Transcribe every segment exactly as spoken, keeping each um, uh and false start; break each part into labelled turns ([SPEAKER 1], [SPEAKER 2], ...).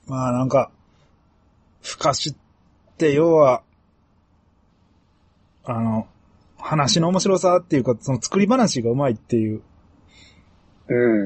[SPEAKER 1] まあなんか、ふかしって要は、あの、話の面白さっていうか、その作り話がうまいっていう。
[SPEAKER 2] うん。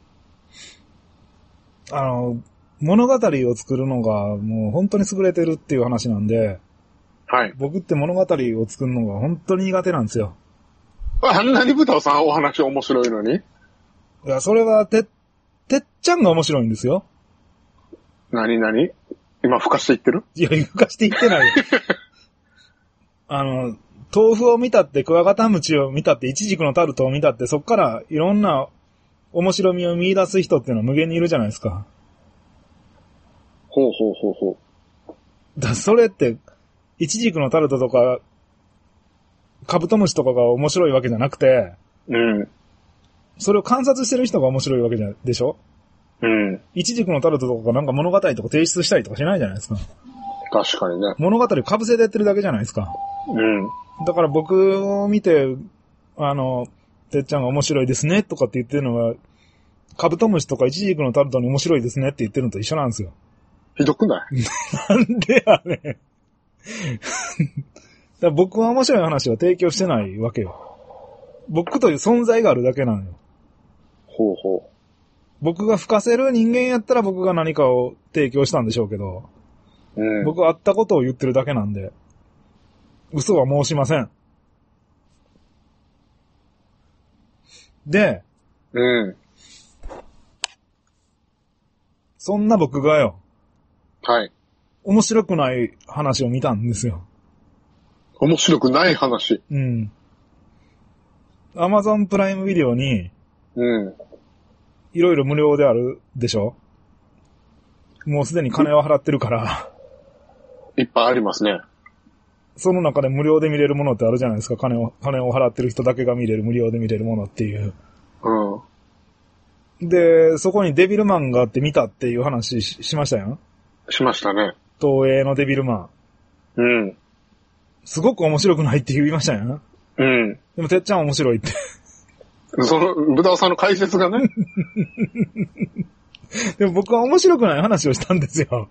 [SPEAKER 1] あの、物語を作るのがもう本当に優れてるっていう話なんで、
[SPEAKER 2] はい。
[SPEAKER 1] 僕って物語を作るのが本当に苦手なんですよ。
[SPEAKER 2] あんなに豚尾さんお話面白いのに？
[SPEAKER 1] いや、それはて、てっちゃんが面白いんですよ。
[SPEAKER 2] なになに？今ふかしていってる？
[SPEAKER 1] いや、ふかして言ってないよ。あの、豆腐を見たって、クワガタムチを見たって、イチジクのタルトを見たって、そっからいろんな面白みを見出す人っていうのは無限にいるじゃないですか。
[SPEAKER 2] ほうほうほうほ
[SPEAKER 1] う。だそれって、イチジクのタルトとか、カブトムシとかが面白いわけじゃなくて、
[SPEAKER 2] うん。
[SPEAKER 1] それを観察してる人が面白いわけじゃ、でしょ？
[SPEAKER 2] うん。
[SPEAKER 1] イチジクのタルトとかがなんか物語とか提出したりとかしないじゃないですか。
[SPEAKER 2] 確かにね。
[SPEAKER 1] 物語を被せでやってるだけじゃないですか。
[SPEAKER 2] うん。
[SPEAKER 1] だから僕を見て、あの、てっちゃんが面白いですねとかって言ってるのは、カブトムシとかイチジクのタルトに面白いですねって言ってるのと一緒なんですよ。
[SPEAKER 2] ひどくない？
[SPEAKER 1] なんでやねん。だから僕は面白い話は提供してないわけよ。僕という存在があるだけなのよ。
[SPEAKER 2] ほうほう。
[SPEAKER 1] 僕が吹かせる人間やったら僕が何かを提供したんでしょうけど、
[SPEAKER 2] うん。
[SPEAKER 1] 僕はあったことを言ってるだけなんで、嘘は申しません。で、
[SPEAKER 2] うん。
[SPEAKER 1] そんな僕がよ、
[SPEAKER 2] はい。
[SPEAKER 1] 面白くない話を見たんですよ。
[SPEAKER 2] 面白くない話。
[SPEAKER 1] うん。アマゾンプライムビデオに、
[SPEAKER 2] うん。
[SPEAKER 1] いろいろ無料であるでしょ？もうすでに金を払ってるから。
[SPEAKER 2] いっぱいありますね。
[SPEAKER 1] その中で無料で見れるものってあるじゃないですか。金を、金を払ってる人だけが見れる無料で見れるものっていう。
[SPEAKER 2] うん。
[SPEAKER 1] で、そこにデビルマンがあって見たっていう話 し, しましたよ。
[SPEAKER 2] しましたね。
[SPEAKER 1] 東映のデビルマン。
[SPEAKER 2] うん。
[SPEAKER 1] すごく面白くないって言いましたよ。
[SPEAKER 2] うん。
[SPEAKER 1] でもてっちゃん面白いって。
[SPEAKER 2] その、ブダオさんの解説がね。
[SPEAKER 1] でも僕は面白くない話をしたんですよ。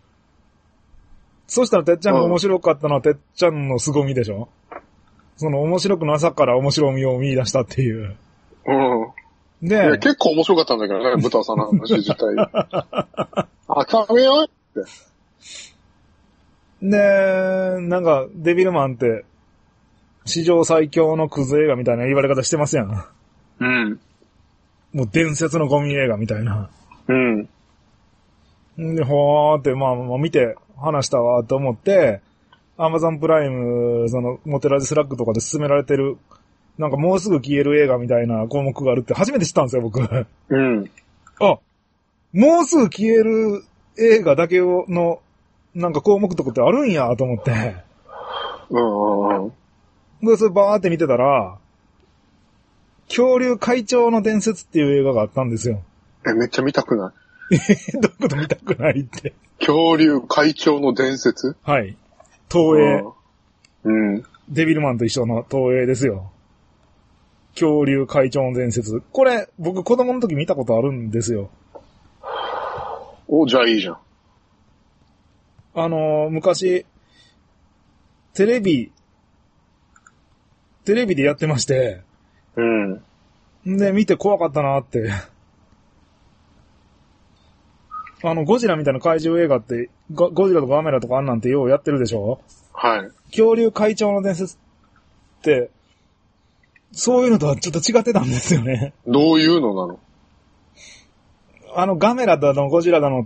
[SPEAKER 1] そしたらてっちゃんが面白かったのはてっちゃんの凄みでしょ？その面白くなさから面白みを見出したっていう。
[SPEAKER 2] うん。
[SPEAKER 1] で、
[SPEAKER 2] いや結構面白かったんだけどね、ブダオさんの話自体。あかめよって。
[SPEAKER 1] で、なんか、デビルマンって、史上最強のクズ映画みたいな言われ方してますやん。
[SPEAKER 2] うん。
[SPEAKER 1] もう伝説のゴミ映画みたいな。
[SPEAKER 2] うん。
[SPEAKER 1] で、ほーって、まあ、まあ、見て話したわと思って、アマゾンプライム、その、モテラジスラックとかで勧められてる、なんかもうすぐ消える映画みたいな項目があるって初めて知ったんですよ、僕。
[SPEAKER 2] うん。
[SPEAKER 1] あ、もうすぐ消える映画だけをの、なんか項目とかってあるんやと思って。
[SPEAKER 2] うんうんうん。
[SPEAKER 1] で、それバーって見てたら、恐竜会長の伝説っていう映画があったんですよ。
[SPEAKER 2] え、めっちゃ見たくない？
[SPEAKER 1] どういうこと見たくないって。
[SPEAKER 2] 恐竜会長の伝説？
[SPEAKER 1] はい。東映。
[SPEAKER 2] うん。
[SPEAKER 1] デビルマンと一緒の東映ですよ。恐竜会長の伝説。これ、僕子供の時見たことあるんですよ。
[SPEAKER 2] お、じゃあいいじゃん。
[SPEAKER 1] あのー、昔、テレビ、テレビでやってまして、
[SPEAKER 2] うん。
[SPEAKER 1] で、見て怖かったなって。あの、ゴジラみたいな怪獣映画って、ゴゴジラとかガメラとかあんなんてようやってるでしょ？
[SPEAKER 2] はい。
[SPEAKER 1] 恐竜会長の伝説って、そういうのとはちょっと違ってたんですよね。
[SPEAKER 2] どういうのなの？
[SPEAKER 1] あの、ガメラだのゴジラだのって、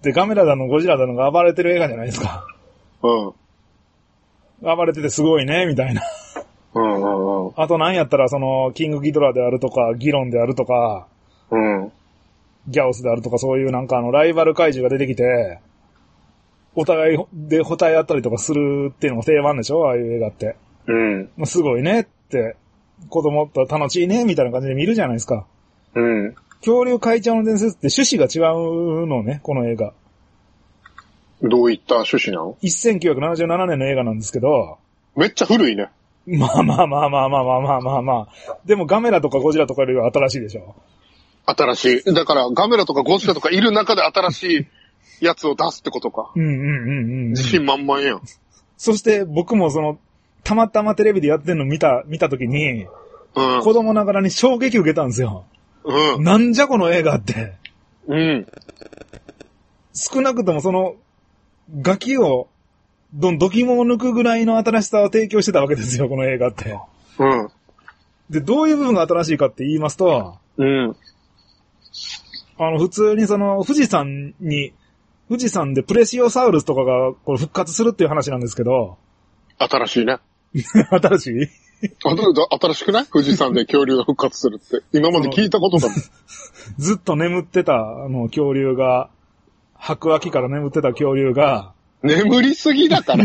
[SPEAKER 1] ガメラだのゴジラだのが暴れてる映画じゃないですか。
[SPEAKER 2] うん。
[SPEAKER 1] 暴れててすごいね、みたいな。
[SPEAKER 2] うんうんうん。
[SPEAKER 1] あと何やったら、その、キングギドラであるとか、ギロンであるとか、
[SPEAKER 2] うん。
[SPEAKER 1] ギャオスであるとか、そういうなんかあの、ライバル怪獣が出てきて、お互いで答え合ったりとかするっていうのが定番でしょ？ああいう映画って。
[SPEAKER 2] うん。
[SPEAKER 1] まあ、すごいねって、子供と楽しいね、みたいな感じで見るじゃないですか。
[SPEAKER 2] うん。
[SPEAKER 1] 恐竜会長の伝説って趣旨が違うのね、この映画。
[SPEAKER 2] どういった趣旨なの？
[SPEAKER 1] せんきゅうひゃくななじゅうななねんの映画なんですけど、
[SPEAKER 2] めっちゃ古いね。
[SPEAKER 1] まあまあまあまあまあまあまあまあまあ。でもガメラとかゴジラとかよりは新しいでしょ。
[SPEAKER 2] 新しい。だからガメラとかゴジラとかいる中で新しいやつを出すってことか。
[SPEAKER 1] うんうんうんうん、うん。
[SPEAKER 2] 自信満々やん。
[SPEAKER 1] そして僕もその、たまたまテレビでやってんの見た、見たときに、うん、子供ながらに衝撃受けたんですよ。うん。なんじゃこの映画って。うん。少なくともその、ガキを、どん、どきもを抜くぐらいの新しさを提供してたわけですよ、この映画って。うん。で、どういう部分が新しいかって言いますと、うん。あの、普通にその、富士山に、富士山でプレシオサウルスとかがこれ復活するっていう話なんですけど。
[SPEAKER 2] 新しいね。
[SPEAKER 1] 新しい
[SPEAKER 2] 新しくない富士山で恐竜が復活するって。今まで聞いたことが
[SPEAKER 1] ずっと眠ってた、あの、恐竜が、白亜紀から眠ってた恐竜が、
[SPEAKER 2] 眠りすぎだから。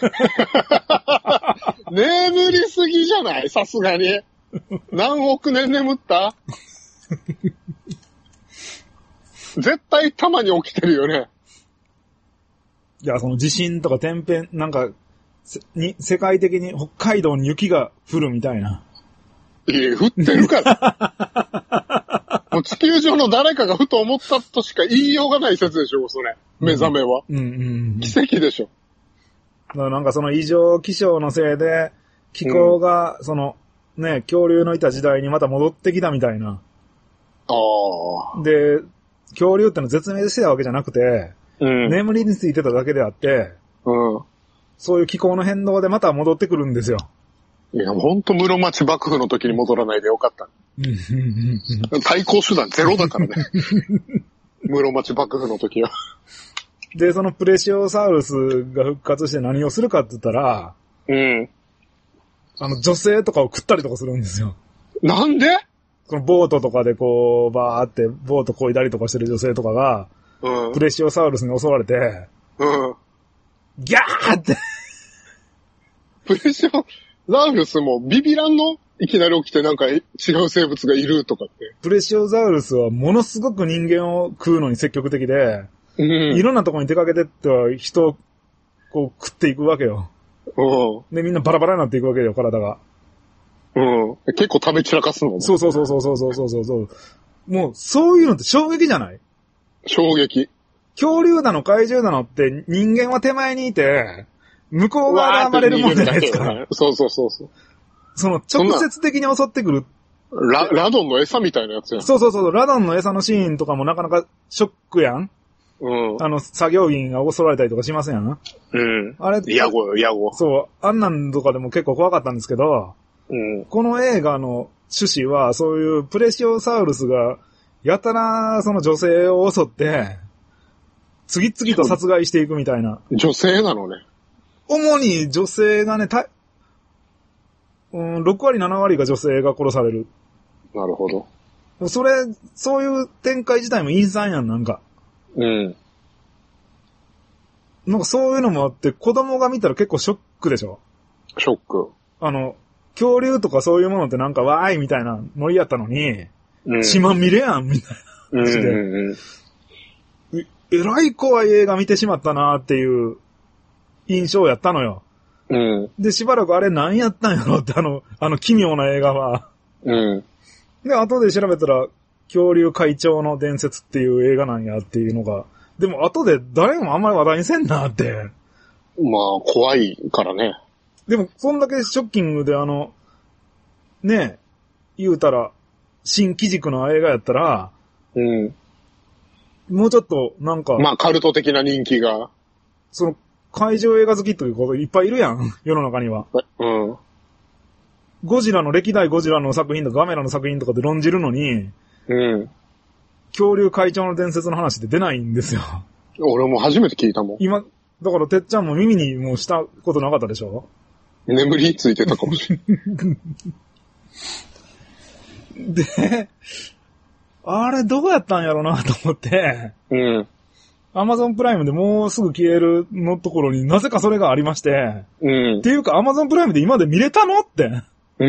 [SPEAKER 2] 眠りすぎじゃないさすがに。何億年眠った絶対たまに起きてるよね。
[SPEAKER 1] いや、その地震とか天変、なんか、に、世界的に北海道に雪が降るみたいな。
[SPEAKER 2] いや、降ってるから。もう地球上の誰かがふと思ったとしか言いようがない説でしょ、それ。目覚めは。うんうんうん、奇跡でしょ。
[SPEAKER 1] だからなんかその異常気象のせいで、気候が、その、ね、恐竜のいた時代にまた戻ってきたみたいな。ああ。で、恐竜ってのは絶滅してたわけじゃなくて、うん、眠りについてただけであって、うん、そういう気候の変動でまた戻ってくるんですよ。
[SPEAKER 2] いや、ほんと室町幕府の時に戻らないでよかった。対抗手段ゼロだからね。室町幕府の時は。
[SPEAKER 1] で、そのプレシオサウルスが復活して何をするかって言ったら、うん。あの、女性とかを食ったりとかするんですよ。
[SPEAKER 2] なんで？
[SPEAKER 1] そのボートとかでこう、バーってボート漕いだりとかしてる女性とかが、うん、プレシオサウルスに襲われて、うん、ギャーって。
[SPEAKER 2] プレシオサウルスもビビらんの？いきなり起きてなんか違う生物がいるとかって。
[SPEAKER 1] プレシオサウルスはものすごく人間を食うのに積極的で、うん、いろんなところに出かけてっては人をこう食っていくわけよ。うん、で、みんなバラバラになっていくわけよ、体が。
[SPEAKER 2] うん。結構食べ散らかすのね。
[SPEAKER 1] そうそうそうそうそうそうそうそう。もう、そういうのって衝撃じゃない？
[SPEAKER 2] 衝撃。
[SPEAKER 1] 恐竜だの怪獣だのって人間は手前にいて、向こう側で暴れるもんじゃないですか。
[SPEAKER 2] そうそうそうそう。
[SPEAKER 1] その直接的に襲ってくる。
[SPEAKER 2] ラ、ラドンの餌みたいなやつやん。
[SPEAKER 1] そうそうそう。ラドンの餌のシーンとかもなかなかショックやん。うん。あの、作業員が襲われたりとかしませんやん。うん。あれ、
[SPEAKER 2] ヤゴよ、ヤゴ。
[SPEAKER 1] そう。あんなんとかでも結構怖かったんですけど、うん、この映画の趣旨は、そういうプレシオサウルスが、やたらその女性を襲って、次々と殺害していくみたいな。
[SPEAKER 2] 女性なのね。
[SPEAKER 1] 主に女性がね、た、うん、ろくわりななわりが女性が殺される。
[SPEAKER 2] なるほど。
[SPEAKER 1] それ、そういう展開自体も陰惨やん、なんか。うん。なんかそういうのもあって、子供が見たら結構ショックでしょ？
[SPEAKER 2] ショック。
[SPEAKER 1] あの、恐竜とかそういうものってなんかわーいみたいなノリやったのに、うん、血まみれやんみたいな感じで、うんうんうん、えらい怖い映画見てしまったなーっていう印象やったのよ。うん、で、しばらくあれ何やったんやろってあの、あの奇妙な映画は。うん、で、後で調べたら、恐竜会長の伝説っていう映画なんやっていうのが、でも後で誰もあんまり話題にせんなって。
[SPEAKER 2] まあ、怖いからね。
[SPEAKER 1] でも、そんだけショッキングであの、ねえ、言うたら、新機軸の映画やったら、うん。もうちょっと、なんか。
[SPEAKER 2] まあ、カルト的な人気が。
[SPEAKER 1] その、怪獣映画好きということいっぱいいるやん、世の中には。うん。ゴジラの歴代ゴジラの作品とかガメラの作品とかで論じるのに、うん。恐竜会長の伝説の話って出ないんですよ。
[SPEAKER 2] 俺も初めて聞いたもん。
[SPEAKER 1] 今、だからてっちゃんも耳にもうしたことなかったでしょ？
[SPEAKER 2] 眠りついてたかもしれない。
[SPEAKER 1] で、あれどうやったんやろなと思って、うん。アマゾンプライムでもうすぐ消えるのところになぜかそれがありまして、うん。っていうかアマゾンプライムで今まで見れたのって。うん。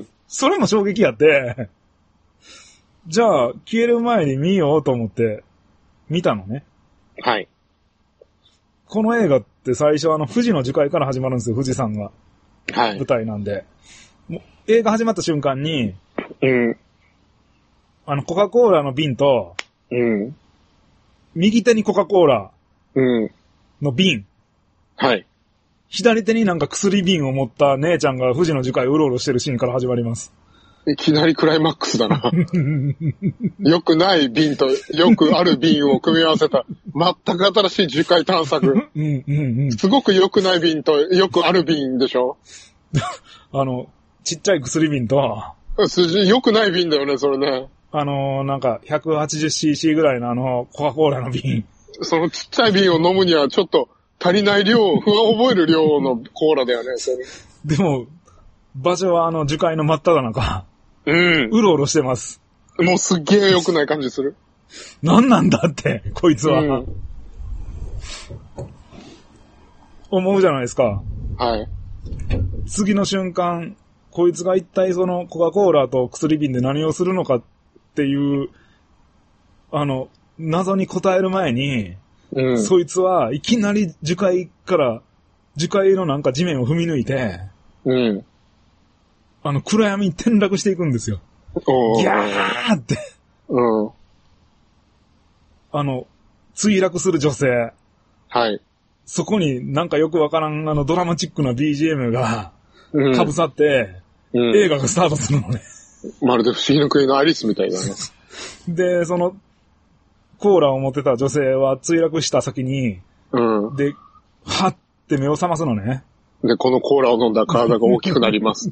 [SPEAKER 1] それも衝撃やって、じゃあ消える前に見ようと思って見たのね。はい。この映画って最初あの富士の樹海から始まるんですよ、富士山が。はい。舞台なんで。もう映画始まった瞬間に、うん。あの、コカ・コーラの瓶と、うん。右手にコカ・コーラ、
[SPEAKER 2] うん。
[SPEAKER 1] の瓶。
[SPEAKER 2] はい。
[SPEAKER 1] 左手になんか薬瓶を持った姉ちゃんが富士の樹海をうろうろしてるシーンから始まります。
[SPEAKER 2] いきなりクライマックスだな。よくない瓶とよくある瓶を組み合わせた全く新しい樹海探索。
[SPEAKER 1] うんうんうん、
[SPEAKER 2] すごくよくない瓶とよくある瓶でしょ
[SPEAKER 1] あの、ちっちゃい薬瓶と、
[SPEAKER 2] よくない瓶だよね、それね。
[SPEAKER 1] あのー、なんか ひゃくはちじゅっシーシー ぐらいのあの、コカ・コーラの瓶。
[SPEAKER 2] そのちっちゃい瓶を飲むにはちょっと足りない量、不安を覚える量のコーラだよね、それ。
[SPEAKER 1] でも、場所はあの、樹海の真っ只中。うん。うろうろしてます。
[SPEAKER 2] もうすっげえ良くない感じする。
[SPEAKER 1] 何なんだって、こいつは。うん、思うじゃないですか。
[SPEAKER 2] はい。
[SPEAKER 1] 次の瞬間、こいつが一体そのコカ・コーラと薬瓶で何をするのかっていう、あの、謎に答える前に、うん、そいつはいきなり樹海から、樹海のなんか地面を踏み抜いて、うん。あの、暗闇に転落していくんですよ。ギャーって。うん。あの、墜落する女性。
[SPEAKER 2] はい。
[SPEAKER 1] そこになんかよくわからんあのドラマチックな ビージーエム が、かぶさって、うん、映画がスタートするのね。
[SPEAKER 2] まるで不思議の国のアリスみたいだね。
[SPEAKER 1] で、その、コーラを持ってた女性は墜落した先に、うん、で、はって目を覚ますのね。
[SPEAKER 2] で、このコーラを飲んだら体が大きくなりますって。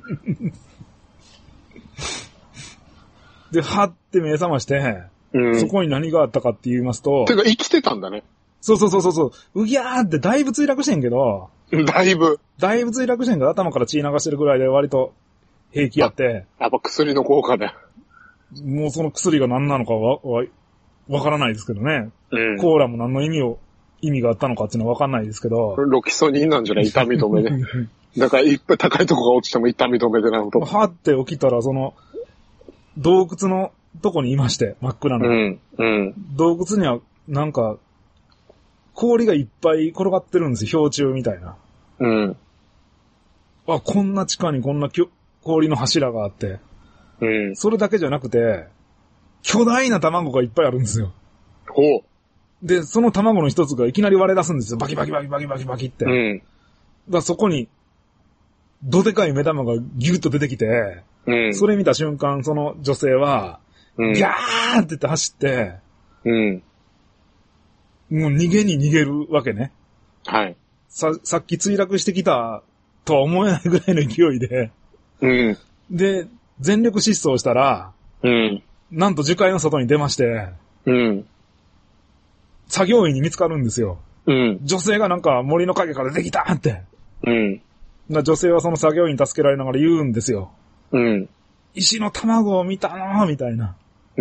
[SPEAKER 1] で、はって目覚まして、うん、そこに何があったかって言いますと。
[SPEAKER 2] てか生きてたんだね。
[SPEAKER 1] そうそうそうそう。うぎゃーってだいぶ墜落してんけど。
[SPEAKER 2] だいぶ。
[SPEAKER 1] だいぶ墜落してんけど、頭から血流してるぐらいで割と平気やって。
[SPEAKER 2] やっぱ薬の効果で。
[SPEAKER 1] もうその薬が何なのかわ、わ、わからないですけどね。うん、コーラも何の意味を、意味があったのかっていうのはわかんないですけど。
[SPEAKER 2] ロキソニンなんじゃない痛み止めで。だからいっぱい高いとこが落ちても痛み止めでなると。
[SPEAKER 1] はって起きたら、その、洞窟のとこにいまして、真っ暗な。うん。うん。洞窟には、なんか、氷がいっぱい転がってるんですよ、氷柱みたいな。うん。あ、こんな地下にこんな氷の柱があって。うん。それだけじゃなくて、巨大な卵がいっぱいあるんですよ。ほう。で、その卵の一つがいきなり割れ出すんですよ。バキバキバキバキバキバキって。うん。だからそこに、どでかい目玉がギュッと出てきて、うん。それ見た瞬間、その女性は、うん、ギャーって言って走って、うん。もう逃げに逃げるわけね。はい。さ、さっき墜落してきたとは思えないぐらいの勢いで、うん。で、全力疾走したら、うん。なんと樹海の外に出まして、うん。作業員に見つかるんですよ。うん。女性がなんか森の陰から出てきたって。うん。女性はその作業員助けられながら言うんですよ。うん。石の卵を見たのみたいな。うん。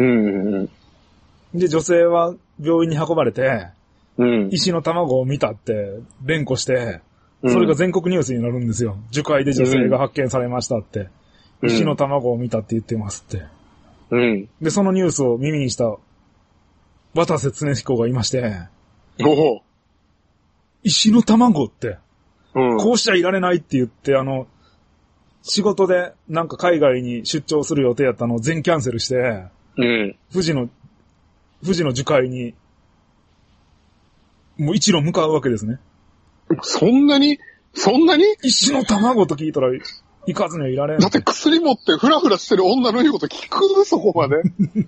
[SPEAKER 1] で、女性は病院に運ばれて、うん。石の卵を見たって連呼して、それが全国ニュースになるんですよ。樹海で女性が発見されましたって。うん、石の卵を見たって言ってますって。うん。で、そのニュースを耳にした渡瀬恒彦がいまして、おお。石の卵って、うん、こうしちゃいられないって言って、あの、仕事でなんか海外に出張する予定やったのを全キャンセルして、うん、富士の、富士の樹海に、もう一路向かうわけですね。
[SPEAKER 2] そんなにそんなに
[SPEAKER 1] 石の卵と聞いたら、行かずにはいられん。
[SPEAKER 2] だって薬持ってフラフラしてる女の言うこと聞くそこまで。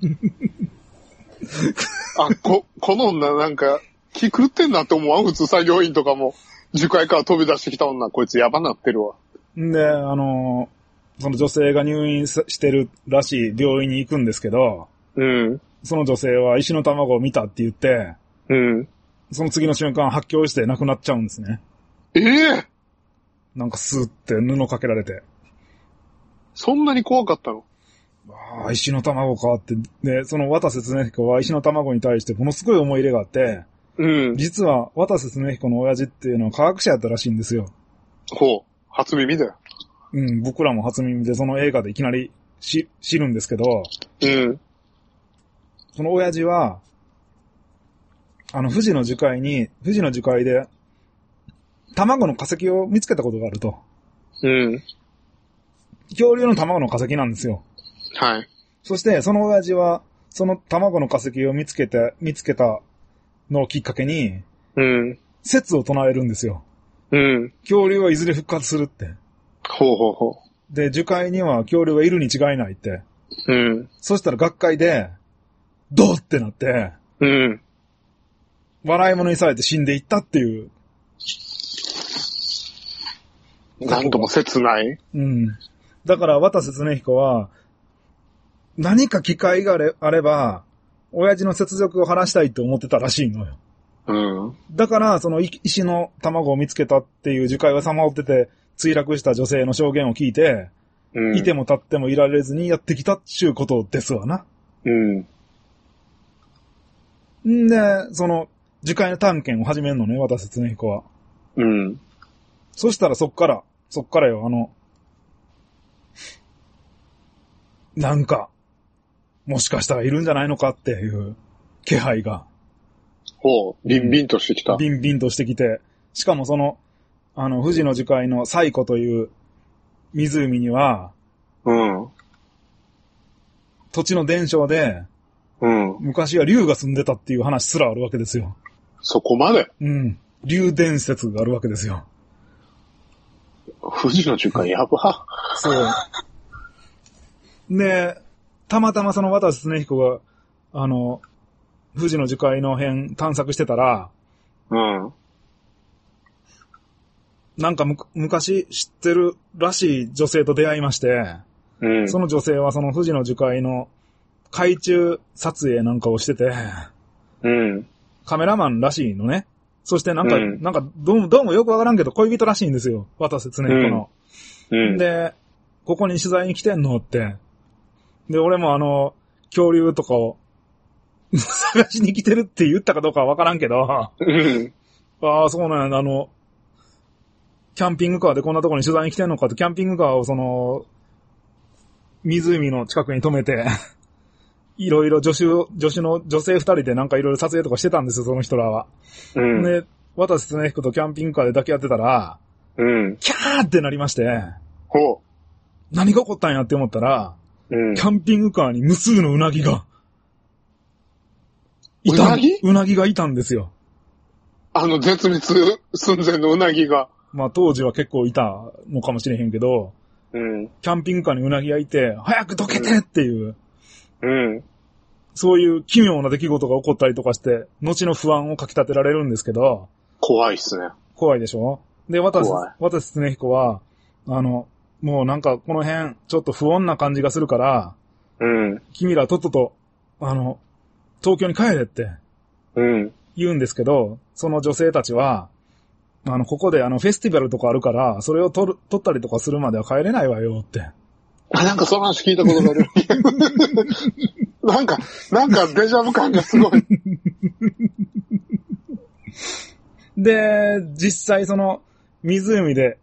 [SPEAKER 2] あ、こ、この女なんか、気狂ってんなって思わん普通作業員とかも、樹海から飛び出してきた女、こいつヤバなってるわ。
[SPEAKER 1] んで、あのー、その女性が入院してるらしい病院に行くんですけど、うん。その女性は石の卵を見たって言って、うん。その次の瞬間発狂して亡くなっちゃうんですね。
[SPEAKER 2] ええー、
[SPEAKER 1] なんかスーって布かけられて。
[SPEAKER 2] そんなに怖かったの？
[SPEAKER 1] ああ、石の卵かって。で、その渡瀬恒彦は石の卵に対してものすごい思い入れがあって、うん。実は渡瀬恒彦の親父っていうのは科学者やったらしいんですよ。
[SPEAKER 2] ほう。初耳だよ。
[SPEAKER 1] うん、僕らも初耳でその映画でいきなりし知るんですけど、うん。その親父は、あの、富士の樹海に、富士の樹海で、卵の化石を見つけたことがあると。うん。恐竜の卵の化石なんですよ。はい。そして、その親父は、その卵の化石を見つけて、見つけたのをきっかけに、
[SPEAKER 2] うん。
[SPEAKER 1] 説を唱えるんですよ。
[SPEAKER 2] うん。
[SPEAKER 1] 恐竜はいずれ復活するって。
[SPEAKER 2] ほうほうほう。
[SPEAKER 1] で、樹海には恐竜がいるに違いないって。
[SPEAKER 2] うん。
[SPEAKER 1] そしたら学会で、どうってなって、
[SPEAKER 2] うん。
[SPEAKER 1] 笑い物にされて死んでいったっていう。
[SPEAKER 2] なんとも切ない。
[SPEAKER 1] うん。だから、渡瀬恒彦は、何か機会があれあれば、親父の雪辱を晴らしたいと思ってたらしいのよ。
[SPEAKER 2] うん。
[SPEAKER 1] だから、その石の卵を見つけたっていう樹海がさまよってて、墜落した女性の証言を聞いて、うん、いても立ってもいられずにやってきたっていうことですわな。
[SPEAKER 2] うん。
[SPEAKER 1] んで、その、樹海の探検を始めるのね、渡瀬恒彦は。
[SPEAKER 2] うん。
[SPEAKER 1] そしたらそっから、そっからよ、あの、なんか、もしかしたらいるんじゃないのかっていう気配が。
[SPEAKER 2] ほう、ビンビンとしてきた。
[SPEAKER 1] ビンビンとしてきて、しかもその、あの、富士の樹海の西湖という湖には、
[SPEAKER 2] うん。
[SPEAKER 1] 土地の伝承で、
[SPEAKER 2] うん。
[SPEAKER 1] 昔は竜が住んでたっていう話すらあるわけですよ。
[SPEAKER 2] そこまで？
[SPEAKER 1] うん。竜伝説があるわけですよ。
[SPEAKER 2] 富士の樹海やば。
[SPEAKER 1] そう。で、たまたまその渡瀬恒彦が、あの、富士の樹海の辺探索してたら、
[SPEAKER 2] うん。
[SPEAKER 1] なんかむ、昔知ってるらしい女性と出会いまして、うん、その女性はその富士の樹海の海中撮影なんかをしてて、
[SPEAKER 2] うん、
[SPEAKER 1] カメラマンらしいのね。そしてなんか、うん、なんかどうも、どうもよくわからんけど恋人らしいんですよ。渡瀬恒彦の、うんうん。で、ここに取材に来てんのって。で、俺もあの、恐竜とかを探しに来てるって言ったかどうかはわからんけど、
[SPEAKER 2] うん、
[SPEAKER 1] ああ、そうなんや、あの、キャンピングカーでこんなところに取材に来てんのかって、キャンピングカーをその、湖の近くに止めて、いろいろ助手、助手の女性二人でなんかいろいろ撮影とかしてたんですよ、その人らは。うん、で、渡瀬恒彦とキャンピングカーで抱き合ってたら、
[SPEAKER 2] うん、
[SPEAKER 1] キャーってなりまして、
[SPEAKER 2] ほう。
[SPEAKER 1] 何が起こったんやって思ったら、
[SPEAKER 2] うん、
[SPEAKER 1] キャンピングカーに無数のうなぎが、いた。
[SPEAKER 2] うなぎ？
[SPEAKER 1] うなぎがいたんですよ。
[SPEAKER 2] あの、絶滅寸前のうなぎが。
[SPEAKER 1] まあ当時は結構いたのかもしれへんけど、
[SPEAKER 2] うん、
[SPEAKER 1] キャンピングカーにうなぎがいて、早くどけてっていう、
[SPEAKER 2] うん、
[SPEAKER 1] そういう奇妙な出来事が起こったりとかして、後の不安をかき立てられるんですけど、
[SPEAKER 2] 怖いっすね。
[SPEAKER 1] 怖いでしょ？で、渡瀬恒彦は、あの、もうなんかこの辺、ちょっと不穏な感じがするから、
[SPEAKER 2] うん、
[SPEAKER 1] 君らとっとと、あの、東京に帰れって、言うんですけど、うん、その女性たちは、あの、ここであの、フェスティバルとかあるから、それを撮る、撮ったりとかするまでは帰れないわよって。
[SPEAKER 2] あ、なんかその話聞いたことがある。なんか、なんかデジャブ感がすごい。
[SPEAKER 1] で、実際その、湖で、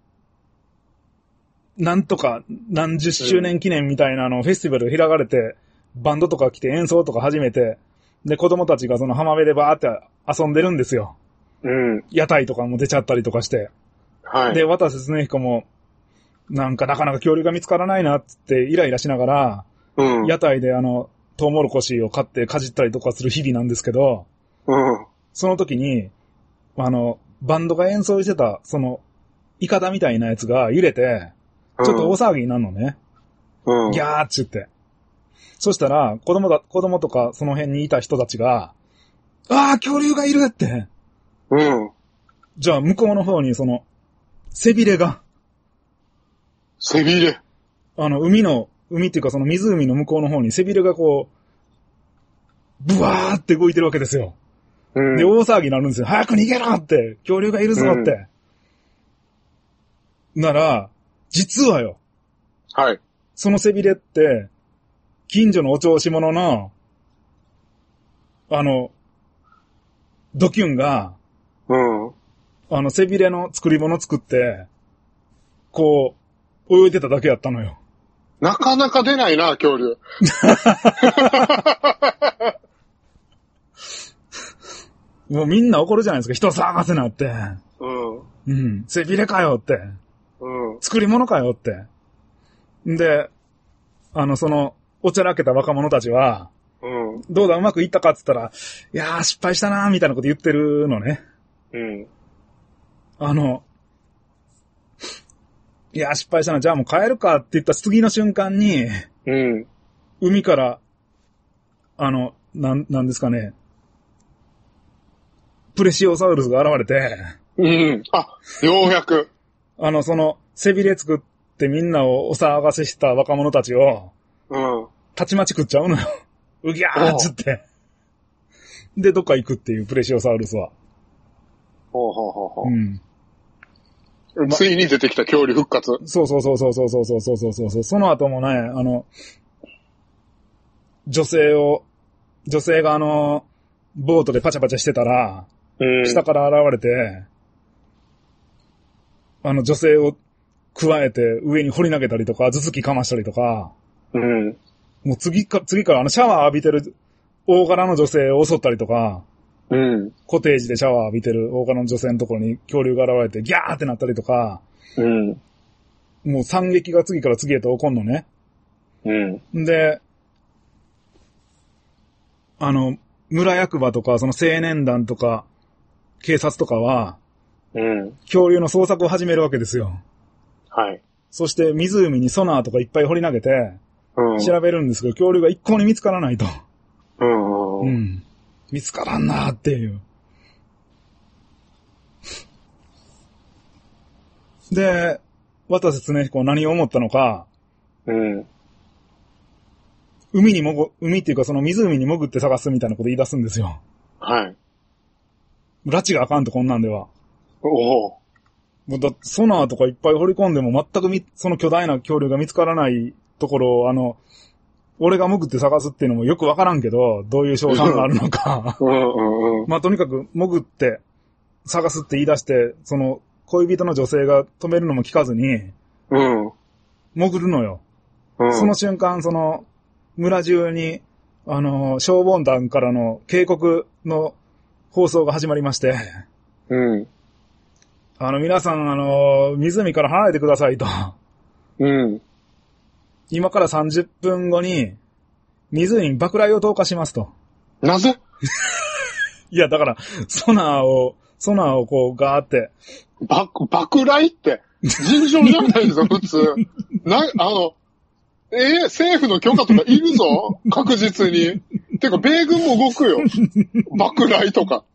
[SPEAKER 1] なんとか何十周年記念みたいなあの、フェスティバルが開かれて、バンドとか来て演奏とか始めて、で、子供たちがその浜辺でバーって遊んでるんですよ。
[SPEAKER 2] うん。
[SPEAKER 1] 屋台とかも出ちゃったりとかして。
[SPEAKER 2] はい。
[SPEAKER 1] で、渡瀬恒彦も、なんかなかなか恐竜が見つからないなってイライラしながら、
[SPEAKER 2] うん。
[SPEAKER 1] 屋台であの、トウモロコシを買ってかじったりとかする日々なんですけど、
[SPEAKER 2] うん。
[SPEAKER 1] その時に、あの、バンドが演奏してた、その、イカダみたいなやつが揺れて、ちょっと大騒ぎになるのね。
[SPEAKER 2] うん。
[SPEAKER 1] ギャーっちゅって。そしたら、子供だ、子供とかその辺にいた人たちが、ああ、恐竜がいるって。
[SPEAKER 2] うん。
[SPEAKER 1] じゃあ、向こうの方にその、背びれが。
[SPEAKER 2] 背びれ？
[SPEAKER 1] あの、海の、海っていうかその湖の向こうの方に背びれがこう、ブワーって動いてるわけですよ。
[SPEAKER 2] うん、
[SPEAKER 1] で、大騒ぎになるんですよ。早く逃げろって、恐竜がいるぞって。うん、なら、実はよ。
[SPEAKER 2] はい。
[SPEAKER 1] その背びれって、近所のお調子者の、あの、ドキュンが、
[SPEAKER 2] うん。
[SPEAKER 1] あの、背びれの作り物作って、こう、泳いでただけやったのよ。
[SPEAKER 2] なかなか出ないな、恐竜。
[SPEAKER 1] もうみんな怒るじゃないですか。人探せなって。
[SPEAKER 2] うん。
[SPEAKER 1] うん。背びれかよって。
[SPEAKER 2] うん。
[SPEAKER 1] 作り物かよって。で、あの、その、おちゃらけた若者たちは、
[SPEAKER 2] うん。
[SPEAKER 1] どうだ、うまくいったかって言ったら、いやー、失敗したなー、みたいなこと言ってるのね。
[SPEAKER 2] うん。
[SPEAKER 1] あの、いやー、失敗したな、じゃあもう帰るかって言った次の瞬間に、
[SPEAKER 2] うん。
[SPEAKER 1] 海から、あの、なん、なんですかね、プレシオサウルスが現れて、
[SPEAKER 2] うん。あ、ようやく。
[SPEAKER 1] あの、その、背びれ作ってみんなをお騒がせした若者たちを、
[SPEAKER 2] うん。
[SPEAKER 1] たちまち食っちゃうのよ。うぎゃーっつって。で、どっか行くっていうプレシオサウルスは。
[SPEAKER 2] ほうほうほうほう。
[SPEAKER 1] うん。
[SPEAKER 2] ま、ついに出てきた恐竜復活。
[SPEAKER 1] そうそうそうそうそうそうそうそうそうそう。その後もね、あの、女性を、女性があの、ボートでパチャパチャしてたら、
[SPEAKER 2] うん、
[SPEAKER 1] 下から現れて、あの女性を加えて上に掘り投げたりとか、頭突きかましたりとか、
[SPEAKER 2] うん、
[SPEAKER 1] もう次か、次からあのシャワー浴びてる大柄の女性を襲ったりとか、
[SPEAKER 2] うん、
[SPEAKER 1] コテージでシャワー浴びてる大柄の女性のところに恐竜が現れてギャーってなったりとか、
[SPEAKER 2] うん、
[SPEAKER 1] もう惨劇が次から次へと起こんのね。
[SPEAKER 2] うん。
[SPEAKER 1] で、あの、村役場とか、その青年団とか、警察とかは、
[SPEAKER 2] うん。
[SPEAKER 1] 恐竜の捜索を始めるわけですよ。
[SPEAKER 2] はい。
[SPEAKER 1] そして湖にソナーとかいっぱい掘り投げて、
[SPEAKER 2] うん。
[SPEAKER 1] 調べるんですけど、恐竜が一向に見つからないと。
[SPEAKER 2] うん。
[SPEAKER 1] うん。見つからんなーっていう。で、渡瀬恒彦は何を思ったのか、
[SPEAKER 2] うん。
[SPEAKER 1] 海にもご、海っていうかその湖に潜って探すみたいなこと言い出すんですよ。
[SPEAKER 2] はい。
[SPEAKER 1] 拉致があかんとこんなんでは。
[SPEAKER 2] おお。
[SPEAKER 1] もうだソナーとかいっぱい掘り込んでも全くみ、その巨大な恐竜が見つからないところを、あの、俺が潜って探すっていうのもよくわからんけど、どういう賞賛があるのか。
[SPEAKER 2] うんうんうん。
[SPEAKER 1] まあとにかく潜って探すって言い出して、その恋人の女性が止めるのも聞かずに、
[SPEAKER 2] うん。
[SPEAKER 1] 潜るのよ。
[SPEAKER 2] うん。
[SPEAKER 1] その瞬間、その村中に、あの、消防団からの警告の放送が始まりまして、
[SPEAKER 2] うん。
[SPEAKER 1] あの、皆さん、あの、湖から離れてくださいと。
[SPEAKER 2] うん。
[SPEAKER 1] 今からさんじゅっぷんごに、湖に爆雷を投下しますと。
[SPEAKER 2] なぜ？
[SPEAKER 1] いや、だから、ソナーを、ソナーをこう、ガーって。
[SPEAKER 2] 爆、爆雷って、尋常じゃないぞ、普通。な、あの、えー、政府の許可とかいるぞ確実に。てか、米軍も動くよ。爆雷とか。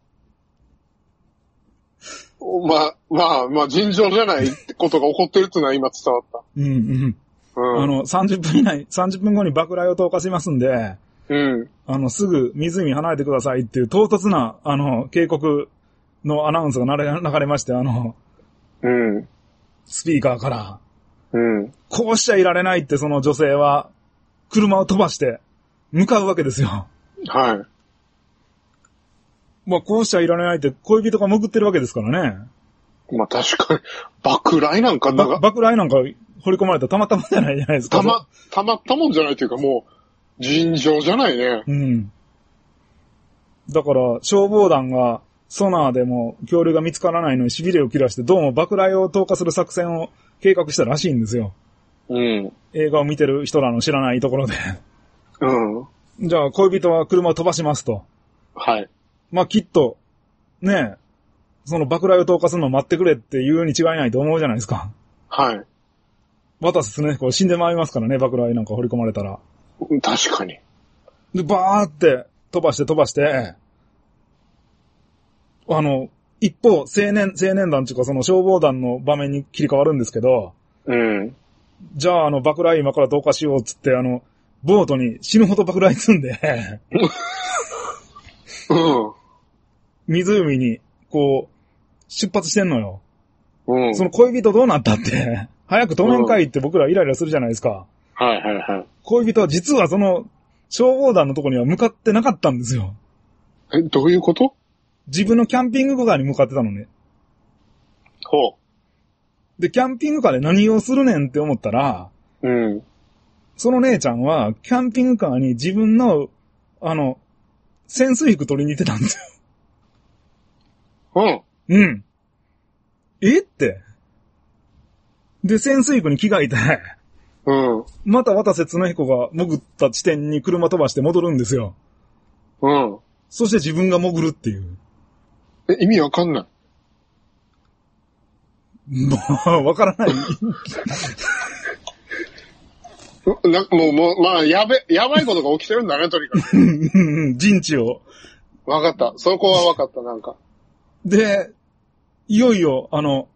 [SPEAKER 2] まあ、まあ、まあ、尋常じゃないことが起こってるっていうのは今伝わった。
[SPEAKER 1] うんうん。うん、あの、さんじゅっぷん以内、さんじゅっぷんごに爆雷を投下しますんで、
[SPEAKER 2] うん。
[SPEAKER 1] あの、すぐ湖離れてくださいっていう唐突な、あの、警告のアナウンスが流れ、流れまして、あの、
[SPEAKER 2] うん。
[SPEAKER 1] スピーカーから、
[SPEAKER 2] うん。
[SPEAKER 1] こうしちゃいられないってその女性は、車を飛ばして、向かうわけですよ。
[SPEAKER 2] はい。
[SPEAKER 1] まあ、こうしちゃいられないって恋人が潜ってるわけですからね。
[SPEAKER 2] まあ確かに、爆雷なんかなんか、
[SPEAKER 1] 爆雷なんか掘り込まれたらたまったもんじゃないじゃないですか。
[SPEAKER 2] たま、たまったもんじゃないというかもう、尋常じゃないね。
[SPEAKER 1] うん。だから、消防団がソナーでも恐竜が見つからないのに痺れを切らして、どうも爆雷を投下する作戦を計画したらしいんですよ。
[SPEAKER 2] うん。
[SPEAKER 1] 映画を見てる人らの知らないところで。
[SPEAKER 2] うん。
[SPEAKER 1] じゃあ、恋人は車を飛ばしますと。
[SPEAKER 2] はい。
[SPEAKER 1] まあ、きっと、ねえ、その爆雷を投下するのを待ってくれって言うに違いないと思うじゃないですか。
[SPEAKER 2] はい。
[SPEAKER 1] 渡瀬恒彦死んでまいりますからね、爆雷なんか掘り込まれたら。
[SPEAKER 2] 確かに。
[SPEAKER 1] で、バーって飛ばして飛ばして、あの、一方、青年、青年団っていうかその消防団の場面に切り替わるんですけど、
[SPEAKER 2] うん。
[SPEAKER 1] じゃああの爆雷今から投下しようっつって、あの、ボートに死ぬほど爆雷積んで、
[SPEAKER 2] うん。
[SPEAKER 1] 湖に、こう、出発してんのよ。
[SPEAKER 2] うん。
[SPEAKER 1] その恋人どうなったって、早く止めんかいって僕らイライラするじゃないですか。
[SPEAKER 2] はいはいはい。
[SPEAKER 1] 恋人は実はその、消防団のところには向かってなかったんですよ。
[SPEAKER 2] え、どういうこと？
[SPEAKER 1] 自分のキャンピングカーに向かってたのね。
[SPEAKER 2] ほ
[SPEAKER 1] で、キャンピングカーで何をするねんって思ったら、
[SPEAKER 2] う。うん。
[SPEAKER 1] その姉ちゃんは、キャンピングカーに自分の、あの、潜水服取りに行ってたんです
[SPEAKER 2] よ。うん。
[SPEAKER 1] うん。えって。で、潜水服に着替えて、
[SPEAKER 2] うん。
[SPEAKER 1] また渡瀬恒彦が潜った地点に車飛ばして戻るんですよ。
[SPEAKER 2] うん。
[SPEAKER 1] そして自分が潜るっていう。
[SPEAKER 2] え、意味わかんない。
[SPEAKER 1] もう、わからない。
[SPEAKER 2] なもう、もう、まあ、やべ、やばいことが起きてるんだね、とにかく。
[SPEAKER 1] 陣地を。
[SPEAKER 2] わかった。そこはわかった、なんか。
[SPEAKER 1] で、いよいよ、あの、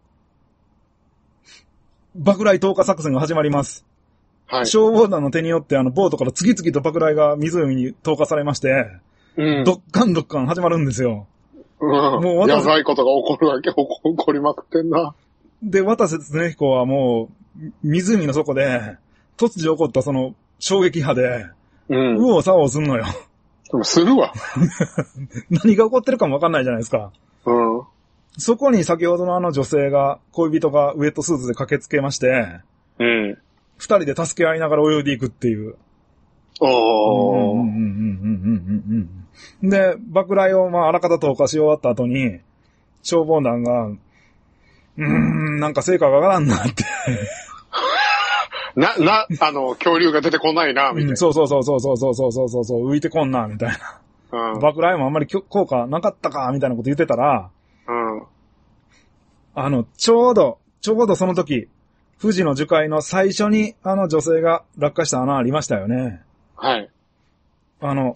[SPEAKER 1] 爆雷投下作戦が始まります。
[SPEAKER 2] はい。
[SPEAKER 1] 消防団の手によって、あの、ボートから次々と爆雷が湖に投下されまして、
[SPEAKER 2] うん。
[SPEAKER 1] ドッカンドッカン始まるんですよ。
[SPEAKER 2] うん。
[SPEAKER 1] もう私
[SPEAKER 2] やばいことが起こるわけ、起こ起こりまくってんな。
[SPEAKER 1] で、渡瀬恒彦はもう、湖の底で、突如起こったその、衝撃波で、
[SPEAKER 2] うん。
[SPEAKER 1] 右往左往すんのよ。
[SPEAKER 2] でもするわ。
[SPEAKER 1] 何が起こってるかもわかんないじゃないですか。
[SPEAKER 2] うん。
[SPEAKER 1] そこに先ほどのあの女性が、恋人がウェットスーツで駆けつけまして、
[SPEAKER 2] うん。
[SPEAKER 1] 二人で助け合いながら泳いでいくっていう。
[SPEAKER 2] おー。
[SPEAKER 1] うんうんうんうんうんうん。で、爆雷をまああらかた投下し終わった後に、消防団が、うーん、なんか成果が上がらんなって。
[SPEAKER 2] な、な、あの、恐竜が出てこないな、みたいな。
[SPEAKER 1] うん、そうそうそうそうそうそうそうそうそう、浮いてこんな、みたいな。
[SPEAKER 2] うん。
[SPEAKER 1] 爆雷もあんまり効果なかったか、みたいなこと言ってたら、
[SPEAKER 2] うん。
[SPEAKER 1] あの、ちょうど、ちょうどその時、富士の樹海の最初にあの女性が落下した穴ありましたよね。
[SPEAKER 2] はい。
[SPEAKER 1] あの、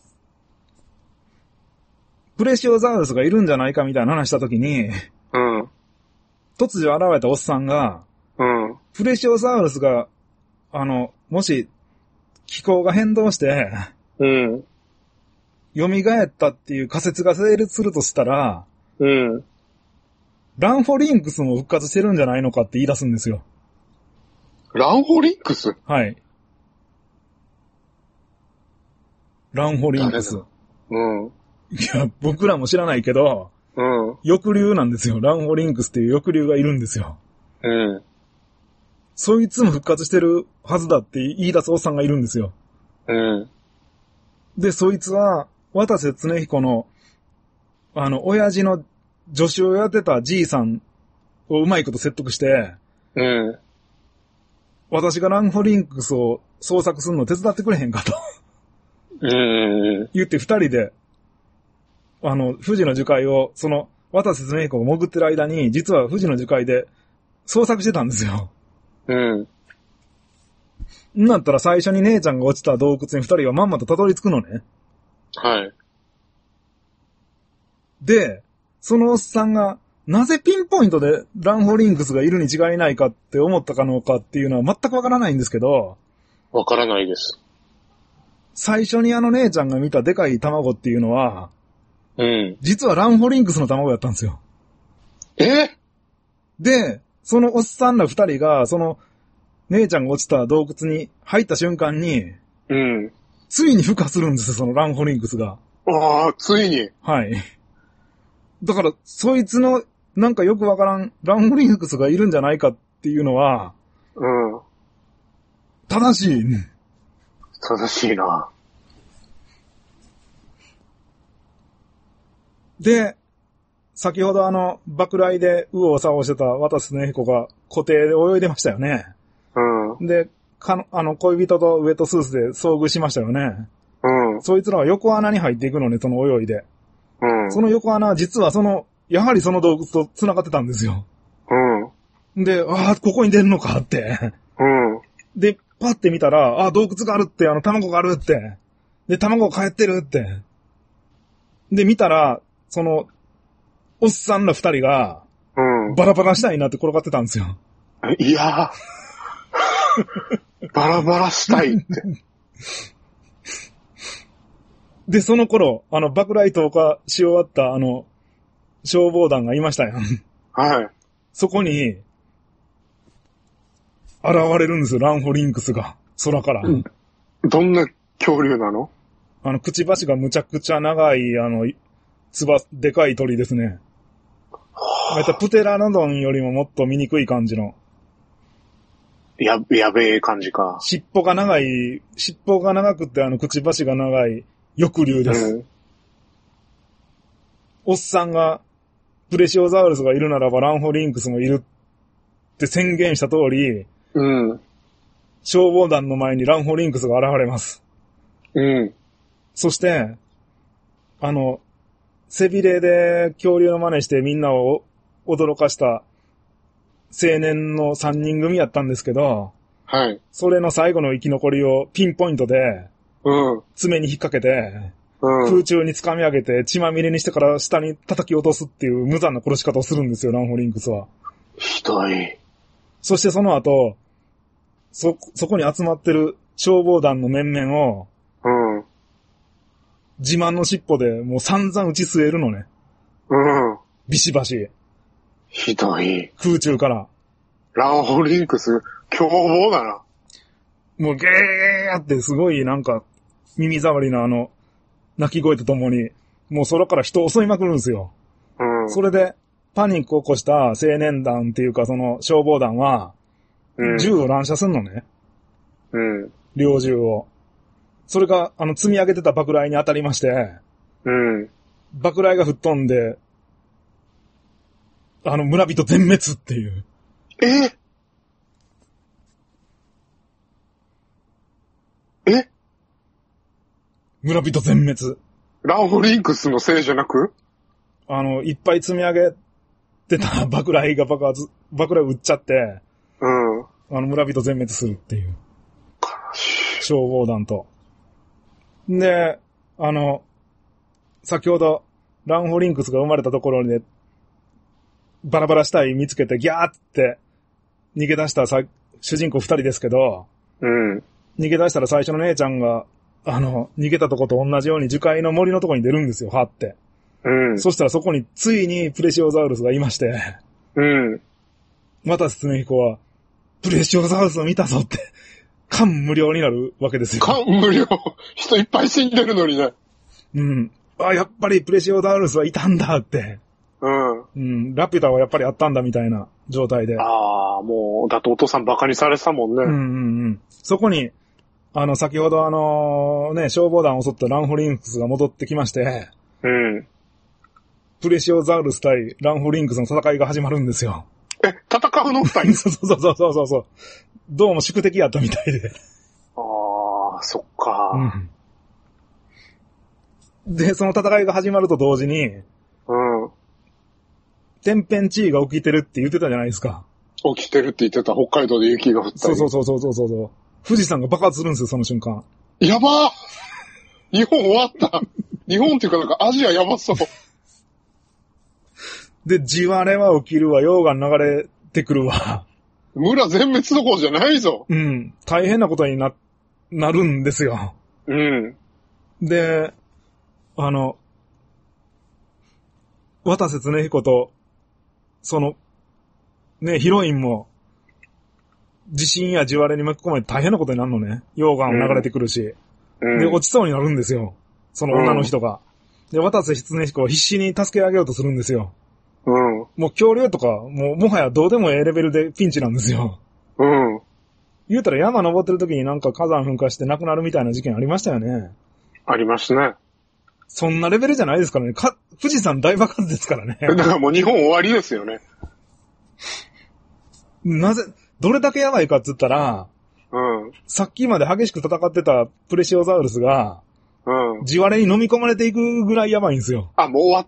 [SPEAKER 1] プレシオザウルスがいるんじゃないかみたいな話した時に、
[SPEAKER 2] うん。
[SPEAKER 1] 突如現れたおっさんが、
[SPEAKER 2] うん。
[SPEAKER 1] プレシオザウルスが、あの、もし、気候が変動して、
[SPEAKER 2] うん。
[SPEAKER 1] 蘇ったっていう仮説が成立するとしたら、
[SPEAKER 2] うん。
[SPEAKER 1] ランフォリンクスも復活してるんじゃないのかって言い出すんですよ。
[SPEAKER 2] ランホリンクス？
[SPEAKER 1] はい。ランフォリンクス。
[SPEAKER 2] うん。
[SPEAKER 1] いや、僕らも知らないけど、
[SPEAKER 2] うん。
[SPEAKER 1] 翼竜なんですよ。ランフォリンクスっていう翼竜がいるんですよ。
[SPEAKER 2] うん。
[SPEAKER 1] そいつも復活してるはずだって言い出すおっさんがいるんですよ。
[SPEAKER 2] うん。
[SPEAKER 1] で、そいつは、渡瀬恒彦の、あの、親父の助手をやってたじいさんをうまいこと説得して、
[SPEAKER 2] うん。
[SPEAKER 1] 私がランフォリンクスを捜索するのを手伝ってくれへんかと。
[SPEAKER 2] うん。
[SPEAKER 1] 言って二人で、あの、富士の樹海を、その、渡瀬恒彦が潜ってる間に、実は富士の樹海で捜索してたんですよ。
[SPEAKER 2] うん。
[SPEAKER 1] んなったら最初に姉ちゃんが落ちた洞窟に二人はまんまとたどり着くのね。
[SPEAKER 2] はい。
[SPEAKER 1] で、そのおっさんが、なぜピンポイントでランフォリンクスがいるに違いないかって思ったかのかっていうのは全くわからないんですけど、
[SPEAKER 2] わからないです。
[SPEAKER 1] 最初にあの姉ちゃんが見たでかい卵っていうのは、
[SPEAKER 2] うん。
[SPEAKER 1] 実はランフォリンクスの卵だったんですよ。
[SPEAKER 2] え？
[SPEAKER 1] で、そのおっさんら二人が、その姉ちゃんが落ちた洞窟に入った瞬間に、
[SPEAKER 2] うん。
[SPEAKER 1] ついに孵化するんですよ、そのランフォリンクスが。
[SPEAKER 2] ああ、ついに。
[SPEAKER 1] はい。だから、そいつの、なんかよくわからん、ランフォリンクスがいるんじゃないかっていうのは、
[SPEAKER 2] うん。
[SPEAKER 1] 正しい。
[SPEAKER 2] 正しいな。
[SPEAKER 1] で、先ほどあの、爆雷で右往左往してた渡瀬恒彦が湖底で泳いでましたよね。
[SPEAKER 2] うん。
[SPEAKER 1] で、かの、あの、恋人とウェットスーツで遭遇しましたよね。
[SPEAKER 2] うん。
[SPEAKER 1] そいつらは横穴に入っていくのね、その泳いで。
[SPEAKER 2] うん。
[SPEAKER 1] その横穴は実はその、やはりその洞窟と繋がってたんですよ。
[SPEAKER 2] うん。
[SPEAKER 1] で、ああ、ここに出るのかって。
[SPEAKER 2] うん。
[SPEAKER 1] で、パッて見たら、ああ、洞窟があるって、あの、卵があるって。で、卵が帰ってるって。で、見たら、その、おっさんら二人が、
[SPEAKER 2] うん。
[SPEAKER 1] バラバラしたいなって転がってたんですよ。
[SPEAKER 2] いやー。バラバラしたいって。
[SPEAKER 1] で、その頃、あの、爆雷投下し終わった、あの、消防団がいましたよ。
[SPEAKER 2] はい。
[SPEAKER 1] そこに、現れるんですよ、ランフォリンクスが。空から。
[SPEAKER 2] うん、どんな恐竜なの？
[SPEAKER 1] あの、くちばしがむちゃくちゃ長い、あの、つば、でかい鳥ですね。またプテラノドンよりももっと見にくい感じの。
[SPEAKER 2] や、やべえ感じか。
[SPEAKER 1] 尻尾が長い、尻尾が長くてあの、くちばしが長い翼竜です。うん、おっさんが、プレシオザウルスがいるならばランフォリンクスもいるって宣言した通り、
[SPEAKER 2] うん。
[SPEAKER 1] 消防団の前にランホリンクスが現れます。
[SPEAKER 2] うん。
[SPEAKER 1] そして、あの、背びれで恐竜の真似してみんなを驚かした青年のさんにん組やったんですけど、
[SPEAKER 2] はい。
[SPEAKER 1] それの最後の生き残りをピンポイントで、
[SPEAKER 2] うん。
[SPEAKER 1] 爪に引っ掛けて、
[SPEAKER 2] うん。
[SPEAKER 1] 空中に掴み上げて血まみれにしてから下に叩き落とすっていう無残な殺し方をするんですよ、ランホリンクスは。
[SPEAKER 2] ひどい。
[SPEAKER 1] そしてその後、そ、そこに集まってる消防団の面々を、
[SPEAKER 2] うん。
[SPEAKER 1] 自慢の尻尾でもう散々打ち据えるのね。
[SPEAKER 2] うん。
[SPEAKER 1] ビシバシ。
[SPEAKER 2] ひどい。
[SPEAKER 1] 空中から。
[SPEAKER 2] ランホリンクス、凶暴だな。
[SPEAKER 1] もうゲーってすごいなんか、耳障りなあの、鳴き声とともに、もう空から人を襲いまくるんですよ。
[SPEAKER 2] うん。
[SPEAKER 1] それで、パニックを起こした青年団っていうかその消防団は、
[SPEAKER 2] うん、
[SPEAKER 1] 銃を乱射すんのね。
[SPEAKER 2] うん。
[SPEAKER 1] 猟銃を。それが、あの、積み上げてた爆雷に当たりまして、
[SPEAKER 2] うん。
[SPEAKER 1] 爆雷が吹っ飛んで、あの、村人全滅っていう。
[SPEAKER 2] ええ
[SPEAKER 1] 村人全滅。
[SPEAKER 2] ランホリンクスのせいじゃなく？
[SPEAKER 1] あの、いっぱい積み上げてた爆雷が爆発、爆雷撃っちゃって、
[SPEAKER 2] うん。
[SPEAKER 1] あの、村人全滅するっていう。消防団と。で、あの、先ほど、ランホリンクスが生まれたところで、バラバラ死体見つけてギャーって逃げ出したさ主人公二人ですけど、
[SPEAKER 2] うん。
[SPEAKER 1] 逃げ出したら最初の姉ちゃんが、あの、逃げたとこと同じように樹海の森のとこに出るんですよ、はって。
[SPEAKER 2] うん。
[SPEAKER 1] そしたらそこについにプレシオザウルスがいまして、
[SPEAKER 2] うん。
[SPEAKER 1] またスネヒコは、プレシオザウルスを見たぞって、感無量になるわけですよ。
[SPEAKER 2] 感無量。人いっぱい死んでるのにね。
[SPEAKER 1] うん。あ、やっぱりプレシオザウルスはいたんだって。
[SPEAKER 2] うん。
[SPEAKER 1] うん。ラピュタはやっぱりあったんだみたいな状態で。
[SPEAKER 2] ああ、もう、だってお父さんバカにされてたもんね。
[SPEAKER 1] うんうんうん。そこに、あの、先ほどあの、ね、消防団を襲ったランホリンクスが戻ってきまして、
[SPEAKER 2] うん。
[SPEAKER 1] プレシオザウルス対ランホリンクスの戦いが始まるんですよ。
[SPEAKER 2] え、戦うの二人
[SPEAKER 1] そうそうそうそうそう。どうも宿敵やったみたいで。
[SPEAKER 2] ああ、そっか、
[SPEAKER 1] うん。で、その戦いが始まると同時に、
[SPEAKER 2] うん。
[SPEAKER 1] 天変地異が起きてるって言ってたじゃないですか。
[SPEAKER 2] 起きてるって言ってた。北海道で雪が降ったり。
[SPEAKER 1] そうそうそうそうそうそう。富士山が爆発するんですよ、その瞬間。
[SPEAKER 2] やばー日本終わった日本っていうかなんかアジアやばそう。
[SPEAKER 1] で、地割れは起きるわ、溶岩流れてくるわ。
[SPEAKER 2] 村全滅どころじゃないぞ。
[SPEAKER 1] うん。大変なことにな、なるんですよ。
[SPEAKER 2] うん。
[SPEAKER 1] で、あの、渡瀬恒彦と、その、ね、ヒロインも、地震や地割れに巻き込まれて大変なことになるのね。溶岩流れてくるし。
[SPEAKER 2] うん、
[SPEAKER 1] で、落ちそうになるんですよ。その女の人が。うん、で、渡瀬恒彦は必死に助け上げようとするんですよ。
[SPEAKER 2] うん。
[SPEAKER 1] もう恐竜とか、もうもはやどうでもええレベルでピンチなんですよ。
[SPEAKER 2] うん。
[SPEAKER 1] 言うたら山登ってる時になんか火山噴火して亡くなるみたいな事件ありましたよね。
[SPEAKER 2] ありますね。
[SPEAKER 1] そんなレベルじゃないですからね。か、富士山大爆発ですからね。
[SPEAKER 2] だからもう日本終わりですよね。
[SPEAKER 1] なぜ、どれだけやばいかって言ったら、
[SPEAKER 2] うん。
[SPEAKER 1] さっきまで激しく戦ってたプレシオザウルスが、
[SPEAKER 2] うん。
[SPEAKER 1] 地割れに飲み込まれていくぐらいやばいんですよ。
[SPEAKER 2] あ、もう終わった。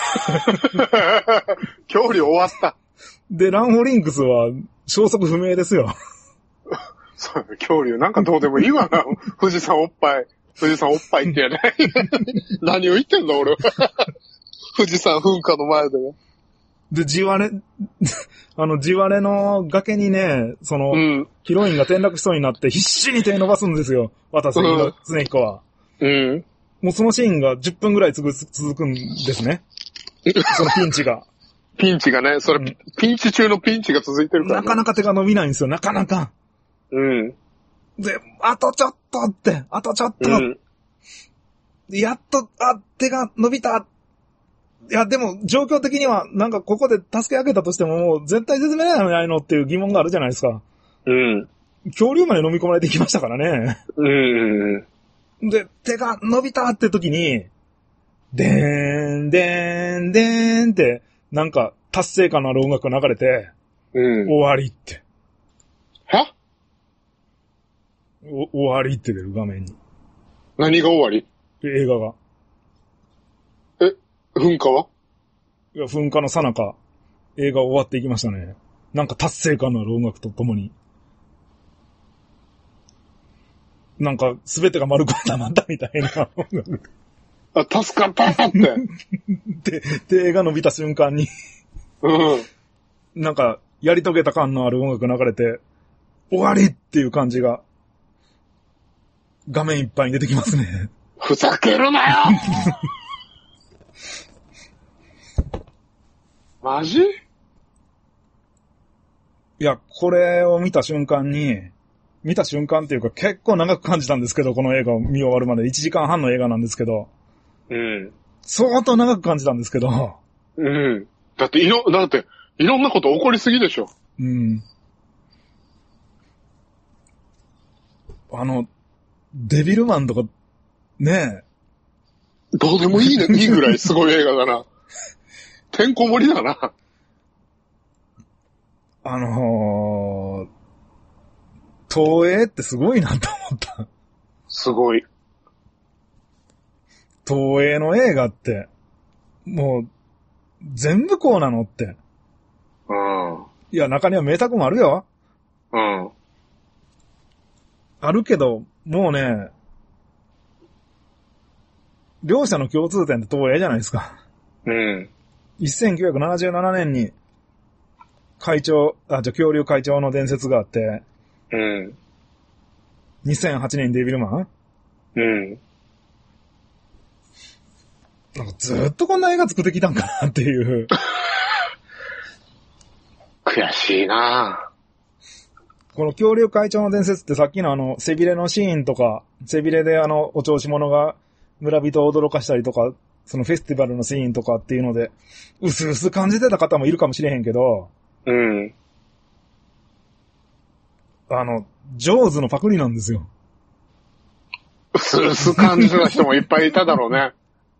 [SPEAKER 2] 恐竜終わった。
[SPEAKER 1] で、ランホリンクスは消息不明ですよ。
[SPEAKER 2] そう、恐竜なんかどうでもいいわな。富士山おっぱい。富士山おっぱいってやね。何を言ってんの俺は。富士山噴火の前でね。
[SPEAKER 1] で、地割れ、あの、地割れの崖にね、その、うん、ヒロインが転落しそうになって必死に手伸ばすんですよ。渡瀬恒彦は。
[SPEAKER 2] うん。
[SPEAKER 1] もうそのシーンがじゅっぷんぐらい続くんですね。そのピンチが。
[SPEAKER 2] ピンチがね、それ、うん、ピンチ中のピンチが続いてるから、ね。
[SPEAKER 1] なかなか手が伸びないんですよ、なかなか。
[SPEAKER 2] うん。
[SPEAKER 1] で、あとちょっとって、あとちょっと。うん、やっと、あ、手が伸びた。いや、でも、状況的には、なんかここで助け上げたとしても、もう絶対絶命なんじゃないのっていう疑問があるじゃないですか。
[SPEAKER 2] うん。
[SPEAKER 1] 恐竜まで飲み込まれてきましたからね。
[SPEAKER 2] うん。
[SPEAKER 1] で、手が伸びたって時に、でーん、でーん、でーんって、なんか達成感のある音楽が流れて、
[SPEAKER 2] うん。
[SPEAKER 1] 終わりって。
[SPEAKER 2] は
[SPEAKER 1] お終わりって出る画面に。
[SPEAKER 2] 何が終わり？
[SPEAKER 1] 映画が。
[SPEAKER 2] え、噴火はい
[SPEAKER 1] や、噴火の最中、映画終わっていきましたね。なんか達成感のある音楽とともに。なんか、すべてが丸く収まったみたいな音楽。
[SPEAKER 2] あ、助かったって。
[SPEAKER 1] で、で、映画伸びた瞬間に、
[SPEAKER 2] うん。
[SPEAKER 1] なんか、やり遂げた感のある音楽が流れて、終わりっていう感じが、画面いっぱいに出てきますね。
[SPEAKER 2] ふざけるなよマジ？
[SPEAKER 1] いや、これを見た瞬間に、見た瞬間っていうか結構長く感じたんですけど、この映画を見終わるまでいちじかんはんの映画なんですけど、
[SPEAKER 2] うん。
[SPEAKER 1] 相当長く感じたんですけど、
[SPEAKER 2] うん。だっていろ、だって、いろんなこと起こりすぎでしょ。
[SPEAKER 1] うん。あの、デビルマンとか、ね
[SPEAKER 2] え。どうでもいいね、いいぐらいすごい映画だな。てんこ盛りだな。
[SPEAKER 1] あのー、東映ってすごいなと思った。
[SPEAKER 2] すごい。
[SPEAKER 1] 東映の映画って、もう、全部こうなのって。
[SPEAKER 2] うん。
[SPEAKER 1] いや、中には名作もあるよ。
[SPEAKER 2] うん。
[SPEAKER 1] あるけど、もうね、両者の共通点って東映じゃないですか。
[SPEAKER 2] うん。
[SPEAKER 1] せんきゅうひゃくななじゅうななねんに、会長、あ、じゃ、恐竜会長の伝説があって、
[SPEAKER 2] うん。
[SPEAKER 1] にせんはちねんにデビルマン？
[SPEAKER 2] うん。
[SPEAKER 1] なんかずーっとこんな映画作ってきたんかなっていう。
[SPEAKER 2] 悔しいな
[SPEAKER 1] この恐竜会長の伝説ってさっきのあの、背びれのシーンとか、背びれであの、お調子者が村人を驚かしたりとか、そのフェスティバルのシーンとかっていうので、うすうす感じてた方もいるかもしれへんけど、
[SPEAKER 2] うん。
[SPEAKER 1] あの、ジョーズのパクリなんですよ。
[SPEAKER 2] うすうす感じた人もいっぱいいただろうね。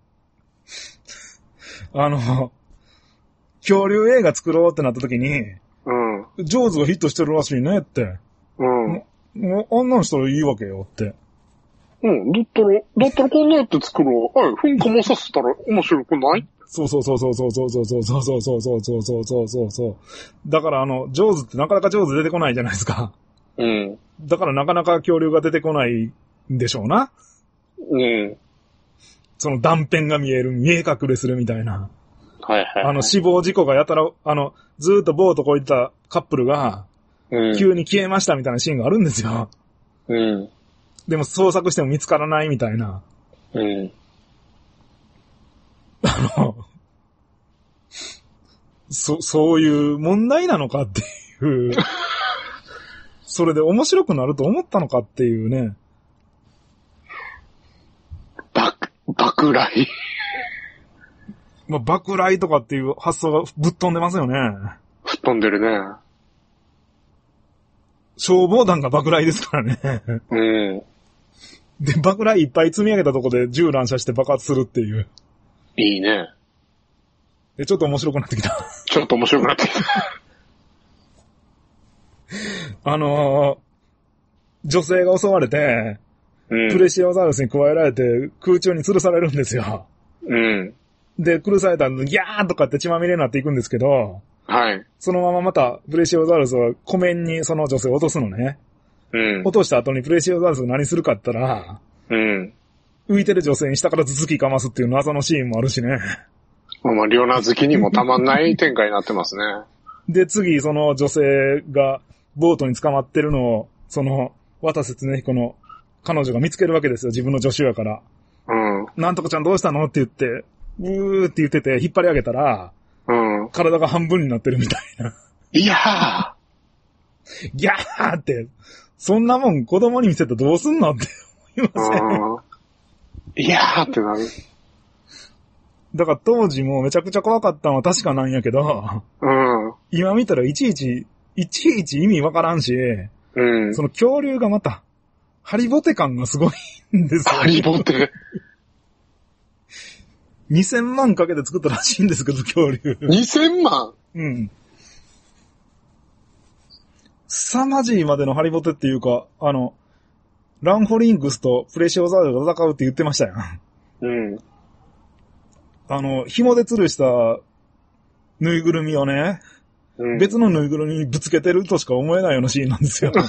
[SPEAKER 1] あの、恐竜映画作ろうってなった時に、
[SPEAKER 2] うん。
[SPEAKER 1] ジョーズがヒットしてるらしいねって。
[SPEAKER 2] うん。
[SPEAKER 1] もう、あんなんしたらいいわけよって。
[SPEAKER 2] うん。だったら、だったらこんなやって作ろう。はい。噴火もさせたら面白くない？
[SPEAKER 1] そうそうそうそうそうそうそうそうそうそうそうそうそうそうそうそう。だからあの、ジョーズってなかなかジョーズ出てこないじゃないですか。
[SPEAKER 2] うん。
[SPEAKER 1] だからなかなか恐竜が出てこないんでしょうな。
[SPEAKER 2] うん。
[SPEAKER 1] その断片が見える、見え隠れするみたいな。
[SPEAKER 2] はいはい、はい。
[SPEAKER 1] あの死亡事故がやたら、あの、ずーっとボートこいてたカップルが、
[SPEAKER 2] うん、
[SPEAKER 1] 急に消えましたみたいなシーンがあるんですよ。
[SPEAKER 2] うん。
[SPEAKER 1] でも捜索しても見つからないみたいな。
[SPEAKER 2] うん。
[SPEAKER 1] あの、そ、そういう問題なのかっていう。それで面白くなると思ったのかっていうね。
[SPEAKER 2] ば、爆雷
[SPEAKER 1] まあ、爆雷とかっていう発想がぶっ飛んでますよね。
[SPEAKER 2] 吹っ飛んでるね。
[SPEAKER 1] 消防団が爆雷ですからね。
[SPEAKER 2] うん。
[SPEAKER 1] で、爆雷いっぱい積み上げたとこで銃乱射して爆発するっていう。
[SPEAKER 2] いいね。
[SPEAKER 1] で、ちょっと面白くなってきた。
[SPEAKER 2] ちょっと面白くなってきた。
[SPEAKER 1] あのー、女性が襲われて、
[SPEAKER 2] うん、
[SPEAKER 1] プレシオザウルスに加えられて空中に吊るされるんですよ。
[SPEAKER 2] うん。
[SPEAKER 1] で、吊るされたらギャーとかって血まみれになっていくんですけど、
[SPEAKER 2] はい。
[SPEAKER 1] そのまままたプレシオザウルスは湖面にその女性を落とすのね。
[SPEAKER 2] うん。
[SPEAKER 1] 落とした後にプレシオザウルスが何するかって言ったら、
[SPEAKER 2] うん。
[SPEAKER 1] 浮いてる女性に下から頭突きかますっていう謎のシーンもあるしね。
[SPEAKER 2] まあ、リオナ好きにもたまんない展開になってますね。
[SPEAKER 1] で、次、その女性がボートに捕まってるのを、その、渡瀬恒彦の彼女が見つけるわけですよ、自分の助手やから。
[SPEAKER 2] うん。
[SPEAKER 1] なんとかちゃんどうしたのって言って、うーって言ってて、引っ張り上げたら、
[SPEAKER 2] うん。
[SPEAKER 1] 体が半分になってるみたいな。
[SPEAKER 2] いや
[SPEAKER 1] ーギャーって、そんなもん子供に見せたらどうすんのって思いません、ね。
[SPEAKER 2] いやーってなる。
[SPEAKER 1] だから当時もめちゃくちゃ怖かったのは確かなんやけど、
[SPEAKER 2] うん。
[SPEAKER 1] 今見たらいちいち、いちいち意味わからんし、
[SPEAKER 2] うん。
[SPEAKER 1] その恐竜がまた、ハリボテ感がすごいんですよ。
[SPEAKER 2] ハリボテ
[SPEAKER 1] にせんまんかけて作ったらしいんですけど、恐竜。
[SPEAKER 2] にせんまん？
[SPEAKER 1] うん。凄まじいまでのハリボテっていうか、あの、 ランホリンクスとプレシオザードが戦うって言ってましたよ。
[SPEAKER 2] うん。
[SPEAKER 1] あの、紐で吊るしたぬいぐるみをね、うん、別のぬいぐるみにぶつけてるとしか思えないようなシーンなんですよ。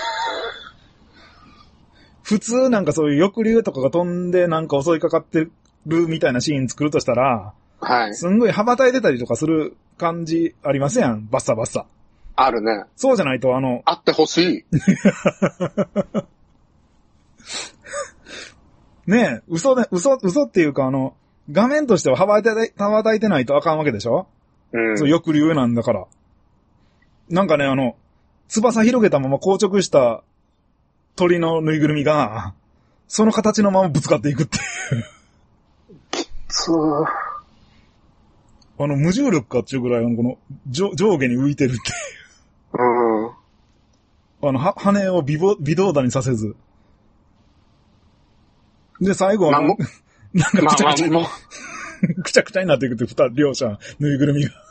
[SPEAKER 1] 普通なんかそういう翼竜とかが飛んでなんか襲いかかってるみたいなシーン作るとしたら、はい。すんごい羽ばたいてたりとかする感じありますやん。バッサバッサ。
[SPEAKER 2] あるね。
[SPEAKER 1] そうじゃないとあの。
[SPEAKER 2] あってほしい。
[SPEAKER 1] ねえ、嘘で、嘘、嘘っていうかあの、画面としては羽ばたいて、羽ばたいてないとあかんわけでしょ？うん。そう、翼竜なんだから。なんかね、あの、翼広げたまま硬直した鳥のぬいぐるみが、その形のままぶつかっていくっていう。
[SPEAKER 2] そう。
[SPEAKER 1] あの、無重力かっていうぐらい、この、上上下に浮いてるっていう。うん。あの、は、羽を微ぼ微動だにさせず。で、最後は、なんかくちゃくちゃ、まあまあ、くちゃくちゃになっていくって二人、両者、ぬいぐるみが。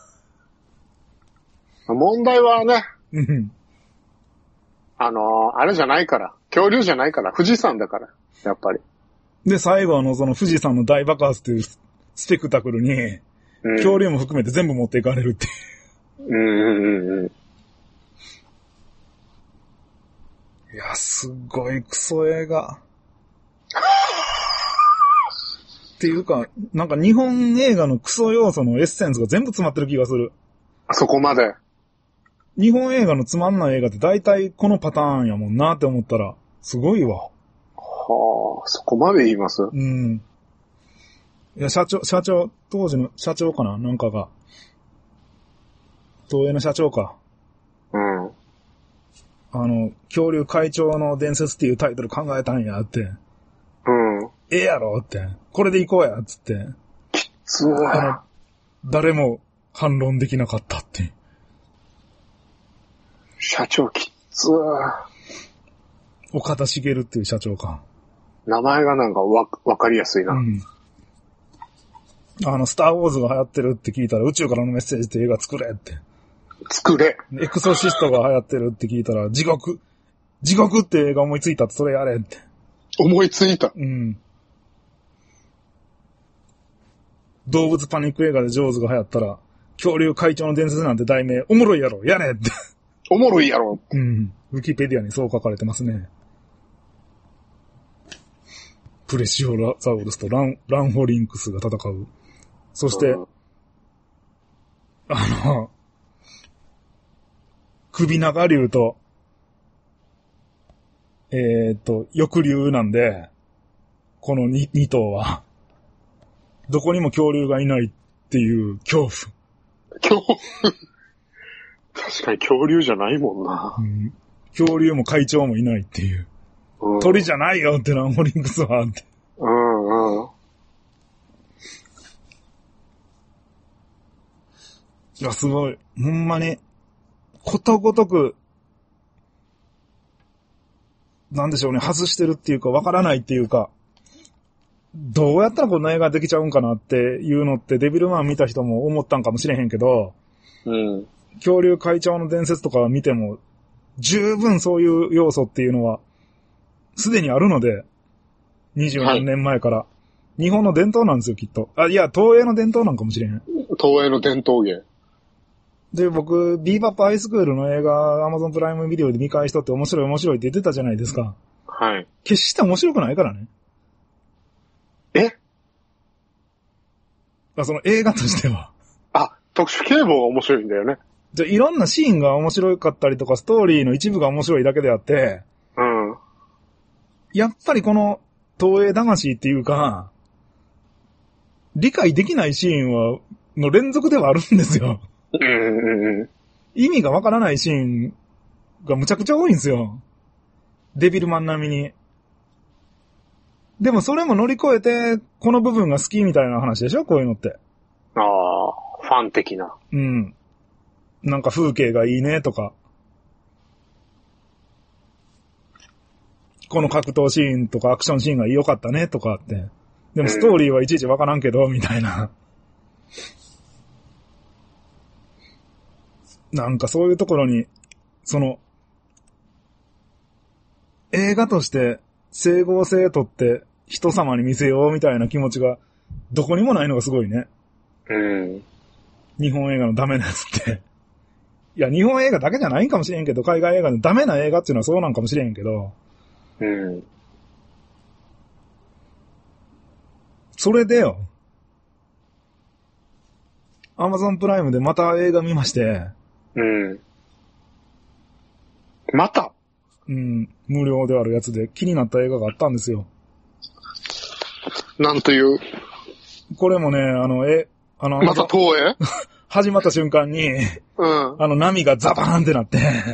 [SPEAKER 2] 問題はね、うん、あのー、あれじゃないから、恐竜じゃないから、富士山だから、やっぱり。
[SPEAKER 1] で、最後あの、その富士山の大爆発っていうスペクタクルに、うん、恐竜も含めて全部持っていかれるっていう。うんうんうん。いや、すごいクソ映画。っていうか、なんか日本映画のクソ要素のエッセンスが全部詰まってる気がする。
[SPEAKER 2] あそこまで。
[SPEAKER 1] 日本映画のつまんない映画って大体このパターンやもんなって思ったら、すごいわ。
[SPEAKER 2] はあ、そこまで言います？
[SPEAKER 1] うん。いや、社長、社長、当時の社長かななんかが。東映の社長か。うん。あの、恐竜会長の伝説っていうタイトル考えたんやって。うん。ええやろって。これで行こうや、つって。
[SPEAKER 2] きつー。
[SPEAKER 1] あの、誰も反論できなかったって。
[SPEAKER 2] 社長きつー。
[SPEAKER 1] 岡田茂っていう社長か。
[SPEAKER 2] 名前がなんかわ、わかりやすいな。うん。
[SPEAKER 1] あの、スターウォーズが流行ってるって聞いたら宇宙からのメッセージって映画作れって。
[SPEAKER 2] 作れ。
[SPEAKER 1] エクソシストが流行ってるって聞いたら地獄。地獄って映画思いついたってそれやれって。
[SPEAKER 2] 思いついた。
[SPEAKER 1] うん。動物パニック映画でジョーズが流行ったら、恐竜会長の伝説なんて題名、おもろいやろ、やれって。
[SPEAKER 2] おもろいやろ。
[SPEAKER 1] うん。ウィキペディアにそう書かれてますね。プレシオラザウルスとラン、ランホリンクスが戦う。そして、うん、あの、首長竜と、えー、っと、翼竜なんで、この 2, 2頭は、どこにも恐竜がいないっていう恐怖。
[SPEAKER 2] 恐怖確かに恐竜じゃないもんな。
[SPEAKER 1] うん、恐竜も会長もいないっていう。うん、鳥じゃないよってランホリンクスはって。うんうん。いや、すごい。ほんまに、ことごとく、なんでしょうね、外してるっていうか、わからないっていうか、どうやったらこんな映画できちゃうんかなっていうのって、デビルマン見た人も思ったんかもしれへんけど、うん。恐竜会長の伝説とか見ても、十分そういう要素っていうのは、すでにあるので、二十何年前から、はい。日本の伝統なんですよ、きっと。あ、いや、東映の伝統なんかもしれへん。
[SPEAKER 2] 東映の伝統芸。
[SPEAKER 1] で、僕、ビーバップハイスクールの映画、アマゾンプライムビデオで見返しとって面白い面白いって言ってたじゃないですか。はい。決して面白くないからね。
[SPEAKER 2] え？
[SPEAKER 1] あ、その映画としては。
[SPEAKER 2] あ、特殊警棒が面白いんだよね。
[SPEAKER 1] じゃ、いろんなシーンが面白かったりとか、ストーリーの一部が面白いだけであって、うん。やっぱりこの、東映魂っていうか、理解できないシーンは、の連続ではあるんですよ。うんうんうん、意味がわからないシーンがむちゃくちゃ多いんですよ。デビルマン並みに。でもそれも乗り越えて、この部分が好きみたいな話でしょこういうのって。
[SPEAKER 2] ああ、ファン的な。
[SPEAKER 1] うん。なんか風景がいいねとか。この格闘シーンとかアクションシーンが良かったねとかって。でもストーリーはいちいちわからんけど、みたいな。なんかそういうところに、その、映画として整合性とって人様に見せようみたいな気持ちがどこにもないのがすごいね。
[SPEAKER 2] うん。
[SPEAKER 1] 日本映画のダメなやつって。いや、日本映画だけじゃないんかもしれんけど、海外映画のダメな映画っていうのはそうなんかもしれんけど。
[SPEAKER 2] うん。
[SPEAKER 1] それでよ。アマゾンプライムでまた映画見まして。
[SPEAKER 2] うん。また
[SPEAKER 1] うん、無料であるやつで気になった映画があったんですよ。
[SPEAKER 2] なんという。
[SPEAKER 1] これもね、あの、え、あの、
[SPEAKER 2] また東映
[SPEAKER 1] 始まった瞬間に、
[SPEAKER 2] うん。
[SPEAKER 1] あの波がザバーンってなって、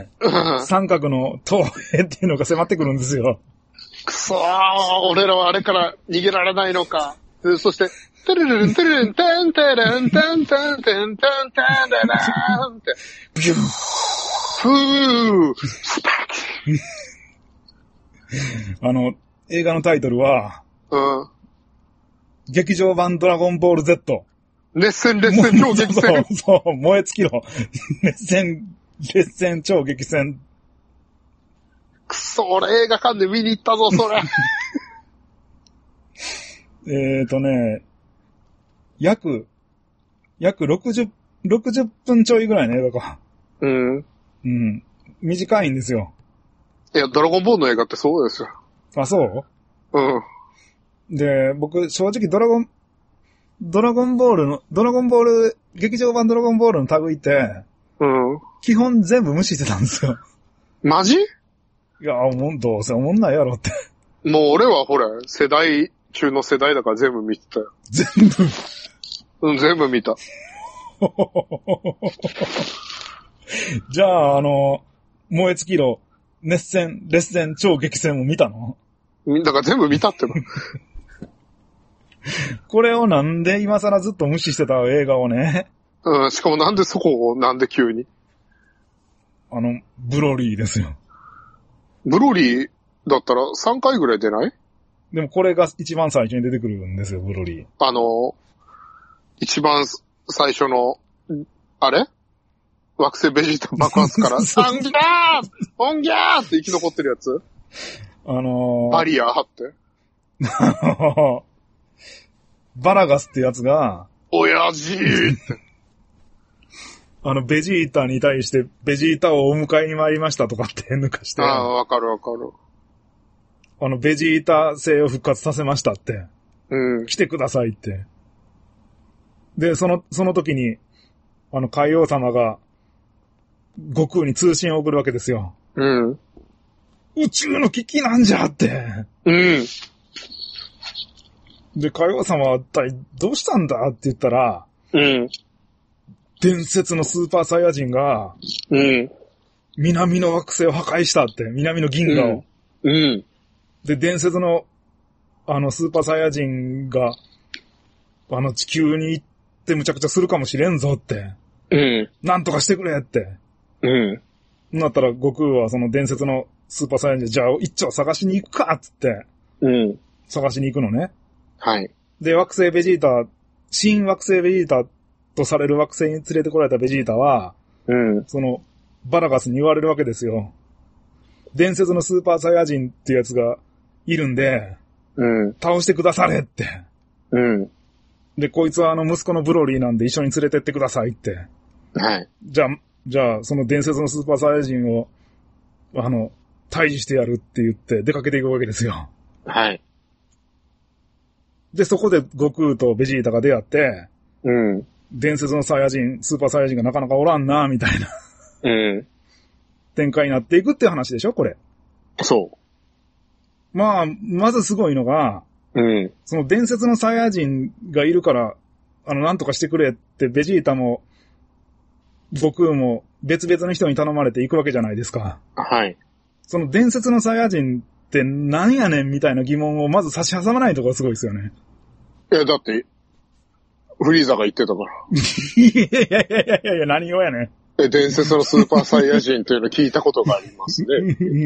[SPEAKER 1] 三角の東映っていうのが迫ってくるんですよ。
[SPEAKER 2] くそー、俺らはあれから逃げられないのか。そして、テルルルンテルルンテンテルンテンテンテンテンテンテンって、ビュー、フー、スパ
[SPEAKER 1] ーあの、映画のタイトルは、
[SPEAKER 2] うん。
[SPEAKER 1] 劇場版ドラゴンボール Z。
[SPEAKER 2] 熱戦、熱戦、超激戦。
[SPEAKER 1] そう、そう、燃え尽きろ。熱戦、熱戦、超激戦。
[SPEAKER 2] くそ、俺映画館で見に行ったぞ、それ。
[SPEAKER 1] えーとね、約、約ろくじゅう、ろくじゅっぷんちょいぐらいの映画か。
[SPEAKER 2] うん。
[SPEAKER 1] うん。短いんですよ。
[SPEAKER 2] いや、ドラゴンボールの映画ってそうですよ。
[SPEAKER 1] あ、そう
[SPEAKER 2] うん。
[SPEAKER 1] で、僕、正直ドラゴン、ドラゴンボールの、ドラゴンボール、劇場版ドラゴンボールの類って、
[SPEAKER 2] うん。
[SPEAKER 1] 基本全部無視してたんですよ。
[SPEAKER 2] マジ？い
[SPEAKER 1] や、もうどうせ思んないやろって。
[SPEAKER 2] もう俺はほら、世代中の世代だから全部見てたよ。
[SPEAKER 1] 全部
[SPEAKER 2] うん、全部見た。
[SPEAKER 1] じゃあ、あの、燃え尽きろ、熱戦、烈戦、超激戦を見たの？
[SPEAKER 2] だから全部見たっての。
[SPEAKER 1] これをなんで今更ずっと無視してた映画をね。
[SPEAKER 2] うん、しかもなんでそこを、なんで急に。
[SPEAKER 1] あの、ブロリーですよ。
[SPEAKER 2] ブロリーだったらさんかいぐらい出ない？
[SPEAKER 1] でもこれが一番最初に出てくるんですよ、ブロリー。
[SPEAKER 2] あの、一番最初の、あれ？惑星ベジータ爆発から、サンギャーオンギャーって生き残ってるやつ？
[SPEAKER 1] あのー、
[SPEAKER 2] バリア張って。
[SPEAKER 1] バラガスってやつが、
[SPEAKER 2] 親父って。
[SPEAKER 1] あの、ベジータに対して、ベジータをお迎えに参りましたとかって抜かして。
[SPEAKER 2] ああ、わかるわかる。
[SPEAKER 1] あの、ベジータ星を復活させましたって。
[SPEAKER 2] うん。
[SPEAKER 1] 来てくださいって。で、その、その時に、あの、海王様が、悟空に通信を送るわけですよ。
[SPEAKER 2] うん。
[SPEAKER 1] 宇宙の危機なんじゃって。
[SPEAKER 2] うん。
[SPEAKER 1] で、海王様は一体どうしたんだって言ったら、
[SPEAKER 2] うん。
[SPEAKER 1] 伝説のスーパーサイヤ人が、
[SPEAKER 2] うん。
[SPEAKER 1] 南の惑星を破壊したって、南の銀河を。
[SPEAKER 2] うん。うん、
[SPEAKER 1] で、伝説の、あの、スーパーサイヤ人が、あの、地球に行ってむちゃくちゃするかもしれんぞって。
[SPEAKER 2] うん。
[SPEAKER 1] なんとかしてくれって。
[SPEAKER 2] うん。
[SPEAKER 1] なったら、悟空はその伝説のスーパーサイヤ人で、じゃあ一丁探しに行くかっつって、
[SPEAKER 2] うん。
[SPEAKER 1] 探しに行くのね。
[SPEAKER 2] はい。
[SPEAKER 1] で、惑星ベジータ、新惑星ベジータとされる惑星に連れてこられたベジータは、
[SPEAKER 2] うん。
[SPEAKER 1] その、バラガスに言われるわけですよ。伝説のスーパーサイヤ人ってやつがいるんで、
[SPEAKER 2] うん。
[SPEAKER 1] 倒してくだされって。
[SPEAKER 2] うん。
[SPEAKER 1] で、こいつはあの息子のブロリーなんで一緒に連れてってくださいって。
[SPEAKER 2] はい。
[SPEAKER 1] じゃあ、じゃあ、その伝説のスーパーサイヤ人を、あの、退治してやるって言って出かけていくわけですよ。
[SPEAKER 2] はい。
[SPEAKER 1] で、そこで悟空とベジータが出会って、
[SPEAKER 2] うん。
[SPEAKER 1] 伝説のサイヤ人、スーパーサイヤ人がなかなかおらんな、みたいな。
[SPEAKER 2] うん。
[SPEAKER 1] 展開になっていくっていう話でしょ、これ。
[SPEAKER 2] そう。
[SPEAKER 1] まあ、まずすごいのが、
[SPEAKER 2] うん。
[SPEAKER 1] その伝説のサイヤ人がいるから、あの、なんとかしてくれってベジータも、悟空も別々の人に頼まれていくわけじゃないですか。
[SPEAKER 2] はい。
[SPEAKER 1] その伝説のサイヤ人って何やねんみたいな疑問をまず差し挟まないところがすごいですよね。
[SPEAKER 2] いや、だって、フリーザが言ってたから。
[SPEAKER 1] いやいやいやいやいやいや、何をやねん。
[SPEAKER 2] え、伝説のスーパーサイヤ人っていうの聞いたことがありますね。
[SPEAKER 1] うんうんうんうん。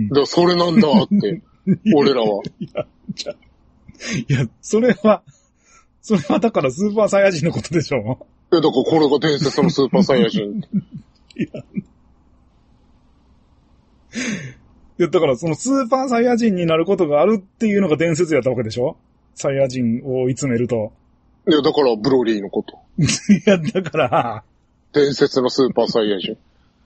[SPEAKER 2] でもそれなんだって、俺らは。
[SPEAKER 1] いや、じゃ、いや、それは、それはだからスーパーサイヤ人のことでしょ。
[SPEAKER 2] え、だからこれが伝説のスーパーサイヤ人。
[SPEAKER 1] いや、 や、だからそのスーパーサイヤ人になることがあるっていうのが伝説やったわけでしょ？サイヤ人を追い詰めると。
[SPEAKER 2] いや、だからブロリーのこと。
[SPEAKER 1] いや、だから、
[SPEAKER 2] 伝説のスーパーサイヤ人。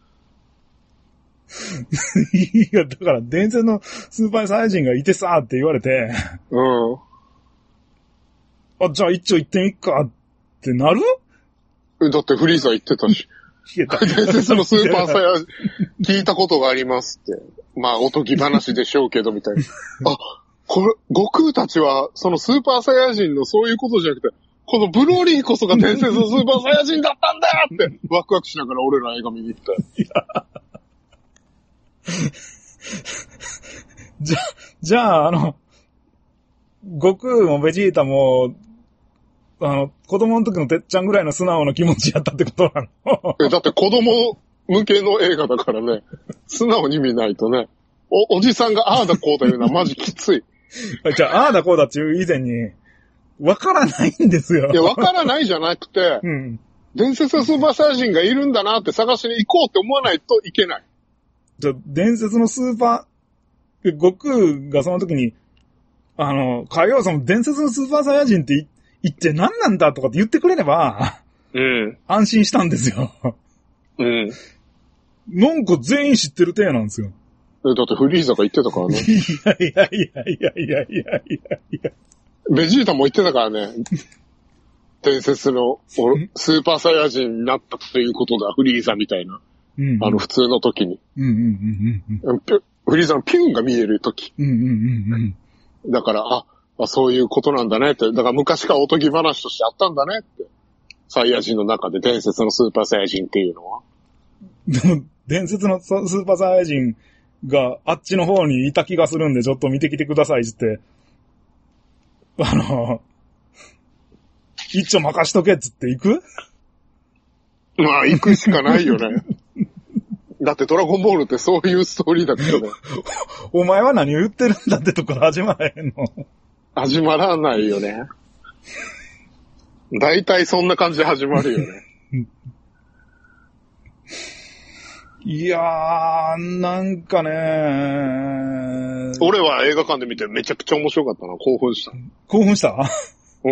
[SPEAKER 1] いや、だから伝説のスーパーサイヤ人がいてさーって言われて、
[SPEAKER 2] うん。
[SPEAKER 1] あ、じゃあ一丁行ってみっかってなる？
[SPEAKER 2] だってフリーザ言ってたし。伝説のスーパーサイヤ人聞いたことがありますって。まあ、おとぎ話でしょうけど、みたいな。あ、これ、悟空たちは、そのスーパーサイヤ人のそういうことじゃなくて、このブロリーこそが伝説のスーパーサイヤ人だったんだよって、ワクワクしながら俺ら映画見に行ったよ。
[SPEAKER 1] じゃ、じゃあ、あの、悟空もベジータも、あの、子供の時のてっちゃんぐらいの素直な気持ちやったってことなの？
[SPEAKER 2] え、だって子供向けの映画だからね、素直に見ないとね、お、おじさんがああだこうだ言うのはマジきつい。
[SPEAKER 1] じゃあ、ああだこうだっていう以前に、わからないんですよ。
[SPEAKER 2] いや、わからないじゃなくて、
[SPEAKER 1] うん。
[SPEAKER 2] 伝説のスーパーサイヤ人がいるんだなって探しに行こうって思わないといけない。
[SPEAKER 1] じゃあ、伝説のスーパー、悟空がその時に、あの、海王さんも伝説のスーパーサイヤ人って言言って何なんだとかって言ってくれれば、
[SPEAKER 2] うん。
[SPEAKER 1] 安心したんですよ。
[SPEAKER 2] うん。
[SPEAKER 1] なんか全員知ってる体なんですよ。
[SPEAKER 2] だってフリーザが言ってたからね。
[SPEAKER 1] いやいやいやいやいやいやいやいや。
[SPEAKER 2] ベジータも言ってたからね。伝説のスーパーサイヤ人になったということだ、フリーザみたいな。うんうん、あの普通の時に。
[SPEAKER 1] うんうんうんうん、
[SPEAKER 2] フリーザのピュンが見える時。
[SPEAKER 1] うんうんうんうん、
[SPEAKER 2] だから、あ、あ、そういうことなんだねって。だから昔からおとぎ話としてあったんだねって。サイヤ人の中で伝説のスーパーサイヤ人っていうのは。
[SPEAKER 1] でも、伝説のスーパーサイヤ人があっちの方にいた気がするんで、ちょっと見てきてくださいって。あの、一丁任しとけっつって行く？
[SPEAKER 2] まあ、行くしかないよね。だってドラゴンボールってそういうストーリーだからね。
[SPEAKER 1] お前は何を言ってるんだってところ始まらへんの？
[SPEAKER 2] 始まらないよね。大体そんな感じで始まるよね。
[SPEAKER 1] いやー、なんかね
[SPEAKER 2] 俺は映画館で見てめちゃくちゃ面白かったな。興奮した。
[SPEAKER 1] 興奮した？
[SPEAKER 2] うん。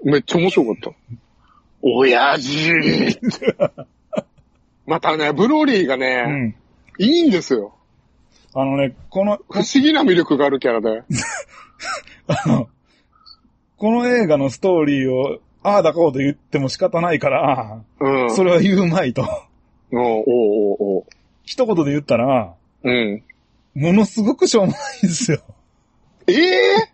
[SPEAKER 2] めっちゃ面白かった。親父またね、ブロリーがね、うん、いいんですよ。
[SPEAKER 1] あのね、この、
[SPEAKER 2] 不思議な魅力があるキャラで。
[SPEAKER 1] あの、この映画のストーリーを、ああだこうと言っても仕方ないから、うん、それは言うまいと。
[SPEAKER 2] おうおうおうおう
[SPEAKER 1] 一言で言ったら、
[SPEAKER 2] うん。
[SPEAKER 1] ものすごくしょうもないんですよ。
[SPEAKER 2] ええ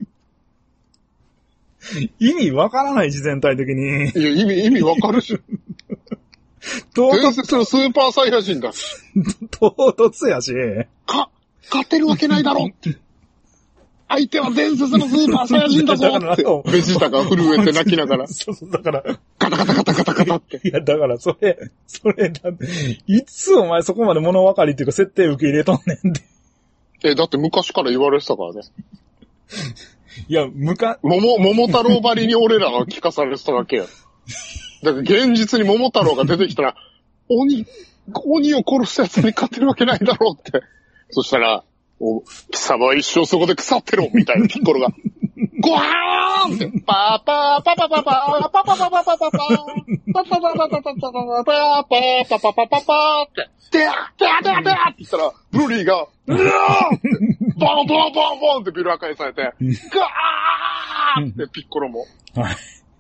[SPEAKER 1] ー、意味わからないし、全体的に。
[SPEAKER 2] いや、意味、意味わかるし。伝説のスーパーサイヤ人だし。
[SPEAKER 1] 唐突やし。
[SPEAKER 2] か、勝てるわけないだろって。相手は伝説のスーパーサイヤ人だぞって。ベジータが震えて泣きながら。
[SPEAKER 1] そうそう、だから。
[SPEAKER 2] カタカタカタカタカタって。
[SPEAKER 1] いや、だからそれ、それだって、いつお前そこまで物分かりっていうか設定受け入れとんねんって。
[SPEAKER 2] え、だって昔から言われてたからね。
[SPEAKER 1] いや、むか、
[SPEAKER 2] 桃、桃太郎ばりに俺らが聞かされてただけや。だから現実に桃太郎が出てきたら、鬼、鬼を殺したやつに勝てるわけないだろうって。そしたら、お、貴様は一生そこで腐ってろみたいなピッコロが。ゴワーンって、パーパーパパパパー、パパパパパパパパー、パパパパパパパパパパパパパパパーって、でやでやでやでやって言ったら、ブロリーが、うわーって、ボンボンボンボンってビル破壊されて、ガーってピッコロも。
[SPEAKER 1] はい。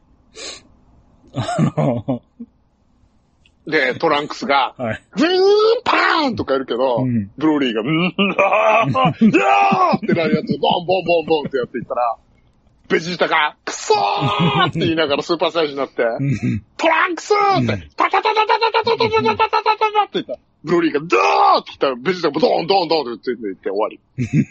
[SPEAKER 1] あの、
[SPEAKER 2] で、トランクスが、
[SPEAKER 1] はい、
[SPEAKER 2] ズーンパーンとかやるけど、うん、ブロリーが、うーん、あー、いやーってなるやつをボンボンボンボンってやっていったら、ベジータが、クソーって言いながらスーパーサイヤ人になって、トランクスーって、タタタタタタタタタタタタタタタって言った。ブロリーがドーって来たら、ベジータがドーンドーンドーンって言って終わり。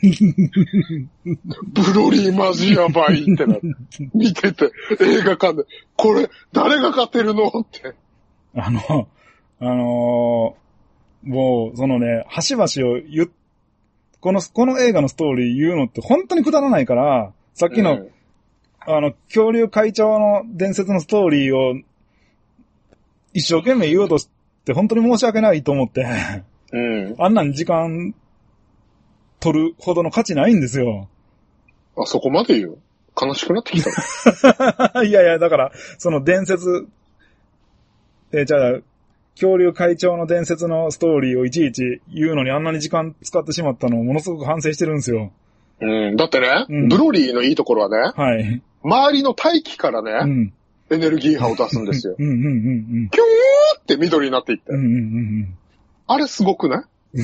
[SPEAKER 2] ブロリーマジやばいってなって、見てて、映画館で、これ、誰が勝てるのって。
[SPEAKER 1] あの、あのー、もう、そのね、端々を言っ、この、この映画のストーリー言うのって本当にくだらないから、さっきの、うん、あの、恐竜会長の伝説のストーリーを一生懸命言おうとして本当に申し訳ないと思って、
[SPEAKER 2] うん、
[SPEAKER 1] あんなに時間取るほどの価値ないんですよ。
[SPEAKER 2] あ、そこまで言う？悲しくなってきた。
[SPEAKER 1] いやいや、だから、その伝説、え、じゃあ、恐竜会長の伝説のストーリーをいちいち言うのにあんなに時間使ってしまったのをものすごく反省してるんですよ。
[SPEAKER 2] うん。だってね、
[SPEAKER 1] うん、
[SPEAKER 2] ブロリーのいいところはね、
[SPEAKER 1] はい。
[SPEAKER 2] 周りの大気からね、うん、エネルギー波を出すんですよ。うんうんうんうん。キューって緑になっていって。うんうんうんうん、あれすごくない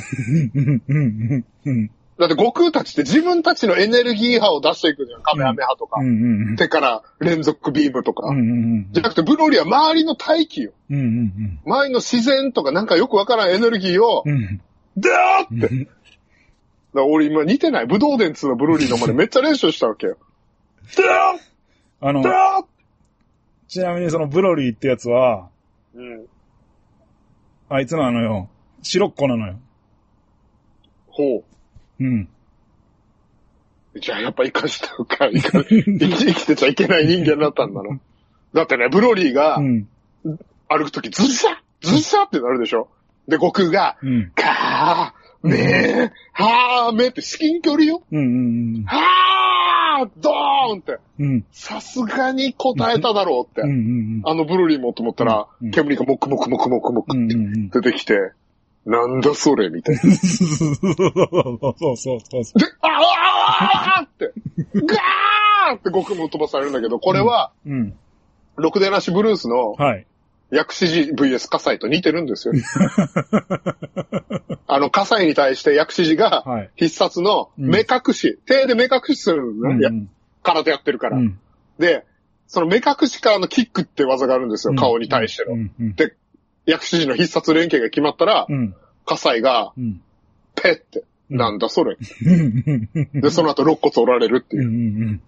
[SPEAKER 2] だって悟空たちって自分たちのエネルギー波を出していくじゃん。カメハメ波とか、うんうんうん。手から連続ビームとか、うんうんうん。じゃなくてブロリーは周りの大気よ。うんうんうん。周りの自然とかなんかよくわからんエネルギーを、うん、でーって。だから俺今似てない。ブドウデンツのブロリーの真似めっちゃ練習したわけよ。でー
[SPEAKER 1] あの、でーちなみにそのブロリーってやつは、うん。あいつなのよ。白っ子なのよ。
[SPEAKER 2] ほう。うん。じゃあやっぱ生かしたのか、生か、生き、生きてちゃいけない人間だったんだな。だってね、ブロリーが、うん、歩くときズシャッズシャッってなるでしょ。で、悟空が、うん、カー、めー、はー、めーって至近距離よ。うんうんうん、はー、ドーンって。さすがに答えただろうって。うんうんうん、あのブロリーもと思ったら、うんうん、煙がもくもくもくもくもくって出てきて、なんだそれみたいな。そうそうそうそう。で、あーって、ガーって悟空も飛ばされるんだけど、これは、うんうん、ろくでなしブルースの、はい。薬師寺 ブイエス 火災と似てるんですよ。あの、火災に対して薬師寺が必殺の目隠し、うん、手で目隠しするのね、うんうん、空手やってるから、うん。で、その目隠しからのキックって技があるんですよ、うん、顔に対しての。うんうん、で、薬師寺の必殺連携が決まったら、うん、火災が、うん、ペッて、うん、なんだそれ。で、その後肋骨折られるっていう。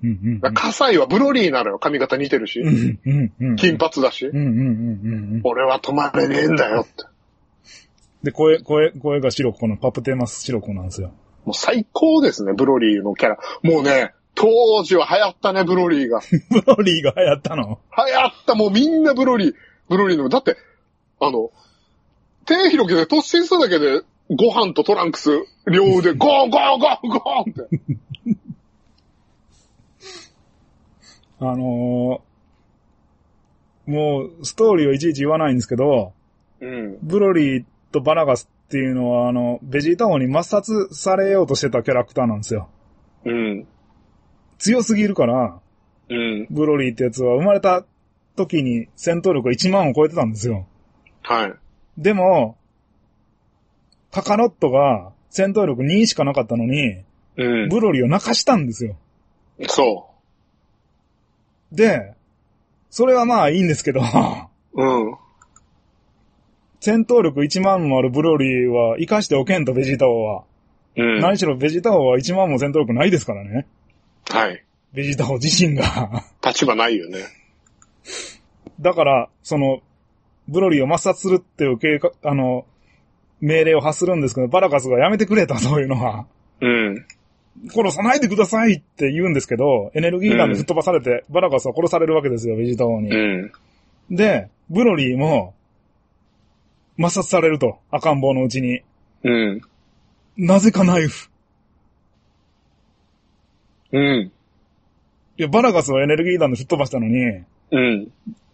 [SPEAKER 2] 火災はブロリーなのよ、髪型似てるし。金髪だし。俺は止まれねえんだよって。
[SPEAKER 1] で、声、声、声が白子のパプテマス白子なんですよ。
[SPEAKER 2] もう最高ですね、ブロリーのキャラ。もうね、当時は流行ったね、ブロリーが。
[SPEAKER 1] ブロリーが流行ったの？
[SPEAKER 2] 流行った、もうみんなブロリー。ブロリーの、だって、あの、手広げて突進するだけで、ご飯とトランクス、両腕、ゴーゴーゴーゴーって。
[SPEAKER 1] あのー、もう、ストーリーをいちいち言わないんですけど、うん、ブロリーとバラガスっていうのは、あの、ベジータ王に抹殺されようとしてたキャラクターなんですよ。うん。強すぎるから、うん。ブロリーってやつは生まれた時に戦闘力がいちまんを超えてたんですよ。はい。でも、カカロットが戦闘力にしかなかったのに、うん、ブロリーを泣かしたんですよ。そう。で、それはまあいいんですけど、うん。戦闘力いちまんもあるブロリーは生かしておけんと、ベジータ王は。うん。何しろベジータ王はいちまんも戦闘力ないですからね。はい。ベジータ王自身が。
[SPEAKER 2] 立場ないよね。
[SPEAKER 1] だから、その、ブロリーを抹殺するっていう計画、あの、命令を発するんですけど、バラカスがやめてくれた、そういうのは。うん。殺さないでくださいって言うんですけど、エネルギー弾で吹っ飛ばされて、うん、バラカスは殺されるわけですよ、ベジータ王に。うん。で、ブロリーも、抹殺されると、赤ん坊のうちに。うん。なぜかナイフ。うん。いや、バラカスはエネルギー弾で吹っ飛ばしたのに、うん。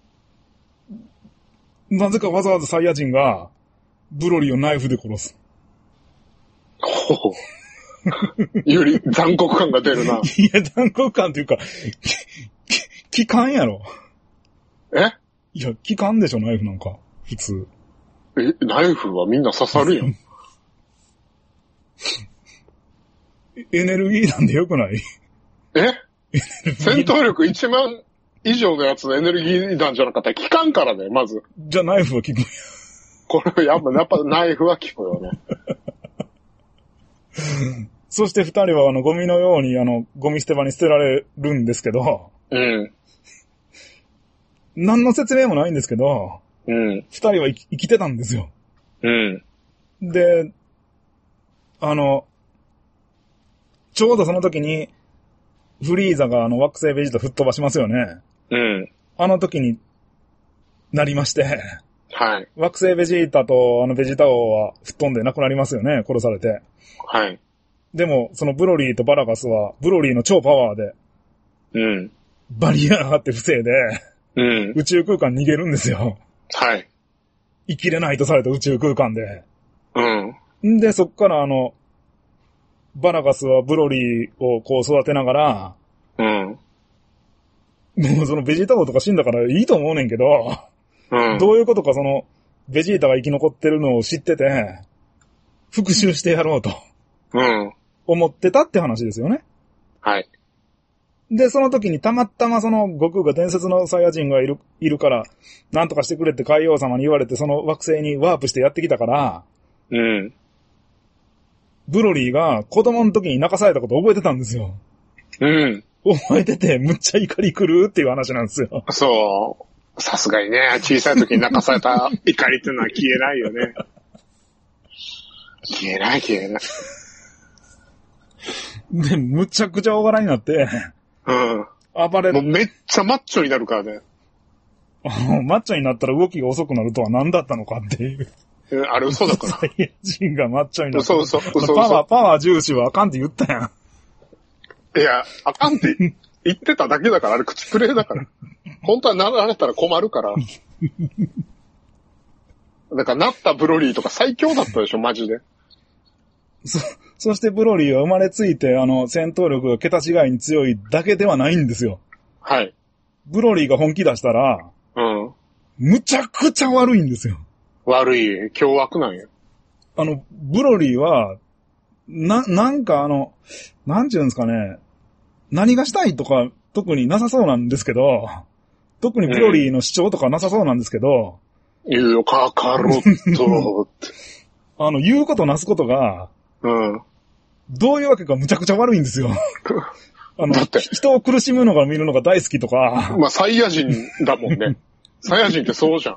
[SPEAKER 1] なぜかわざわざサイヤ人が、ブロリーをナイフで殺す。
[SPEAKER 2] ほう。より残酷感が出るな。
[SPEAKER 1] いや、残酷感っていうか、機関やろ。え？いや、機関でしょ、ナイフなんか。普通。
[SPEAKER 2] え、ナイフはみんな刺さるやん。
[SPEAKER 1] エネルギー弾でよくない？
[SPEAKER 2] え？戦闘力いちまん以上のやつのエネルギー弾じゃなかったら効かんからね、まず。
[SPEAKER 1] じゃあナイフは効くんや。
[SPEAKER 2] これ、やっぱ、やっぱナイフは効くよね。
[SPEAKER 1] そして二人はあの、ゴミのようにあの、ゴミ捨て場に捨てられるんですけど、うん。何の説明もないんですけど、うん。二人は生き、生きてたんですよ。うん。で、あの、ちょうどその時に、フリーザがあの、惑星ベジータ吹っ飛ばしますよね。うん。あの時になりまして、はい。惑星ベジータとあのベジータ王は吹っ飛んで亡くなりますよね、殺されて。はい。 でも、そのブロリーとバラガスは、ブロリーの超パワーで、
[SPEAKER 2] うん。
[SPEAKER 1] バリアがあって防いで、
[SPEAKER 2] うん。
[SPEAKER 1] 宇宙空間逃げるんですよ。
[SPEAKER 2] はい。
[SPEAKER 1] 生きれないとされた宇宙空間で。
[SPEAKER 2] うん。
[SPEAKER 1] んで、そっからあの、バラガスはブロリーをこう育てながら、
[SPEAKER 2] うん。
[SPEAKER 1] もうそのベジータ王とか死んだからいいと思うねんけど、
[SPEAKER 2] うん。
[SPEAKER 1] どういうことかその、ベジータが生き残ってるのを知ってて、復讐してやろうと
[SPEAKER 2] うん。
[SPEAKER 1] 思ってたって話ですよね。
[SPEAKER 2] はい。
[SPEAKER 1] で、その時にたまたまその悟空が伝説のサイヤ人がいる、いるから、なんとかしてくれって海王様に言われてその惑星にワープしてやってきたから、
[SPEAKER 2] うん。
[SPEAKER 1] ブロリーが子供の時に泣かされたこと覚えてたんですよ。
[SPEAKER 2] うん。
[SPEAKER 1] 覚えてて、むっちゃ怒り狂うっていう話なんですよ。
[SPEAKER 2] そう。さすがにね、小さい時に泣かされた怒りっていうのは消えないよね。消えない消えない。
[SPEAKER 1] で、むちゃくちゃ大柄になって、
[SPEAKER 2] うん。
[SPEAKER 1] 暴れる。
[SPEAKER 2] もうめっちゃマッチョになるからね。
[SPEAKER 1] マッチョになったら動きが遅くなるとは何だったのかっていう。
[SPEAKER 2] あれ嘘だから。
[SPEAKER 1] サイヤ人がマッチョになった。
[SPEAKER 2] 嘘嘘嘘嘘。
[SPEAKER 1] パワー、パワー重視はあかんって言ったやん。
[SPEAKER 2] いや、あかんって言ってただけだから、あれ口プレイだから。本当はなられたら困るから。だからなったブロリーとか最強だったでしょ、マジで。
[SPEAKER 1] そ、そしてブロリーは生まれついて、あの、戦闘力が桁違いに強いだけではないんですよ。
[SPEAKER 2] はい。
[SPEAKER 1] ブロリーが本気出したら、
[SPEAKER 2] うん。
[SPEAKER 1] むちゃくちゃ悪いんですよ。
[SPEAKER 2] 悪い、凶悪なんよ。
[SPEAKER 1] あの、ブロリーは、な、なんかあの、なんちゅうんですかね、何がしたいとか特になさそうなんですけど、特にブロリーの主張とかなさそうなんですけど、
[SPEAKER 2] 言うよ、カカロットって。
[SPEAKER 1] あの、言うことなすことが、
[SPEAKER 2] うん。
[SPEAKER 1] どういうわけかむちゃくちゃ悪いんですよ。あの、
[SPEAKER 2] だって
[SPEAKER 1] 人を苦しむのが見るのが大好きとか。
[SPEAKER 2] まあ、サイヤ人だもんね。サイヤ人ってそうじゃん。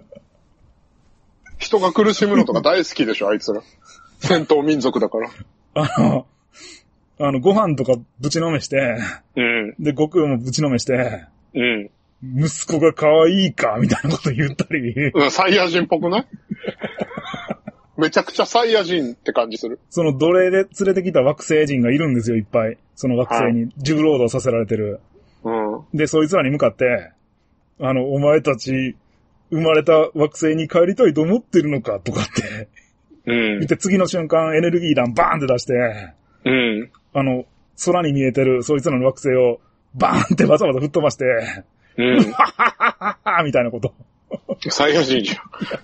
[SPEAKER 2] 人が苦しむのとか大好きでしょ、あいつら。戦闘民族だから。
[SPEAKER 1] あの、あの、ご飯とかぶちのめして、
[SPEAKER 2] うん。
[SPEAKER 1] で、悟空もぶちのめして、
[SPEAKER 2] うん。
[SPEAKER 1] 息子が可愛いか、みたいなこと言ったり。
[SPEAKER 2] うん、サイヤ人っぽくないめちゃくちゃサイヤ人って感じする。
[SPEAKER 1] その奴隷で連れてきた惑星人がいるんですよ、いっぱい。その惑星に重労働させられてる。
[SPEAKER 2] うん。
[SPEAKER 1] で、そいつらに向かって、あの、お前たち、生まれた惑星に帰りたいと思ってるのか、とかって。
[SPEAKER 2] うん。
[SPEAKER 1] 見て、次の瞬間エネルギー弾バーンって出して、
[SPEAKER 2] うん。
[SPEAKER 1] あの、空に見えてるそいつらの惑星をバーンってわざわざ吹っ飛ばして、
[SPEAKER 2] うん。
[SPEAKER 1] はははははみたいなこと。
[SPEAKER 2] サイヤ人じゃん。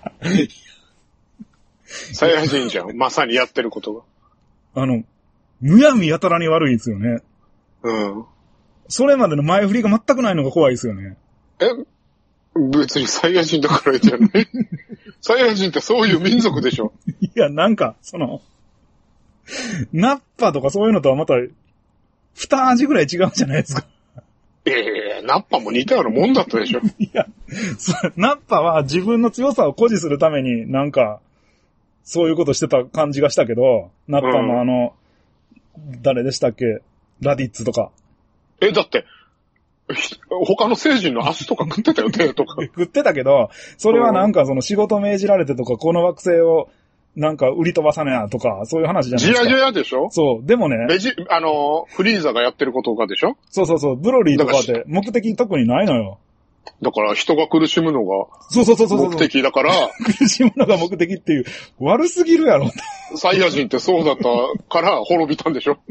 [SPEAKER 2] サイヤ人じゃん。まさにやってることが。
[SPEAKER 1] あの、むやみやたらに悪いですよね。
[SPEAKER 2] うん。
[SPEAKER 1] それまでの前振りが全くないのが怖いですよね。
[SPEAKER 2] え別にサイヤ人だからじゃないサイヤ人ってそういう民族でしょ。
[SPEAKER 1] いや、なんか、その、ナッパとかそういうのとはまた、二味ぐらい違うじゃないですか。
[SPEAKER 2] ええー、ナッパも似たようなもんだったでしょ。
[SPEAKER 1] いや、ナッパは自分の強さを誇示するためになんか、そういうことしてた感じがしたけど、ナッパもあの、うん、誰でしたっけラディッツとか。
[SPEAKER 2] え、だって、他の星人の足とか食ってたよ、手とか。
[SPEAKER 1] 食ってたけど、それはなんかその仕事命じられてとか、この惑星をなんか売り飛ばさねやとか、そういう話じゃないですか。
[SPEAKER 2] ジラジラでしょ
[SPEAKER 1] そう。でもね。
[SPEAKER 2] ベジ、あの、フリーザがやってることがでしょ
[SPEAKER 1] そうそうそう。ブロリーとかって目的特にないのよ。
[SPEAKER 2] だから人が苦しむのが
[SPEAKER 1] そうそうそうそう
[SPEAKER 2] 目的だから。
[SPEAKER 1] 苦しむのが目的っていう、悪すぎるやろ。
[SPEAKER 2] サイヤ人ってそうだったから滅びたんでしょ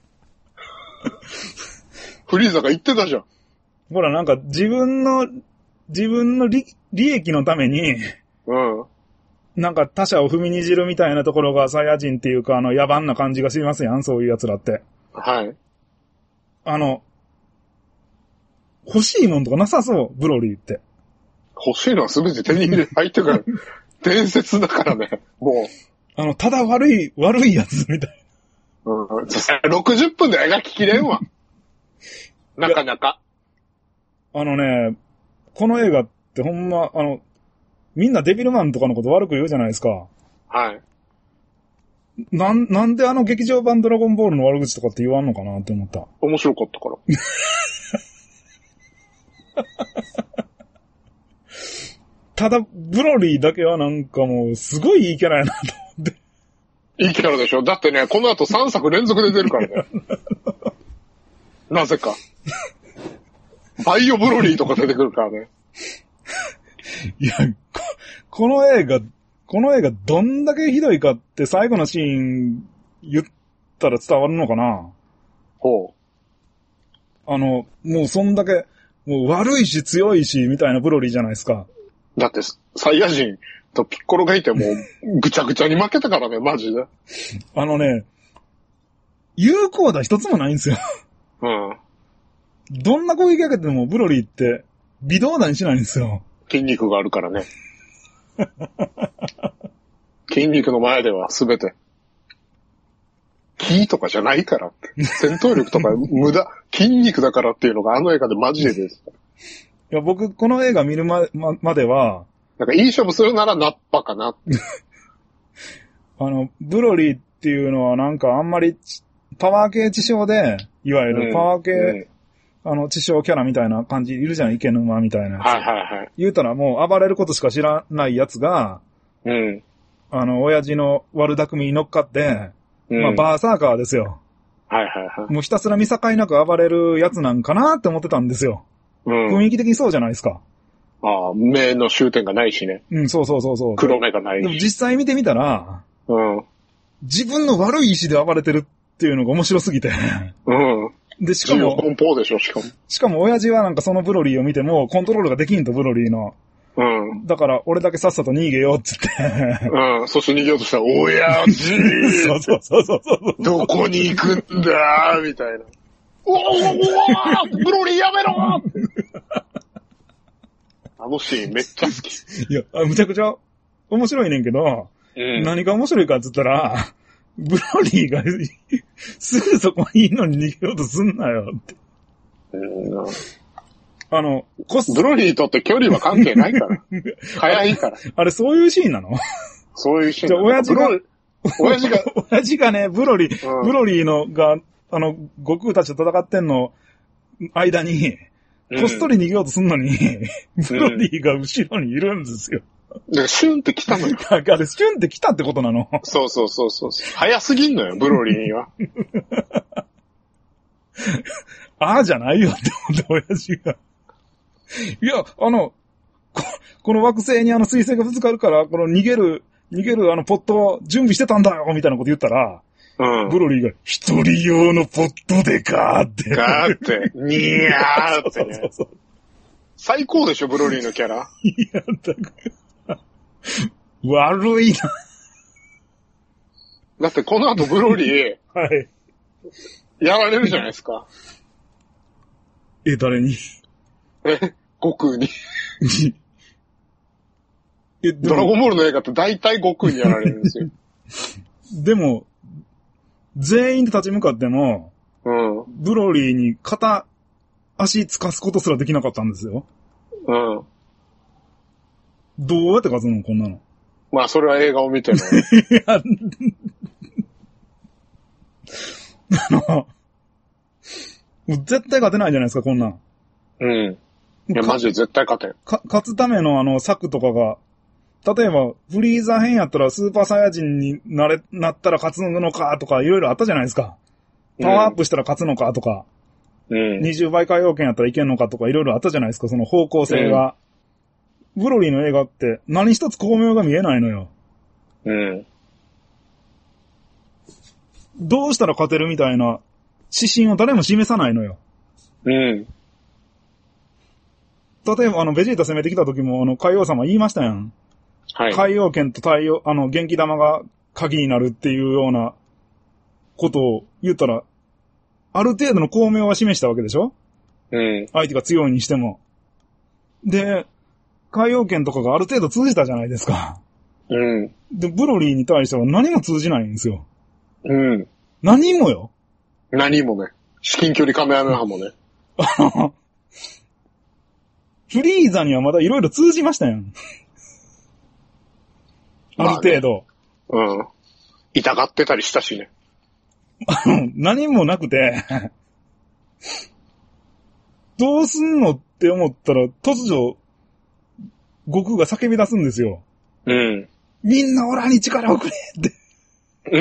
[SPEAKER 2] フリーザが言ってたじゃん。
[SPEAKER 1] ほらなんか自分の、自分の利、利益のために、
[SPEAKER 2] うん。
[SPEAKER 1] なんか他者を踏みにじるみたいなところがサイヤ人っていうかあの野蛮な感じがしますやん、そういう奴らって。
[SPEAKER 2] はい。
[SPEAKER 1] あの、欲しいもんとかなさそう、ブロリーって。欲
[SPEAKER 2] しいのは全て手に入れ、相手が伝説だからね、も
[SPEAKER 1] う。あの、ただ悪い、悪いやつみたい
[SPEAKER 2] な。うん。ろくじゅっぷんで描ききれんわ。なかなか。
[SPEAKER 1] あのね、この映画ってほんま、あの、みんなデビルマンとかのこと悪く言うじゃないですか。
[SPEAKER 2] はい。
[SPEAKER 1] なん、なんであの劇場版ドラゴンボールの悪口とかって言わんのかなって思った。
[SPEAKER 2] 面白かったから。
[SPEAKER 1] ただ、ブロリーだけはなんかもう、すごいいいキャラやなと思って。
[SPEAKER 2] いいキャラでしょ。だってね、この後さんさく連続で出るからね。なぜか。バイオブロリーとか出てくるからね。
[SPEAKER 1] いや、こ、この映画、この映画どんだけひどいかって最後のシーン言ったら伝わるのかな？
[SPEAKER 2] ほう。
[SPEAKER 1] あの、もうそんだけ、もう悪いし強いしみたいなブロリーじゃないですか。
[SPEAKER 2] だって、サイヤ人とピッコロがいてもうぐちゃぐちゃに負けたからね、マジで。
[SPEAKER 1] あのね、有効打一つもないんですよ。
[SPEAKER 2] うん。
[SPEAKER 1] どんな攻撃かけてもブロリーって微動だにしないんですよ。
[SPEAKER 2] 筋肉があるからね。筋肉の前ではすべて。キーとかじゃないからって。戦闘力とか無駄、筋肉だからっていうのがあの映画でマジでです。
[SPEAKER 1] いや、僕、この映画見るま、ま、までは、
[SPEAKER 2] なんかいい勝負するならナッパかなって。
[SPEAKER 1] あの、ブロリーっていうのはなんかあんまりパワー系知性で、いわゆるパワー系、うん、あの、知性キャラみたいな感じいるじゃん、池沼みたいなやつ。
[SPEAKER 2] はいはいはい。
[SPEAKER 1] 言うたらもう暴れることしか知らないやつが、
[SPEAKER 2] うん。
[SPEAKER 1] あの、親父の悪巧みに乗っかって、うん、まあ、バーサーカーですよ。
[SPEAKER 2] はいはいはい。
[SPEAKER 1] もうひたすら見境なく暴れるやつなんかなって思ってたんですよ。うん。雰囲気的にそうじゃないですか。
[SPEAKER 2] ああ、目の終点がないしね。
[SPEAKER 1] うん、そうそうそうそう。
[SPEAKER 2] 黒目がないし。
[SPEAKER 1] でも実際見てみたら、
[SPEAKER 2] うん。
[SPEAKER 1] 自分の悪い意志で暴れてるっていうのが面白すぎて。
[SPEAKER 2] うん。
[SPEAKER 1] で、しかも、
[SPEAKER 2] 奔放でしょ、しかも。
[SPEAKER 1] しかも親父はなんかそのブロリーを見てもコントロールができんと、ブロリーの。
[SPEAKER 2] うん。
[SPEAKER 1] だから俺だけさっさと逃げようって言って。
[SPEAKER 2] うん。そして逃げようとしたら、親父
[SPEAKER 1] そうそうそうそうそう。
[SPEAKER 2] どこに行くんだみたいな。おーおーブロリーやめろあのシーンめっちゃ好き。
[SPEAKER 1] いや、むちゃくちゃ面白いねんけど、うん、何が面白いかって言ったら、ブロリーがすぐそこにいるのに逃げようとすんなよって。うん、あの、
[SPEAKER 2] コスブロリーとって距離は関係ないから。早いから。
[SPEAKER 1] あれそういうシーンなの？
[SPEAKER 2] そういうシーン。
[SPEAKER 1] じゃあ親父が、
[SPEAKER 2] 親父が、
[SPEAKER 1] 親父がね、ブロリー、うん、ブロリーのが、あの、悟空たちと戦ってんの間に、こっそり逃げようとすんのに、うん、ブロリーが後ろにいるんですよ。
[SPEAKER 2] で、シュンって来たのよ。
[SPEAKER 1] あれ、シュンって来たってことなの？
[SPEAKER 2] そうそうそうそう。早すぎんのよ、ブロリーには。
[SPEAKER 1] ああじゃないよって思った親父が。いや、あの、こ、この惑星にあの水星がぶつかるから、この逃げる、逃げるあのポットを準備してたんだよみたいなこと言ったら、うん、ブロリーが、一人用のポットでかーって。
[SPEAKER 2] かーって、にゃーってね。そうそうそう、最高でしょ、ブロリーのキャラ。
[SPEAKER 1] いや、だから、悪いな。
[SPEAKER 2] だってこの後ブロリー、
[SPEAKER 1] はい。
[SPEAKER 2] やられるじゃないですか。
[SPEAKER 1] え、誰に？
[SPEAKER 2] え、悟空に。え、ドラゴンボールの映画って大体悟空にやられるんですよ。
[SPEAKER 1] でも、全員で立ち向かっても、うん、ブロリーに片足つかすことすらできなかったんですよ。うん。どうやって勝つのこんなの。
[SPEAKER 2] まあ、それは映画を見ても。いや、
[SPEAKER 1] あの、もう絶対勝てないじゃないですか、こんなん。
[SPEAKER 2] うん。いや、マジで絶対勝てん。
[SPEAKER 1] か、勝つためのあの、策とかが、例えば、フリーザ編やったらスーパーサイヤ人になれ、なったら勝つのかとか、いろいろあったじゃないですか。パワーアップしたら勝つのかとか、うん、にじゅうばい海洋圏やったらいけんのかとか、いろいろあったじゃないですか、その方向性が。うん、ブロリーの映画って何一つ巧妙が見えないのよ。うん。どうしたら勝てるみたいな指針を誰も示さないのよ。うん。例えば、あの、ベジータ攻めてきた時も、あの、海王様言いましたやん。はい。海洋圏と太陽、あの、元気玉が鍵になるっていうようなことを言ったら、ある程度の巧妙は示したわけでしょ？うん。相手が強いにしても。で、海洋圏とかがある程度通じたじゃないですか。うん。で、ブロリーに対しては何も通じないんですよ。うん。何もよ。
[SPEAKER 2] 何もね。至近距離カメラマンもね。
[SPEAKER 1] フリーザにはまだいろいろ通じましたよ。ある程度、
[SPEAKER 2] まあね。うん。痛がってたりしたしね。
[SPEAKER 1] 何もなくて、どうすんのって思ったら、突如、悟空が叫び出すんですよ。うん。みんなオラに力をくれって。
[SPEAKER 2] うん。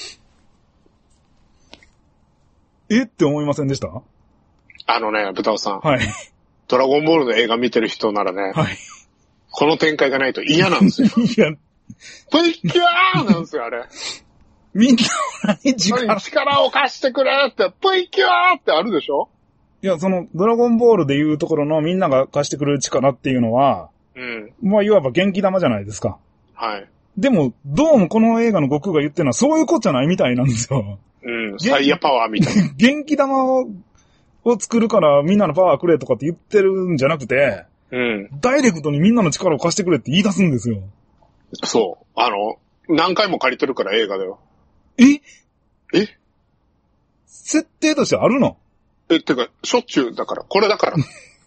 [SPEAKER 1] えって思いませんでした？
[SPEAKER 2] あのね、豚尾さん。
[SPEAKER 1] はい。
[SPEAKER 2] ドラゴンボールの映画見てる人ならね、
[SPEAKER 1] はい。
[SPEAKER 2] この展開がないと嫌なんですよ。
[SPEAKER 1] いや、
[SPEAKER 2] プリキュアーなんですよ、あれ。
[SPEAKER 1] みんな何力
[SPEAKER 2] 力を貸してくれって、プリキュアーってあるでしょ？
[SPEAKER 1] いや、その、ドラゴンボールでいうところのみんなが貸してくれる力っていうのは、
[SPEAKER 2] うん。
[SPEAKER 1] まあ、いわば元気玉じゃないですか。
[SPEAKER 2] はい。
[SPEAKER 1] でも、どうもこの映画の悟空が言ってるのはそういうことじゃないみたいなんですよ。
[SPEAKER 2] うん。サイヤパワーみたいな。
[SPEAKER 1] 元気玉をを作るからみんなのパワーくれとかって言ってるんじゃなくて、
[SPEAKER 2] うん。
[SPEAKER 1] ダイレクトにみんなの力を貸してくれって言い出すんですよ。
[SPEAKER 2] そう。あの、何回も借りてるから映画だよ。
[SPEAKER 1] え
[SPEAKER 2] え
[SPEAKER 1] 設定としてあるの？
[SPEAKER 2] え、ってか、しょっちゅうだから。これだから。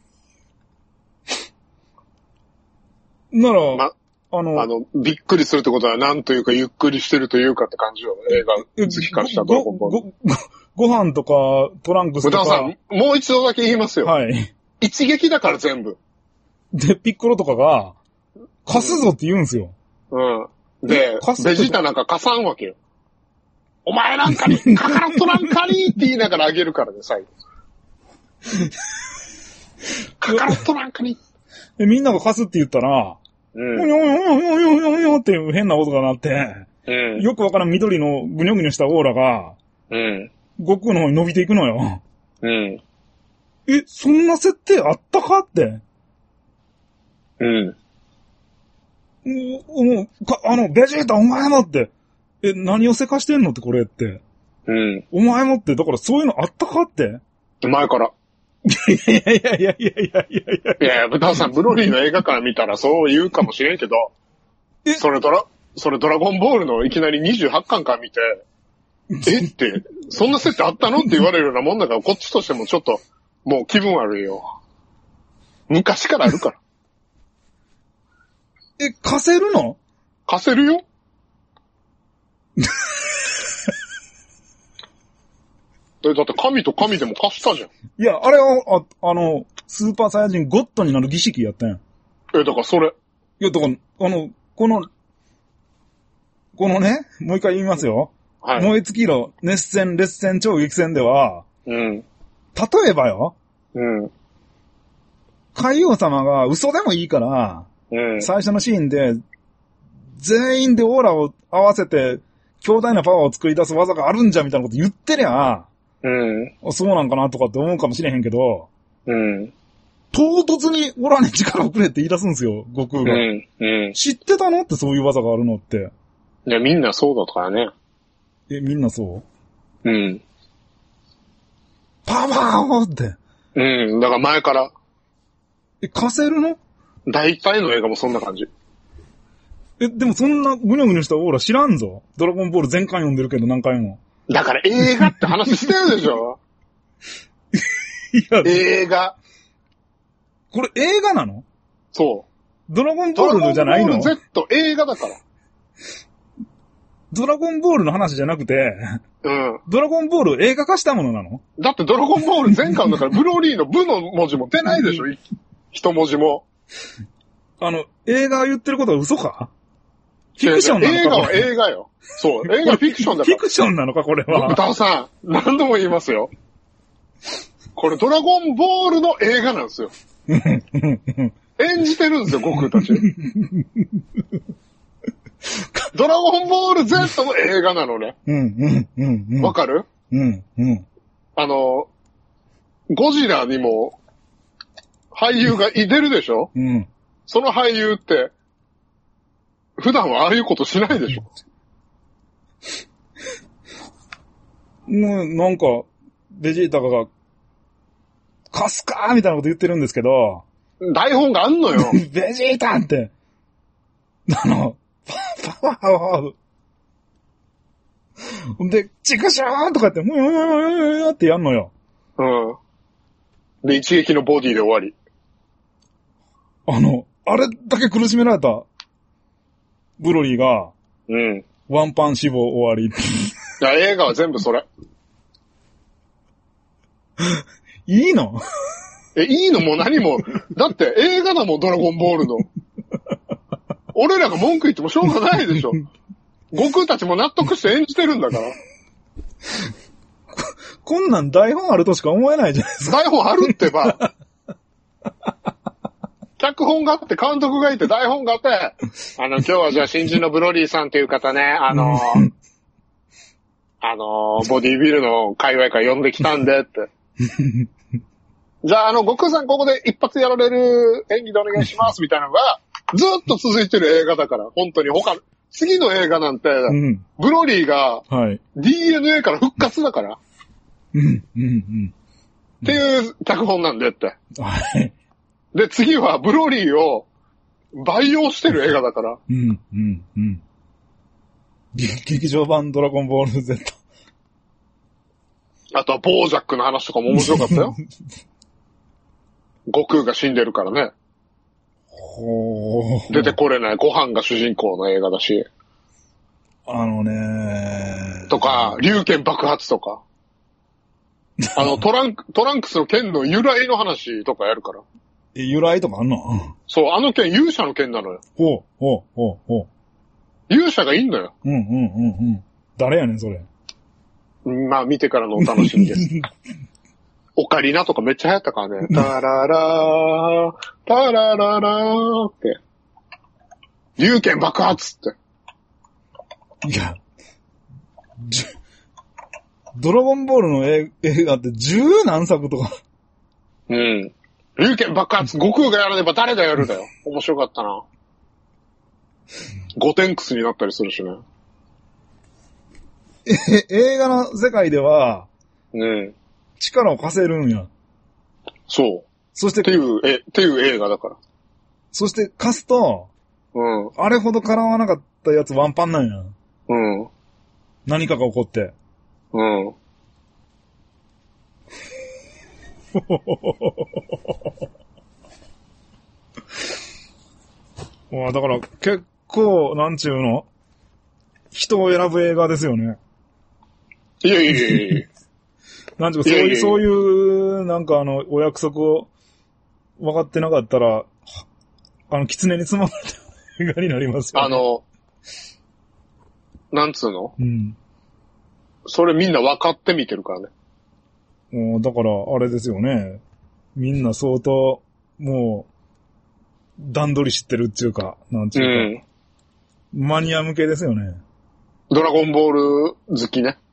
[SPEAKER 1] なら、
[SPEAKER 2] ま、
[SPEAKER 1] あの、
[SPEAKER 2] あの、びっくりするってことは何というかゆっくりしてるというかって感じよ。映画好きからしたドラゴンボール。
[SPEAKER 1] ご、ご、ご飯とかトランクスとか。
[SPEAKER 2] 豚尾さん、もう一度だけ言いますよ。
[SPEAKER 1] はい。
[SPEAKER 2] 一撃だから全部。
[SPEAKER 1] で、ピッコロとかが、貸すぞって言うんですよ。
[SPEAKER 2] うん。で、ベジータなんか貸さんわけよ。お前なんかに、カカロットなんかにって言いながらあげるからね、最後。カカロットなんかに。
[SPEAKER 1] で、みんなが貸すって言ったら、うん。およおよおよおよおよっていう変な音が鳴って、うん。よくわからん緑のぐにょぐにょしたオーラが、うん。悟空の方に伸びていくのよ。うん。え、そんな設定あったかって。うん。もう、か、あの、ベジータお前もって。え、何をせかしてんのってこれって。うん。お前もって、だからそういうのあったかって。
[SPEAKER 2] 前から。
[SPEAKER 1] いやいやいやいやいやいやいやいや。
[SPEAKER 2] いやいや、豚尾さん、ブロリーの映画から見たらそう言うかもしれんけど、えそれドラ、それドラゴンボールのいきなりにじゅうはちかんから見て、えって、そんな設定あったのって言われるようなもんだから、こっちとしてもちょっと、もう気分悪いよ。昔からあるから。
[SPEAKER 1] え、貸せるの？
[SPEAKER 2] 貸せるよ。え、だって神と神でも貸したじゃん。
[SPEAKER 1] いや、あれは、あ、あの、スーパーサイヤ人ゴッドになる儀式やったんや。
[SPEAKER 2] え、だからそれ。
[SPEAKER 1] いや、だから、あの、この、このね、もう一回言いますよ。はい。燃え尽きろ、熱戦、烈戦、超激戦では、うん。例えばよ。うん。海王様が嘘でもいいから、うん。最初のシーンで、全員でオーラを合わせて、強大なパワーを作り出す技があるんじゃみたいなこと言ってりゃ、うん。そうなんかなとかって思うかもしれへんけど、うん。唐突にオラに力をくれって言い出すんですよ、悟空が。うん。うん。知ってたのってそういう技があるのって。
[SPEAKER 2] いや、みんなそうだからね。
[SPEAKER 1] え、みんなそう？
[SPEAKER 2] うん。
[SPEAKER 1] パワーって。
[SPEAKER 2] うん、だから前から。
[SPEAKER 1] え、貸せるの？
[SPEAKER 2] 大体の映画もそんな感じ。
[SPEAKER 1] え、でもそんなぐにょぐにょしたオーラ知らんぞ。ドラゴンボール全巻読んでるけど何回も。
[SPEAKER 2] だから映画って話してるでしょいや、映画。
[SPEAKER 1] これ映画なの？
[SPEAKER 2] そう。
[SPEAKER 1] ドラゴンボールじゃないの？
[SPEAKER 2] ドラゴンボール Z 映画だから。
[SPEAKER 1] ドラゴンボールの話じゃなくて、うん。ドラゴンボールを映画化したものなの？
[SPEAKER 2] だってドラゴンボール全巻だからブロリーのブの文字も出ないでしょ一文字も。
[SPEAKER 1] あの、映画が言ってることは嘘か？フィクションなのか？
[SPEAKER 2] 映画は映画よ。そう、映画はフィクションだから。
[SPEAKER 1] フィクションなのかこれは。
[SPEAKER 2] 歌尾さん、何度も言いますよ。これドラゴンボールの映画なんですよ。演じてるんですよ、悟空たち。ドラゴンボール Z の映画なのね。うんうんうんうん。わかる？うんうん。あの、ゴジラにも俳優がいてるでしょ？うん。その俳優って、普段はああいうことしないでしょ？もう、なんか、ベジータが、カスカーみたいなこと言ってるんですけど、台本があんのよ。ベジータって。あの、パワーを。で、チクショーとかって、うーんってやんのよ。うん。で、一撃のボディで終わり。あの、あれだけ苦しめられた、ブロリーが、うん。ワンパン死亡終わり。いや、映画は全部それ。いいの？え、いいのも何も。だって映画だもん、ドラゴンボールの。俺らが文句言ってもしょうがないでしょ。 悟空たちも納得して演じてるんだから。
[SPEAKER 1] こんなん台本あるとしか思えないじゃないですか。
[SPEAKER 2] 台本あるってば。脚本があって、監督がいて、台本があって、あの、今日はじゃあ新人のブロリーさんという方ね、あの、あの、ボディービルの界隈から呼んできたんでって。じゃあ、あの、悟空さんここで一発やられる演技でお願いしますみたいなのが、ずっと続いてる映画だから、本当に他、次の映画なんて、うん、ブロリーが、ディーエヌエー から復活だから。
[SPEAKER 1] うん、うん、うん。
[SPEAKER 2] っていう脚本なんでって。
[SPEAKER 1] はい。
[SPEAKER 2] で、次はブロリーを培養してる映画だから。
[SPEAKER 1] うん、うん、うん。劇場版ドラゴンボール Z。
[SPEAKER 2] あとはボージャックの話とかも面白かったよ。悟空が死んでるからね。
[SPEAKER 1] ほー。
[SPEAKER 2] 出てこれないご飯が主人公の映画だし。
[SPEAKER 1] あのね
[SPEAKER 2] とか、龍拳爆発とか。あの、トランク、トランクスの剣の由来の話とかやるから。
[SPEAKER 1] え、由来とかあんの？
[SPEAKER 2] そう、あの剣勇者の剣なのよ。
[SPEAKER 1] ほう、ほう、ほう、ほう。
[SPEAKER 2] 勇者がいいんだよ。
[SPEAKER 1] うん、うん、うん、うん。誰やねん、それ。
[SPEAKER 2] まあ、見てからのお楽しみです。オカリナとかめっちゃ流行ったからね。タララー、タラララーって。龍拳爆発って。
[SPEAKER 1] いや、じゅ、ドラゴンボールの映画って十何作とか。
[SPEAKER 2] うん。龍拳爆発、悟空がやらねば誰がやるだよ。面白かったな。ゴテンクスになったりするしね。
[SPEAKER 1] え、映画の世界では、
[SPEAKER 2] うん。
[SPEAKER 1] 力を貸せるんや。
[SPEAKER 2] そう。
[SPEAKER 1] そして、
[SPEAKER 2] っていう、え、っていう映画だから。
[SPEAKER 1] そして貸すと、
[SPEAKER 2] うん。
[SPEAKER 1] あれほど絡わなかったやつワンパンなんや。
[SPEAKER 2] うん。何
[SPEAKER 1] かが起こって。
[SPEAKER 2] うん。
[SPEAKER 1] まあだから結構、なんちゅうの人を選ぶ映画ですよね。
[SPEAKER 2] いやいやいやいや
[SPEAKER 1] なんちゅうか、そういう、そういう、なんかあの、お約束を分かってなかったら、あの、狐につままれた映画になりますよ、ね。
[SPEAKER 2] あの、なんつうの？
[SPEAKER 1] うん。
[SPEAKER 2] それみんな分かって見てるからね。
[SPEAKER 1] もう、だから、あれですよね。みんな相当、もう、段取り知ってるっていうか、なんちゅうか、うん、マニア向けですよね。
[SPEAKER 2] ドラゴンボール好きね。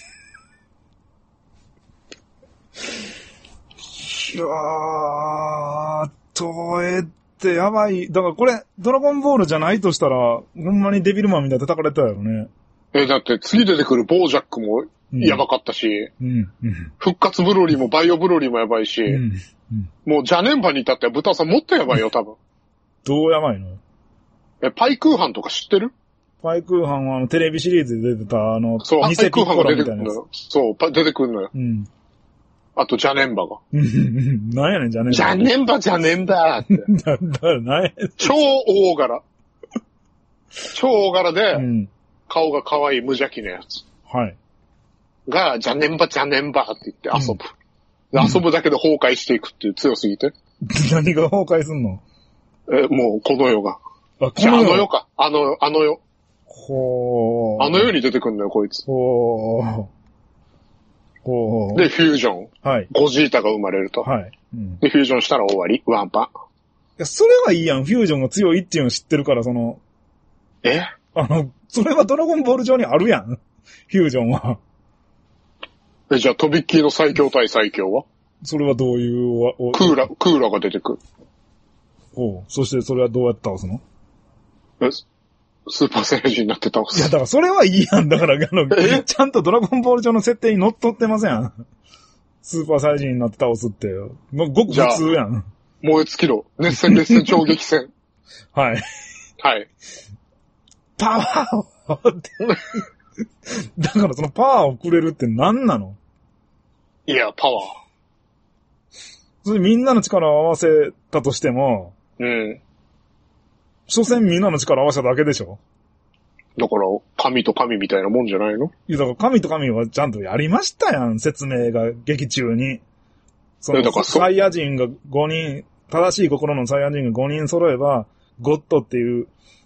[SPEAKER 1] いやー、東映ってやばい。だからこれ、ドラゴンボールじゃないとしたら、ほんまにデビルマンみたいな叩かれたやろね。
[SPEAKER 2] え、だって次出てくるボージャックもやばかったし、
[SPEAKER 1] うんうん、
[SPEAKER 2] 復活ブロリーもバイオブロリーもやばいし、うんうん、もう邪念場に至っては豚さんもっとやばいよ、多分。
[SPEAKER 1] どうやばいの？
[SPEAKER 2] え、パイクーハンとか知ってる？
[SPEAKER 1] パイクーハンはあのテレビシリーズで出てた、あの、
[SPEAKER 2] そう、パイクーハンが出てくるのよ。そう、出てくるのよ。
[SPEAKER 1] うん。
[SPEAKER 2] あと、邪念場が。
[SPEAKER 1] なんやねん、邪念場。
[SPEAKER 2] 邪念場、邪念場って。
[SPEAKER 1] だ、だ、なんやねん。
[SPEAKER 2] 超大柄。超大柄で、うん、顔が可愛い無邪気なやつ。
[SPEAKER 1] はい。
[SPEAKER 2] が、邪念場、邪念場って言って遊ぶ。うん、遊ぶだけで崩壊していくっていう強すぎて。
[SPEAKER 1] 何が崩壊すんの？
[SPEAKER 2] え、もう、この世が。
[SPEAKER 1] あ、この世。
[SPEAKER 2] あの世か。あの、あの世。
[SPEAKER 1] ほー。
[SPEAKER 2] あの世に出てくんのよ、こいつ。
[SPEAKER 1] ほー。ほー。
[SPEAKER 2] で、フュージョン。
[SPEAKER 1] はい。
[SPEAKER 2] ゴジータが生まれると。
[SPEAKER 1] はい。うん、
[SPEAKER 2] で、フュージョンしたら終わり。ワンパン。い
[SPEAKER 1] や、それはいいやん。フュージョンが強いっていうの知ってるから、その。
[SPEAKER 2] え？
[SPEAKER 1] あの、それはドラゴンボール上にあるやん。フュージョンは。
[SPEAKER 2] え、じゃあ、とびっきりの最強対最強は？
[SPEAKER 1] それはどういう、
[SPEAKER 2] クーラ、クーラが出てくる。
[SPEAKER 1] おう。そしてそれはどうやって倒すの？
[SPEAKER 2] え、スーパーサイヤ人になって倒す。
[SPEAKER 1] いや、だからそれはいいやん。だから、あの、ちゃんとドラゴンボール上の設定に乗っ取ってません。スーパーサイヤ人になって倒すって。もうごく普通やん。
[SPEAKER 2] 燃え尽きろ。熱戦熱戦超激戦。
[SPEAKER 1] はい。
[SPEAKER 2] はい。
[SPEAKER 1] パワーって。だからそのパワーをくれるって何なの？
[SPEAKER 2] いや、パワー。
[SPEAKER 1] それみんなの力を合わせたとしても、
[SPEAKER 2] うん。
[SPEAKER 1] 所詮みんなの力を合わせただけでしょ？
[SPEAKER 2] だから、神と神みたいなもんじゃないの？
[SPEAKER 1] いや、だから神と神はちゃんとやりましたやん、説明が劇中に。その、だからサイヤ人がごにん、正しい心のサイヤ人がごにん揃えば、ゴッドっていう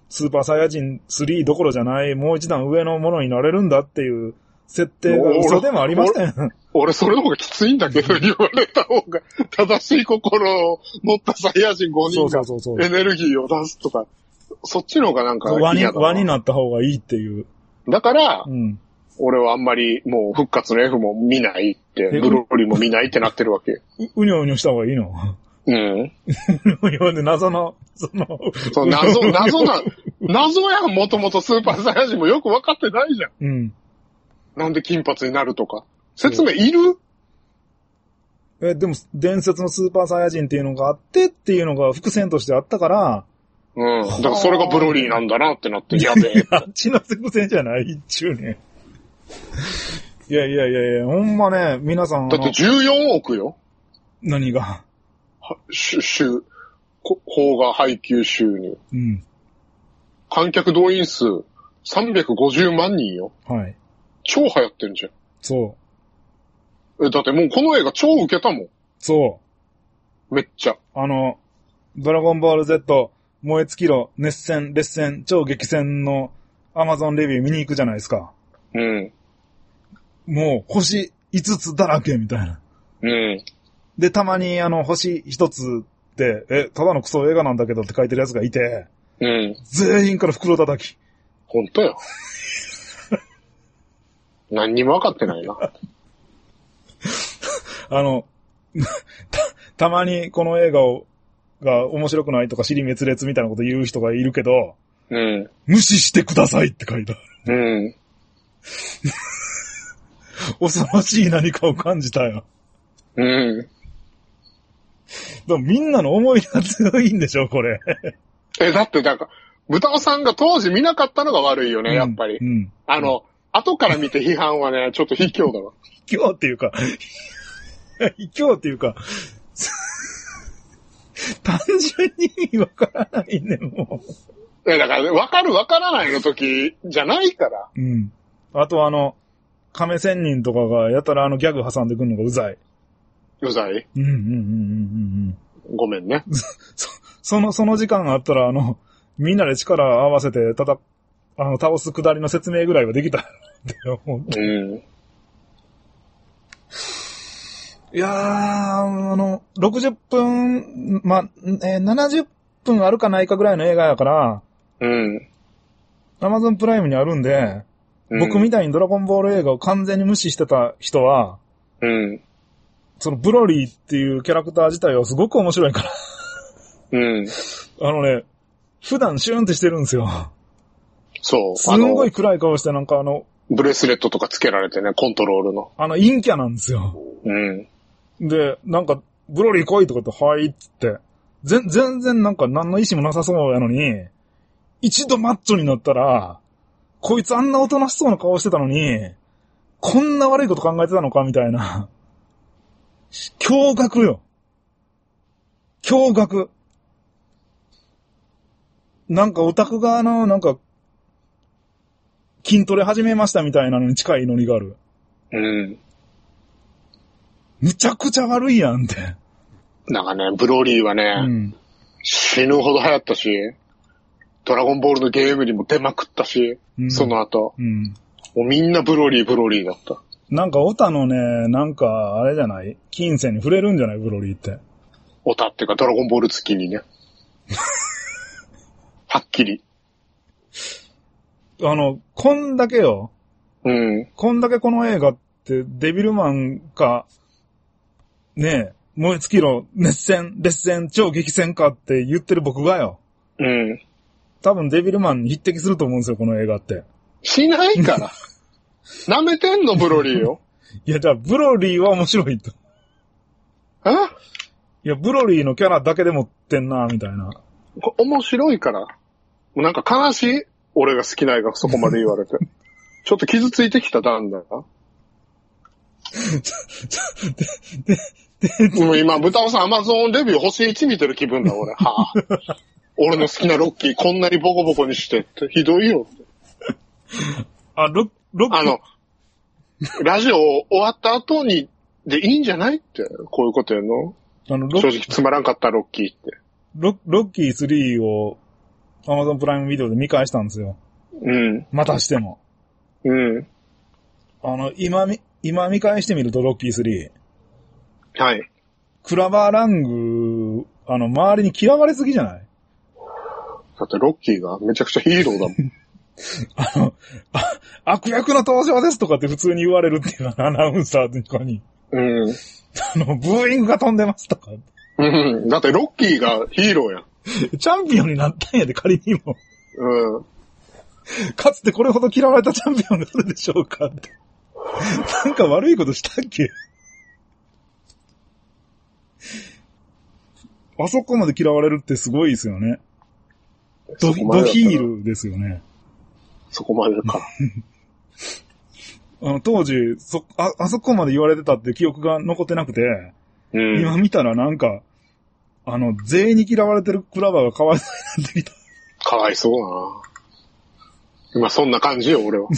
[SPEAKER 1] スーパーサイヤ人スリーどころじゃない、もう一段上のものになれるんだっていう設定が嘘でもありましたよ。
[SPEAKER 2] 俺、俺それの方がきついんだけど、言われた方が、正しい心を持ったサイヤ人ごにんがエネルギーを出すとか、そっちの方がなんか
[SPEAKER 1] 輪に、輪になった方がいいっていう。
[SPEAKER 2] だから、
[SPEAKER 1] うん、
[SPEAKER 2] 俺はあんまりもう復活の F も見ないって、ブロリーも見ないってなってるわけ。
[SPEAKER 1] う、うにょうにょした方がいいの？
[SPEAKER 2] うん。う
[SPEAKER 1] にょで謎の、その、
[SPEAKER 2] そう、謎、謎な、謎やん、もともとスーパーサイヤ人もよく分かってないじゃん。
[SPEAKER 1] うん。
[SPEAKER 2] なんで金髪になるとか。説明いる？
[SPEAKER 1] え、でも、伝説のスーパーサイヤ人っていうのがあってっていうのが伏線としてあったから、
[SPEAKER 2] うん。だからそれがブロリーなんだなってなって、やべえ。
[SPEAKER 1] あっちの伏線じゃないっちゅうね。いやいやいやいや、ほんまね、皆さん。
[SPEAKER 2] だってじゅうよんおくよ。
[SPEAKER 1] 何が？
[SPEAKER 2] し、週、邦画配給収入。
[SPEAKER 1] うん。
[SPEAKER 2] 観客動員数さんびゃくごじゅうまんにんよ。
[SPEAKER 1] はい。
[SPEAKER 2] 超流行ってんじゃん。
[SPEAKER 1] そ
[SPEAKER 2] う。え、だってもうこの映画超受けたもん。
[SPEAKER 1] そう。
[SPEAKER 2] めっちゃ。
[SPEAKER 1] あの、ドラゴンボール Z、燃え尽きろ、熱戦、烈戦、超激戦の Amazon レビュー見に行くじゃないですか。
[SPEAKER 2] うん。
[SPEAKER 1] もう星いつつだらけみたいな。
[SPEAKER 2] うん。
[SPEAKER 1] で、たまにあの星ひとつって、え、ただのクソ映画なんだけどって書いてる奴がいて、
[SPEAKER 2] うん。全
[SPEAKER 1] 員から袋叩き。
[SPEAKER 2] ほんとよ。何にも分かってないな。
[SPEAKER 1] あの、た、たまにこの映画を、が面白くないとか尻滅裂みたいなこと言う人がいるけど、
[SPEAKER 2] うん。
[SPEAKER 1] 無視してくださいって書いてあ
[SPEAKER 2] る。うん。
[SPEAKER 1] 恐ろしい何かを感じたよ。
[SPEAKER 2] うん。
[SPEAKER 1] でもみんなの思いが強いんでしょ、これ。
[SPEAKER 2] え、だって、なんか、豚尾さんが当時見なかったのが悪いよね、うん、やっぱり。
[SPEAKER 1] うん。
[SPEAKER 2] あの、うん、後から見て批判はね、ちょっと卑怯だわ。
[SPEAKER 1] 卑怯っていうか、卑怯っていうか、単純に意味わからないね、も
[SPEAKER 2] う。え、だから、わかるわからないの時じゃないから。
[SPEAKER 1] うん。あとあの、亀仙人とかがやたらあのギャグ挟んでくるのがうざい。
[SPEAKER 2] うざい？
[SPEAKER 1] うんうんうんうん
[SPEAKER 2] うん。ごめんね。
[SPEAKER 1] そ、その、その時間があったらあの、みんなで力を合わせてたた、あの、倒すくだりの説明ぐらいはできたって思う。うん。いやー、あの、ろくじゅっぷん、ま、えー、ななじゅっぷんあるかないかぐらいの映画やから、
[SPEAKER 2] うん。
[SPEAKER 1] アマゾンプライムにあるんで、うん、僕みたいにドラゴンボール映画を完全に無視してた人は、
[SPEAKER 2] うん。
[SPEAKER 1] そのブロリーっていうキャラクター自体はすごく面白いから。
[SPEAKER 2] うん。
[SPEAKER 1] あのね、普段シューンってしてるんですよ。
[SPEAKER 2] そう。
[SPEAKER 1] すんごい暗い顔してなんかあの、
[SPEAKER 2] ブレスレットとかつけられてね、コントロールの。
[SPEAKER 1] あの、陰キャなんですよ。
[SPEAKER 2] うん。
[SPEAKER 1] で、なんか、ブロリー来いとかって、はいっつって、ぜ全然なんか何の意思もなさそうやのに、一度マッチョになったら、こいつあんなおとなしそうな顔してたのに、こんな悪いこと考えてたのかみたいな。驚愕よ。驚愕。なんかオタク側のなんか、筋トレ始めましたみたいなのに近いノリがある。
[SPEAKER 2] うん。
[SPEAKER 1] むちゃくちゃ悪いやんって。
[SPEAKER 2] なんかね、ブロリーはね、うん、死ぬほど流行ったし、ドラゴンボールのゲームにも出まくったし、うん、その後、うん、もうみんなブロリーブロリーだった。
[SPEAKER 1] なんかオタのね、なんかあれじゃない金銭に触れるんじゃないブロリーって。
[SPEAKER 2] オタっていうかドラゴンボール好きにね。はっきり。
[SPEAKER 1] あの、こんだけよ。
[SPEAKER 2] うん。
[SPEAKER 1] こんだけこの映画ってデビルマンか、ねえ、燃え尽きろ、熱戦、烈戦、超激戦かって言ってる僕がよ。
[SPEAKER 2] うん。
[SPEAKER 1] 多分デビルマンに匹敵すると思うんですよ、この映画って。
[SPEAKER 2] しないから。舐めてんの、ブロリーよ。
[SPEAKER 1] いや、じゃあ、ブロリーは面白いと。
[SPEAKER 2] え？
[SPEAKER 1] いや、ブロリーのキャラだけで持ってんな、みたいな。
[SPEAKER 2] 面白いから。もうなんか悲しい。俺が好きな映画そこまで言われて。ちょっと傷ついてきただんだな。もう今、豚尾さんアマゾンレビュー星いち見てる気分だ、俺。はあ、俺の好きなロッキーこんなにボコボコにしてって、ひどいよって。
[SPEAKER 1] あ、ロ、ロッキー
[SPEAKER 2] あの、ラジオ終わった後に、でいいんじゃないって、こういうことやのあの正直つまらんかったロッキーって。
[SPEAKER 1] ロ、ロッキースリーを、 Amazon プライムビデオで見返したんですよ。
[SPEAKER 2] うん。
[SPEAKER 1] またしても。
[SPEAKER 2] うん。
[SPEAKER 1] あの、今み、今見返してみるとロッキースリー。
[SPEAKER 2] はい。
[SPEAKER 1] クラバーラング、あの、周りに嫌われすぎじゃない？
[SPEAKER 2] だってロッキーがめちゃくちゃヒーローだもん。
[SPEAKER 1] あの、あ、悪役の登場ですとかって普通に言われるっていうアナウンサーとかに。
[SPEAKER 2] うん。
[SPEAKER 1] あの、ブーイングが飛んでますとか。
[SPEAKER 2] うん。だってロッキーがヒーローやん。
[SPEAKER 1] チャンピオンになったんやで、仮にも。
[SPEAKER 2] うん。
[SPEAKER 1] かつてこれほど嫌われたチャンピオンがあるでしょうかって。なんか悪いことしたっけ？あそこまで嫌われるってすごいですよね。ド、ドヒールですよね。
[SPEAKER 2] そこまでか。
[SPEAKER 1] あの、当時、そ、あ、あそこまで言われてたって記憶が残ってなくて、うん、今見たらなんか、あの、全員に嫌われてるクラバーがかわいそうになってきた。
[SPEAKER 2] かわいそうな。今そんな感じよ、俺は。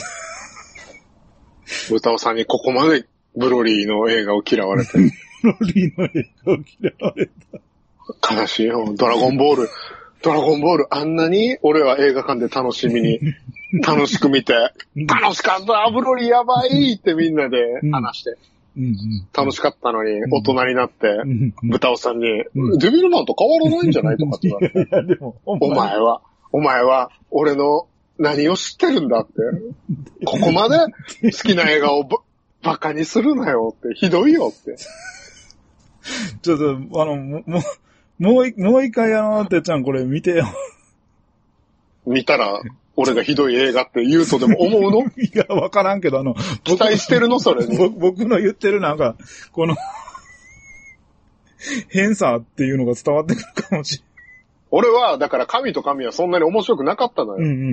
[SPEAKER 2] 歌尾さんにここまでブロリーの映画を嫌われて。ブ
[SPEAKER 1] ロリーの映画を嫌われ
[SPEAKER 2] た。悲しいよ。ドラゴンボール。ドラゴンボール、あんなに俺は映画館で楽しみに、楽しく見て、楽しかったブロリーやばいってみんなで話して。うんうん、楽しかったのに、大人になって、豚尾さんに、うん、デビルマンと変わらないんじゃないとかって言われて。いやいやでもお前、お前は、お前は、俺の何を知ってるんだって。ここまで好きな映画をバカにするなよって、ひどいよって。
[SPEAKER 1] ちょっと、あの、もう、もう一、もう一回あの、てっちゃんこれ見てよ。
[SPEAKER 2] 見たら、俺がひどい映画って言うとでも思うの？
[SPEAKER 1] いや、わからんけど、あの、
[SPEAKER 2] 期待してるのそれに。
[SPEAKER 1] 僕の言ってるなんか、この、変さっていうのが伝わってくるかもしれん。
[SPEAKER 2] 俺は、だから神と神はそんなに面白くなかったのよ。
[SPEAKER 1] うんうんうん。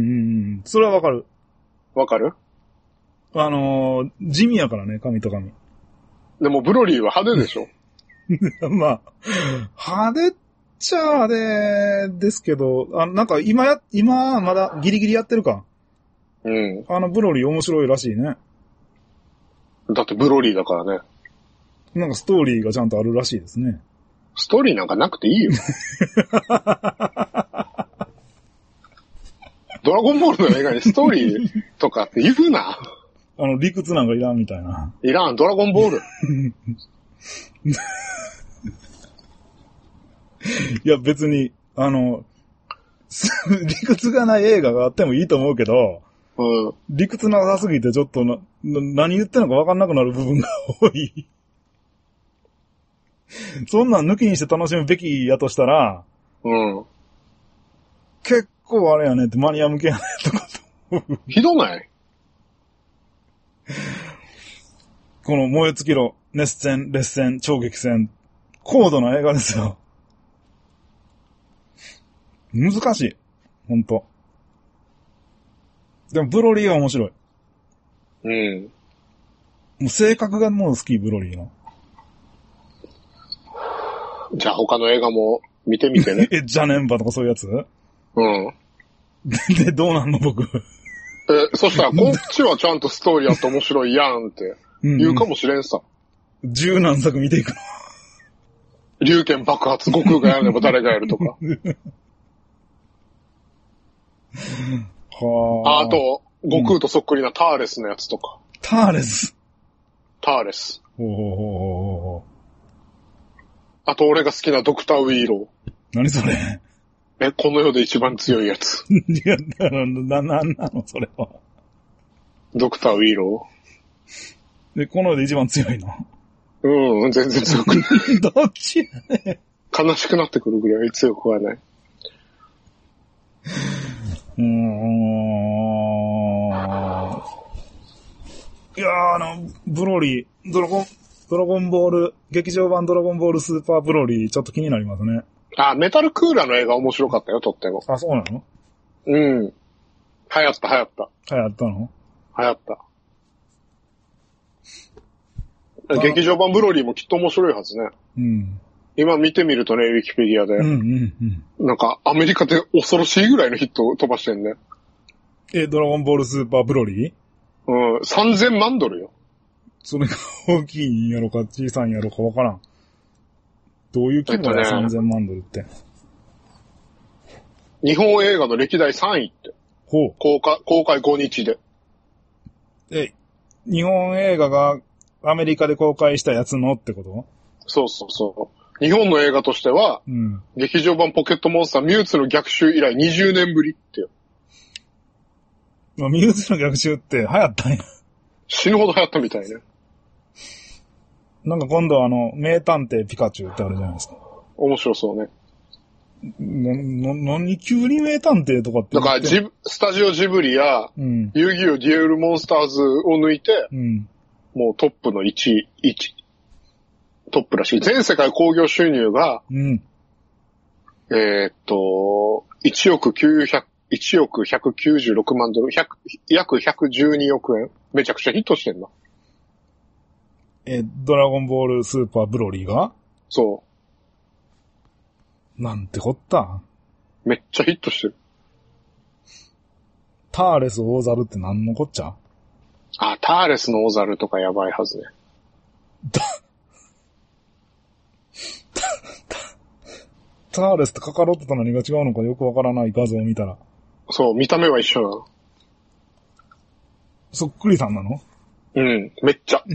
[SPEAKER 1] それはわかる。
[SPEAKER 2] わかる？
[SPEAKER 1] あのー、地味やからね、神と神。
[SPEAKER 2] でもブロリーは派手でしょ？
[SPEAKER 1] まあ、派手っちゃ派手ですけど、あなんか今や、今まだギリギリやってるか。
[SPEAKER 2] うん。
[SPEAKER 1] あのブロリー面白いらしいね。
[SPEAKER 2] だってブロリーだからね。
[SPEAKER 1] なんかストーリーがちゃんとあるらしいですね。
[SPEAKER 2] ストーリーなんかなくていいよ。ドラゴンボールの映画にストーリーとかって言うな。
[SPEAKER 1] あの理屈なんかいらんみたいな。
[SPEAKER 2] いらん、ドラゴンボール。
[SPEAKER 1] いや別に、あの、理屈がない映画があってもいいと思うけど、うん、理屈なさすぎてちょっとな、な何言ってんのか分かんなくなる部分が多い。そんなん抜きにして楽しむべきやとしたら、うん、結構あれやねってマニア向けやねとかと思う。
[SPEAKER 2] ひどない？
[SPEAKER 1] この燃え尽きろ、熱戦、烈戦、超激戦、高度な映画ですよ。難しい。ほんと。でもブロリーは面白い。うん。もう性格がもう好き、ブロリーの。
[SPEAKER 2] じゃあ他の映画も見てみてね。
[SPEAKER 1] え、ジャネンバとかそういうやつ？うん。で、どうなんの僕。
[SPEAKER 2] え、そしたらこっちはちゃんとストーリーあって面白いやんって言うかもしれんさ。
[SPEAKER 1] うんうん、十何作見ていくの。
[SPEAKER 2] 龍拳爆発、悟空がやるのも誰がやるとか。はあ。あと、悟空とそっくりなターレスのやつとか。
[SPEAKER 1] うん、ターレス
[SPEAKER 2] ターレス。
[SPEAKER 1] ほうほうほうほう。
[SPEAKER 2] あと俺が好きなドクターウィーロー。
[SPEAKER 1] 何それ？
[SPEAKER 2] え、この世で一番強いやつ。
[SPEAKER 1] いや、な、な、なんなのそれは。
[SPEAKER 2] ドクターウィーロ
[SPEAKER 1] ー。で、この世で一番強いの？
[SPEAKER 2] うん、全然強くない。
[SPEAKER 1] どっちやね
[SPEAKER 2] ん。悲しくなってくるぐらい強くはない。
[SPEAKER 1] うーん。いやー、あの、ブロリー、ドラゴン、ドラゴンボール、劇場版ドラゴンボールスーパーブロリー、ちょっと気になりますね。
[SPEAKER 2] あ、メタルクーラーの映画面白かったよ、とっても。
[SPEAKER 1] あ、そうなの？
[SPEAKER 2] うん。流行った、流行った。
[SPEAKER 1] 流行ったの？
[SPEAKER 2] 流行った。劇場版ブロリーもきっと面白いはずね。うん。今見てみるとね、ウィキペディアで。うんうんうん。なんか、アメリカで恐ろしいぐらいのヒットを飛ばしてんね。
[SPEAKER 1] え、ドラゴンボールスーパーブロリー？
[SPEAKER 2] うん、さんぜんまんドルよ。
[SPEAKER 1] それが大きいんやろか小さいんやろかわからん。どういう規模だよ、えっとね、さんぜんまんドルって。
[SPEAKER 2] 日本映画の歴代さんいって。
[SPEAKER 1] ほう。
[SPEAKER 2] 公開、公開ごにちで。
[SPEAKER 1] え、日本映画がアメリカで公開したやつのってこと？
[SPEAKER 2] そうそうそう。日本の映画としては、うん、劇場版ポケットモンスターミュウツの逆襲以来にじゅうねんぶりってよ。
[SPEAKER 1] ミュウツの逆襲って流行ったんや。
[SPEAKER 2] 死ぬほど流行ったみたいね。
[SPEAKER 1] なんか今度あの、名探偵ピカチュウってあるじゃないですか。
[SPEAKER 2] 面白そうね。
[SPEAKER 1] な、な、何急に名探偵とかって
[SPEAKER 2] だからジブ、スタジオジブリや、うん、遊戯王デュエルモンスターズを抜いて、うん、もうトップのいちい、いち、トップらしい。全世界興行収入が、うん、えー、っと、いちおくきゅうひゃく、いちおくひゃくきゅうじゅうろくまんドル、約ひゃくじゅうにおくえん。めちゃくちゃヒットしてんな。
[SPEAKER 1] え、ドラゴンボールスーパーブロリーが？
[SPEAKER 2] そう。
[SPEAKER 1] なんてこった。
[SPEAKER 2] めっちゃヒットしてる。
[SPEAKER 1] ターレス大猿って何のこっちゃ？
[SPEAKER 2] あ、ターレスの大猿とかやばいはずね。
[SPEAKER 1] タ、ターレスとカカロットと何が違うのかよくわからない画像を見たら。
[SPEAKER 2] そう、見た目は一緒なの。
[SPEAKER 1] そっくりさんなの？
[SPEAKER 2] うん、めっちゃ。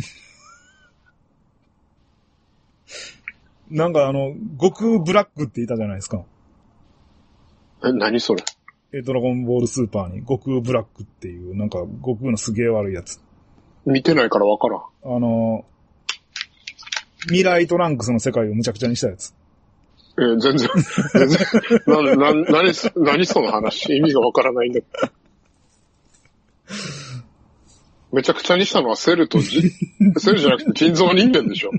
[SPEAKER 1] なんかあの、悟空ブラックって言ったじゃないですか。
[SPEAKER 2] え、何それ？
[SPEAKER 1] え、ドラゴンボールスーパーに悟空ブラックっていう、なんか悟空のすげえ悪いやつ。
[SPEAKER 2] 見てないからわからん。
[SPEAKER 1] あの、未来トランクスの世界をむちゃくちゃにしたやつ。
[SPEAKER 2] えー、全然、全然、な、な、何、何その話？意味がわからないんだけど。めちゃくちゃにしたのはセルとジ、セルじゃなくて人造人間でしょ。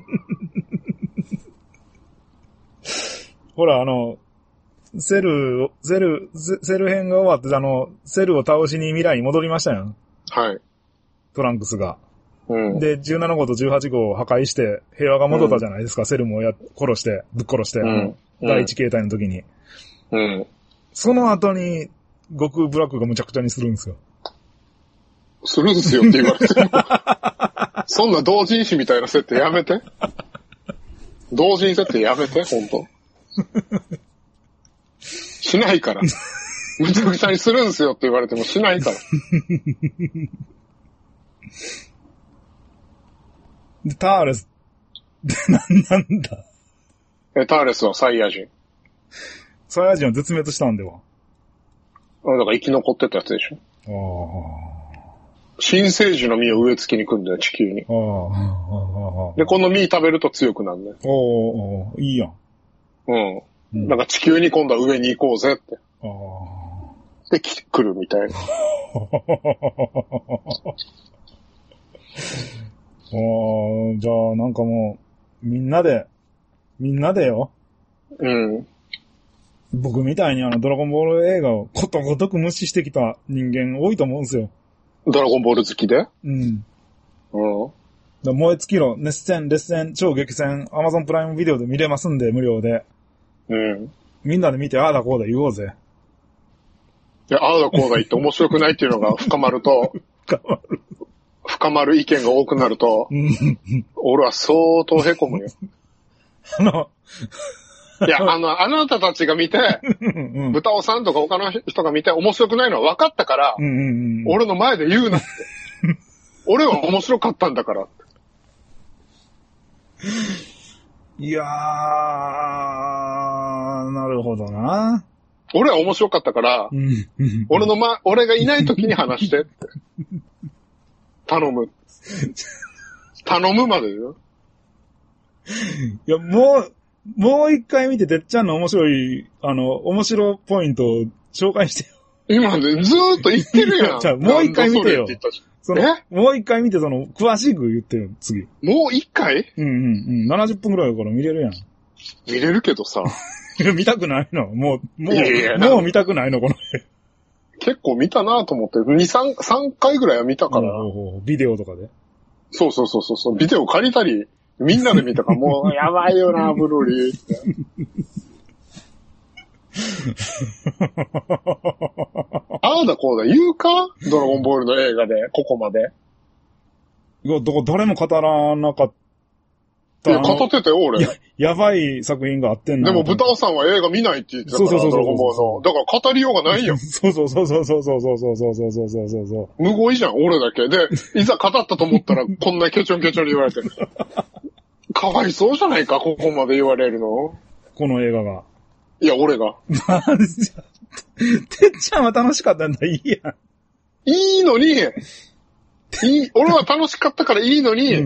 [SPEAKER 1] ほら、あの、セル、セル、セル編が終わって、あの、セルを倒しに未来に戻りましたよ。
[SPEAKER 2] はい。
[SPEAKER 1] トランクスが。
[SPEAKER 2] うん。
[SPEAKER 1] で、じゅうななごうとじゅうはちごうを破壊して、平和が戻ったじゃないですか。うん、セルもや、殺して、ぶっ殺して、うん、あの、だいいち形態の時に。
[SPEAKER 2] うん。
[SPEAKER 1] その後に、悟空ブラックがむちゃくちゃにするんですよ。
[SPEAKER 2] するんですよって言われても。そんな同人誌みたいな設定やめて。同人設定やめて、ほんと。しないから。むちゃくちゃにするんですよって言われてもしないから。
[SPEAKER 1] で、ターレスって何なんだ？
[SPEAKER 2] え、ターレスはサイヤ人。
[SPEAKER 1] サイヤ人は絶滅したんでは？
[SPEAKER 2] あ、だから生き残ってたやつでしょ。
[SPEAKER 1] ああ。
[SPEAKER 2] 新生児の実を植え付けに来るんだよ、地球に。
[SPEAKER 1] ああ。
[SPEAKER 2] で、この実食べると強くなるんだよ。
[SPEAKER 1] おー、いいやん。
[SPEAKER 2] うん。うん、なんか地球に今度は上に行こうぜって。
[SPEAKER 1] ああ。
[SPEAKER 2] で、来るみたいな。あ
[SPEAKER 1] あ、じゃあなんかもう、みんなで、みんなでよ。
[SPEAKER 2] うん。
[SPEAKER 1] 僕みたいにあのドラゴンボール映画をことごとく無視してきた人間多いと思うんですよ。
[SPEAKER 2] ドラゴンボール好きで？
[SPEAKER 1] うん。
[SPEAKER 2] うん。
[SPEAKER 1] だ燃え尽きろ、熱戦、烈戦、超激戦、アマゾンプライムビデオで見れますんで、無料で。
[SPEAKER 2] うん。
[SPEAKER 1] みんなで見て、ああだこうだ言おうぜ。
[SPEAKER 2] いや、ああだこうだ言って面白くないっていうのが深まると、
[SPEAKER 1] 深まる。
[SPEAKER 2] 深まる意見が多くなると、俺は相当凹むよ。
[SPEAKER 1] あの、
[SPEAKER 2] いや、あの、あなたたちが見て、うん、豚尾さんとか他の人が見て面白くないのは分かったから、
[SPEAKER 1] うんうんうん、
[SPEAKER 2] 俺の前で言うなって。俺は面白かったんだから。
[SPEAKER 1] いやー、なるほどな。
[SPEAKER 2] 俺は面白かったから、
[SPEAKER 1] うん、
[SPEAKER 2] 俺のま、俺がいない時に話してって。頼む。頼むまでよ。
[SPEAKER 1] いや、もう、もう一回見て、てっちゃんの面白い、あの、面白ポイントを紹介してよ。
[SPEAKER 2] 今ね、ずーっと言ってるやん。
[SPEAKER 1] じゃあ、もう一回見てよ。そのもう一回見て、その、詳しく言ってよ、次。
[SPEAKER 2] もう一回？
[SPEAKER 1] うんうんうん。ななじゅっぷんくらいだから見れるやん。
[SPEAKER 2] 見れるけどさ。
[SPEAKER 1] 見たくないの？もう、もう、
[SPEAKER 2] いやいや
[SPEAKER 1] もう見たくないのこの絵。
[SPEAKER 2] 結構見たなと思って。に、さん、さんかいぐらいは見たから。
[SPEAKER 1] ビデオとかで。そう
[SPEAKER 2] そうそうそう。ビデオ借りたり、みんなで見たから、もう、やばいよな、ブロリーって。ああだこうだ言うか？ドラゴンボールの映画で、ここまで。
[SPEAKER 1] いや、だから誰も語らなかっ
[SPEAKER 2] いや、語っててよ、俺。
[SPEAKER 1] や、やばい作品があってんな。
[SPEAKER 2] でも、豚尾さんは映画見ないって言ってたから、
[SPEAKER 1] そうそうそうそう
[SPEAKER 2] ドラゴンボールの。だから語りようがないよ。
[SPEAKER 1] そうそうそうそうそうそうそうそうそうそうそうそうそう。
[SPEAKER 2] 無語いじゃん、俺だけ。で、いざ語ったと思ったら、こんなケチョンケチョンに言われて。かわいそうじゃないか、ここまで言われるの。
[SPEAKER 1] この映画が。
[SPEAKER 2] いや、俺が。
[SPEAKER 1] てっちゃんは楽しかったんだ、いいやん。
[SPEAKER 2] いいのに、いい、俺は楽しかったからいいのに、
[SPEAKER 1] うんうんうん。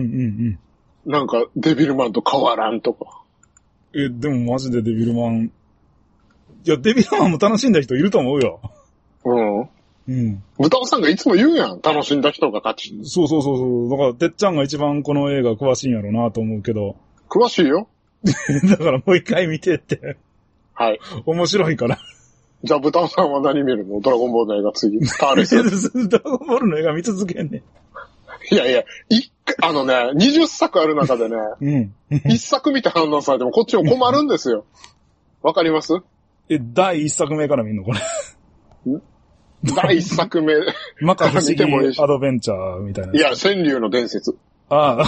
[SPEAKER 2] なんか、デビルマンと変わらんとか。
[SPEAKER 1] え、でもマジでデビルマン。いや、デビルマンも楽しんだ人いると思うよ。
[SPEAKER 2] うん。
[SPEAKER 1] うん。
[SPEAKER 2] 豚尾さんがいつも言うやん。楽しんだ人が勝ち。
[SPEAKER 1] そうそうそうそう。だから、てっちゃんが一番この映画詳しいんやろうなと思うけど。
[SPEAKER 2] 詳しいよ。
[SPEAKER 1] だからもう一回見てって。
[SPEAKER 2] はい。
[SPEAKER 1] 面白いから。
[SPEAKER 2] じゃあ、豚尾さんは何見るの？ドラゴンボールの映画次。ターレス。
[SPEAKER 1] ドラゴンボールの映画見続けんねん。
[SPEAKER 2] いやいや、一あのね、にじゅっさくある中でね、
[SPEAKER 1] うん。
[SPEAKER 2] 一作見て判断されてもこっちも困るんですよ。わかります？
[SPEAKER 1] え、第一作目から見んのこれ。
[SPEAKER 2] 第一作目。
[SPEAKER 1] マカ不思議
[SPEAKER 2] 見てもいいし
[SPEAKER 1] アドベンチャーみたいな。
[SPEAKER 2] いや、川柳の伝説。
[SPEAKER 1] ああ。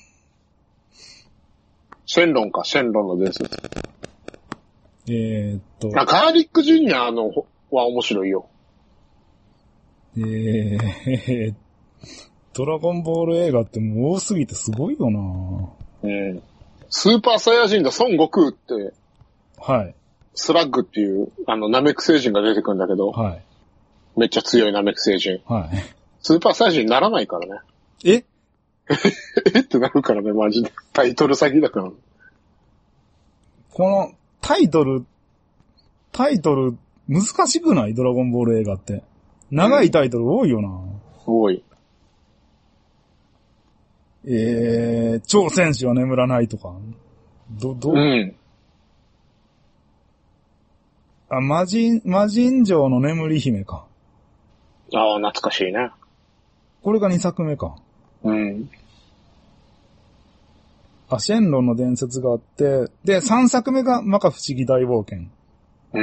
[SPEAKER 2] シェンロンか、シェンロンの伝説。
[SPEAKER 1] えー、っと。
[SPEAKER 2] あ、ガーリックジュニアのは面白いよ。
[SPEAKER 1] えー、ドラゴンボール映画ってもう多すぎてすごいよな。
[SPEAKER 2] うん。スーパーサイヤ人だ、孫悟空って、
[SPEAKER 1] はい。
[SPEAKER 2] スラッグっていう、あの、ナメック星人が出てくるんだけど、
[SPEAKER 1] はい。
[SPEAKER 2] めっちゃ強いナメック星人。
[SPEAKER 1] はい。
[SPEAKER 2] スーパーサイヤ人にならないからね。
[SPEAKER 1] え
[SPEAKER 2] えってなるからね、マジで。タイトル先だから。
[SPEAKER 1] このタイトル、タイトル難しくない？ドラゴンボール映画って。長いタイトル多いよな。
[SPEAKER 2] 多い。
[SPEAKER 1] えー、超戦士は眠らないとか。ど、ど、
[SPEAKER 2] うん。
[SPEAKER 1] あ、魔人、魔人城の眠り姫か。
[SPEAKER 2] ああ、懐かしいね。
[SPEAKER 1] これがにさくめか。
[SPEAKER 2] うん。
[SPEAKER 1] あ、シェンロンの伝説があって、で、さんさくめが摩訶不思議大冒険。
[SPEAKER 2] うん。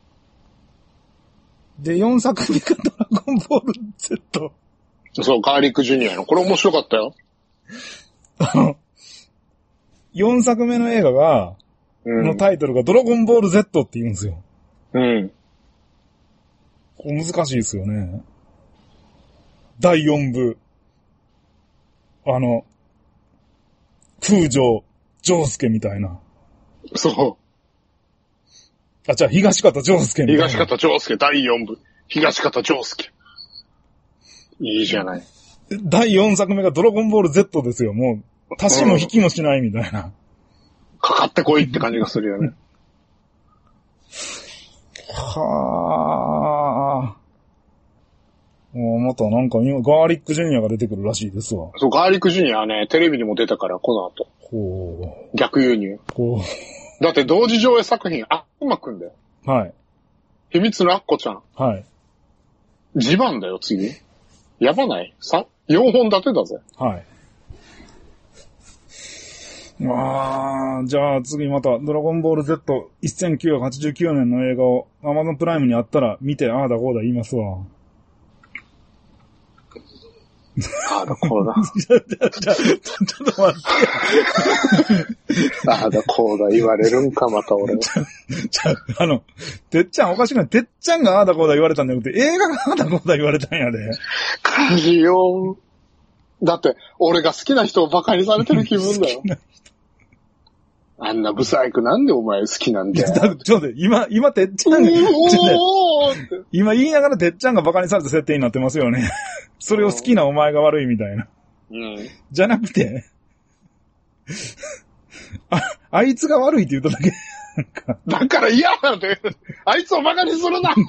[SPEAKER 1] で、よんさくめがドラゴンボール Z。
[SPEAKER 2] そう、ガーリックジュニアの。これ面白かったよ。
[SPEAKER 1] あの、よんさくめの映画が、
[SPEAKER 2] うん、
[SPEAKER 1] のタイトルがドラゴンボール Z って言うんですよ。
[SPEAKER 2] うん。
[SPEAKER 1] これ難しいですよね。だいよんぶ。あの、空城、丈介みたいな。
[SPEAKER 2] そう。
[SPEAKER 1] あ、じゃあ東方丈介みたいな。
[SPEAKER 2] 東方丈介だいよんぶ。東方丈介。いいじゃない。
[SPEAKER 1] だいよんさくめがドラゴンボール Z ですよ。もう、足しも引きもしないみたいな。
[SPEAKER 2] かかってこいって感じがするよね。
[SPEAKER 1] はあ。もうまたなんか今、ガーリックジュニアが出てくるらしいですわ。
[SPEAKER 2] そう、ガーリックジュニアはね、テレビにも出たから、この後。
[SPEAKER 1] ほう。
[SPEAKER 2] 逆輸入。
[SPEAKER 1] ほ
[SPEAKER 2] う。だって同時上映作品、あっまくんだよ。
[SPEAKER 1] はい。
[SPEAKER 2] 秘密のアッコちゃん。
[SPEAKER 1] はい。
[SPEAKER 2] ジバンだよ、次。やばない？さ、よんほん立てだぜ。
[SPEAKER 1] はい。あー、じゃあ次またドラゴンボール Z せんきゅうひゃくはちじゅうきゅうねんの映画を Amazon プライムにあったら見て、ああだこうだ言いますわ。
[SPEAKER 2] ああだこうだ。
[SPEAKER 1] ちょ、ちょ、ちょ、ちょっと待って。
[SPEAKER 2] ああだこうだ言われるんか、また俺。
[SPEAKER 1] ちょ、ちょ、あの、てっちゃんおかしくない？てっちゃんがああだこうだ言われたんじゃなくて、映画がああだこうだ言われたんやで。
[SPEAKER 2] かじよ。だって、俺が好きな人をバカにされてる気分だよ。あんなブサイクなんでお前好きなんだよ。
[SPEAKER 1] ちょっと待って、今、今てっちゃんが、今言いながらてっちゃんがバカにされた設定になってますよね。それを好きなお前が悪いみたいな。
[SPEAKER 2] うん。
[SPEAKER 1] じゃなくて、あ、あいつが悪いって言っただけ。
[SPEAKER 2] だから嫌なんだよ。あいつをバカにするなって。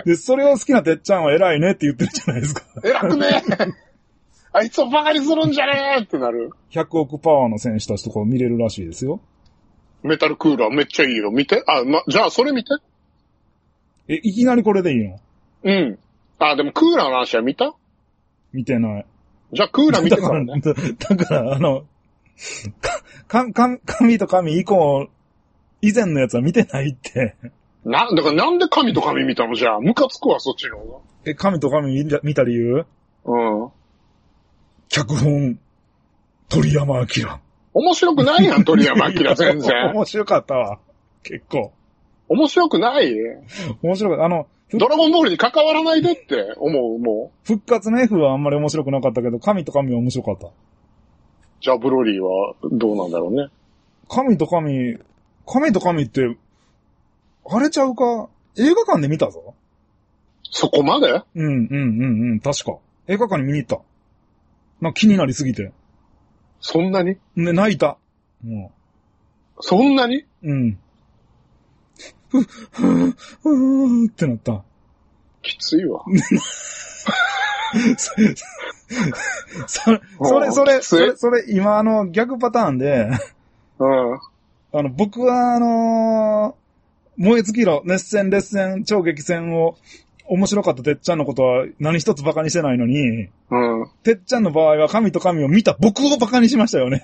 [SPEAKER 1] で、それを好きなてっちゃんは偉いねって言ってるじゃないですか。
[SPEAKER 2] 偉くねえ。あいつをバカにするんじゃねえってなる。
[SPEAKER 1] ひゃくおくパワーの選手たちとか見れるらしいですよ。
[SPEAKER 2] メタルクーラーめっちゃいいよ。見て。あ、ま、じゃあそれ見て。え、
[SPEAKER 1] いきなりこれでいいの？
[SPEAKER 2] うん。あ、でもクーラーの話は見た？
[SPEAKER 1] 見てない。
[SPEAKER 2] じゃあクーラー見てからね。
[SPEAKER 1] だから、だからあの、か、か、神と神以降、以前のやつは見てないって。
[SPEAKER 2] な、だからなんで神と神見たのじゃあ。ムカつくわ、そっちの方が。
[SPEAKER 1] え、神と神見た、見た理由？
[SPEAKER 2] うん。
[SPEAKER 1] 脚本、鳥山明。
[SPEAKER 2] 面白くないやん、鳥山明全然。
[SPEAKER 1] 面白かったわ。結構。
[SPEAKER 2] 面白くない
[SPEAKER 1] 面白かった。あの、
[SPEAKER 2] ドラゴンボールに関わらないでって思う、もう。
[SPEAKER 1] 復活の F はあんまり面白くなかったけど、神と神は面白かった。
[SPEAKER 2] じゃあブロリーはどうなんだろうね。
[SPEAKER 1] 神と神、神と神って、あれちゃうか映画館で見たぞ。
[SPEAKER 2] そこまで？
[SPEAKER 1] うん、うん、うん、うん、確か。映画館に見に行った。なんか気になりすぎて。
[SPEAKER 2] そんなに？
[SPEAKER 1] ね、泣いた。も
[SPEAKER 2] うそんなに？
[SPEAKER 1] うん。ふ、ふ、ふーってなった。
[SPEAKER 2] きついわ。
[SPEAKER 1] それ、それ、それ、それ、それ、それ、今あの、逆パターンで、
[SPEAKER 2] うん。
[SPEAKER 1] あの、僕はあのー、燃え尽きろ、熱戦、烈戦、超激戦を、面白かったてっちゃんのことは何一つバカにしてないのに、
[SPEAKER 2] うん。
[SPEAKER 1] てっちゃんの場合は神と神を見た僕をバカにしましたよね。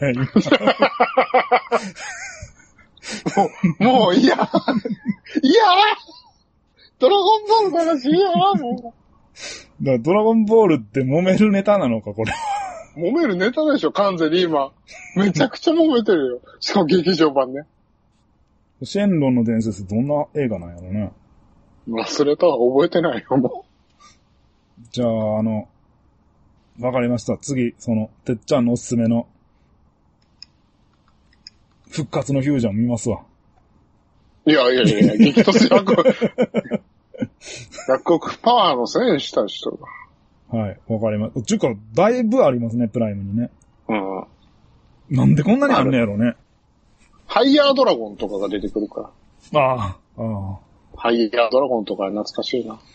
[SPEAKER 2] もう、もう嫌。嫌ドラゴンボールの話嫌も
[SPEAKER 1] う。だからドラゴンボールって揉めるネタなのか、これ。
[SPEAKER 2] 揉めるネタでしょ、完全に今。めちゃくちゃ揉めてるよ。しかも劇場版ね。
[SPEAKER 1] シェンロンの伝説どんな映画なんやろね。
[SPEAKER 2] 忘れたわ、覚えてないよ、も
[SPEAKER 1] う。じゃあ、あの、わかりました。次、その、てっちゃんのおすすめの、復活のフュージョン見ますわ。
[SPEAKER 2] いやいやいやいや、激突役、薬国パワーの戦士たちとか。
[SPEAKER 1] はい、わかります。ちゅうか、だいぶありますね、プライムにね。
[SPEAKER 2] うん。
[SPEAKER 1] なんでこんなにあんねやろね。
[SPEAKER 2] ハイヤードラゴンとかが出てくるから。
[SPEAKER 1] ああ、ああ。
[SPEAKER 2] ハイヤードラゴンとか懐かしいな。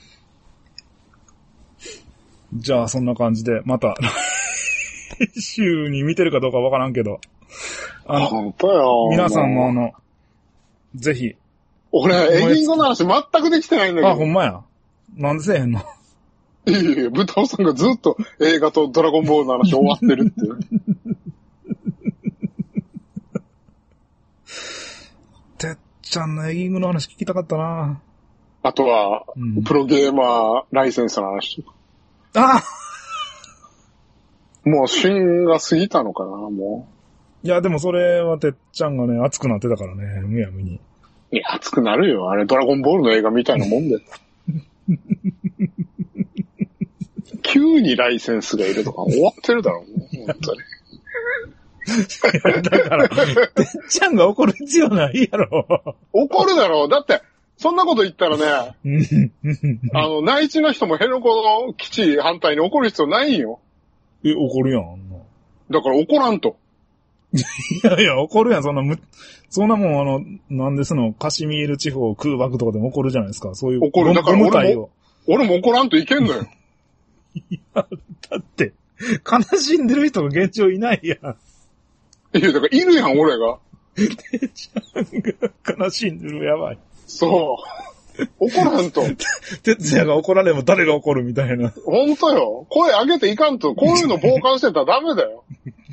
[SPEAKER 1] じゃあ、そんな感じで、また、来週に見てるかどうかわからんけど。あの、
[SPEAKER 2] ほんとよ。
[SPEAKER 1] 皆さんもあの、ぜひ。
[SPEAKER 2] 俺、エギングの話全くできてないんだけど。
[SPEAKER 1] あ、ほんまや。なんでせえへんの？
[SPEAKER 2] いやいや、ブタオさんがずっと映画とドラゴンボールの話終わってるっていう。
[SPEAKER 1] てっちゃんのエギングの話聞きたかったな。
[SPEAKER 2] あとは、うん、プロゲーマーライセンスの話。
[SPEAKER 1] あ
[SPEAKER 2] もう旬が過ぎたのかな、も
[SPEAKER 1] う。いや、でもそれはてっちゃんがね、熱くなってたからね、むやみに。
[SPEAKER 2] いや、熱くなるよ。あれ、ドラゴンボールの映画みたいなもんで。急にライセンスがいるとか終わってるだろう、ね、本当に。
[SPEAKER 1] だから、てっちゃんが怒る必要ないやろ。
[SPEAKER 2] 怒るだろう。だって、そんなこと言ったらね、あの、内地の人も辺野古の基地反対に怒る必要ないんよ。
[SPEAKER 1] え、怒るやん。
[SPEAKER 2] だから怒らんと。
[SPEAKER 1] いやいや、怒るやん。そんなむ、そんなもん、あの、なんでその、カシミール地方空爆とかでも怒るじゃないですか。そういう。
[SPEAKER 2] 怒る。だから俺も、俺も怒らんといけんのよ。
[SPEAKER 1] いや、だって、悲しんでる人が現状いないやん。
[SPEAKER 2] いや、だからいるやん、俺が。
[SPEAKER 1] てっちゃんが悲しんでる、やばい。
[SPEAKER 2] そう。怒らんと。
[SPEAKER 1] てつやが怒られば誰が怒るみたいな。
[SPEAKER 2] ほんとよ。声上げていかんと、こういうの傍観してたらダメだよ。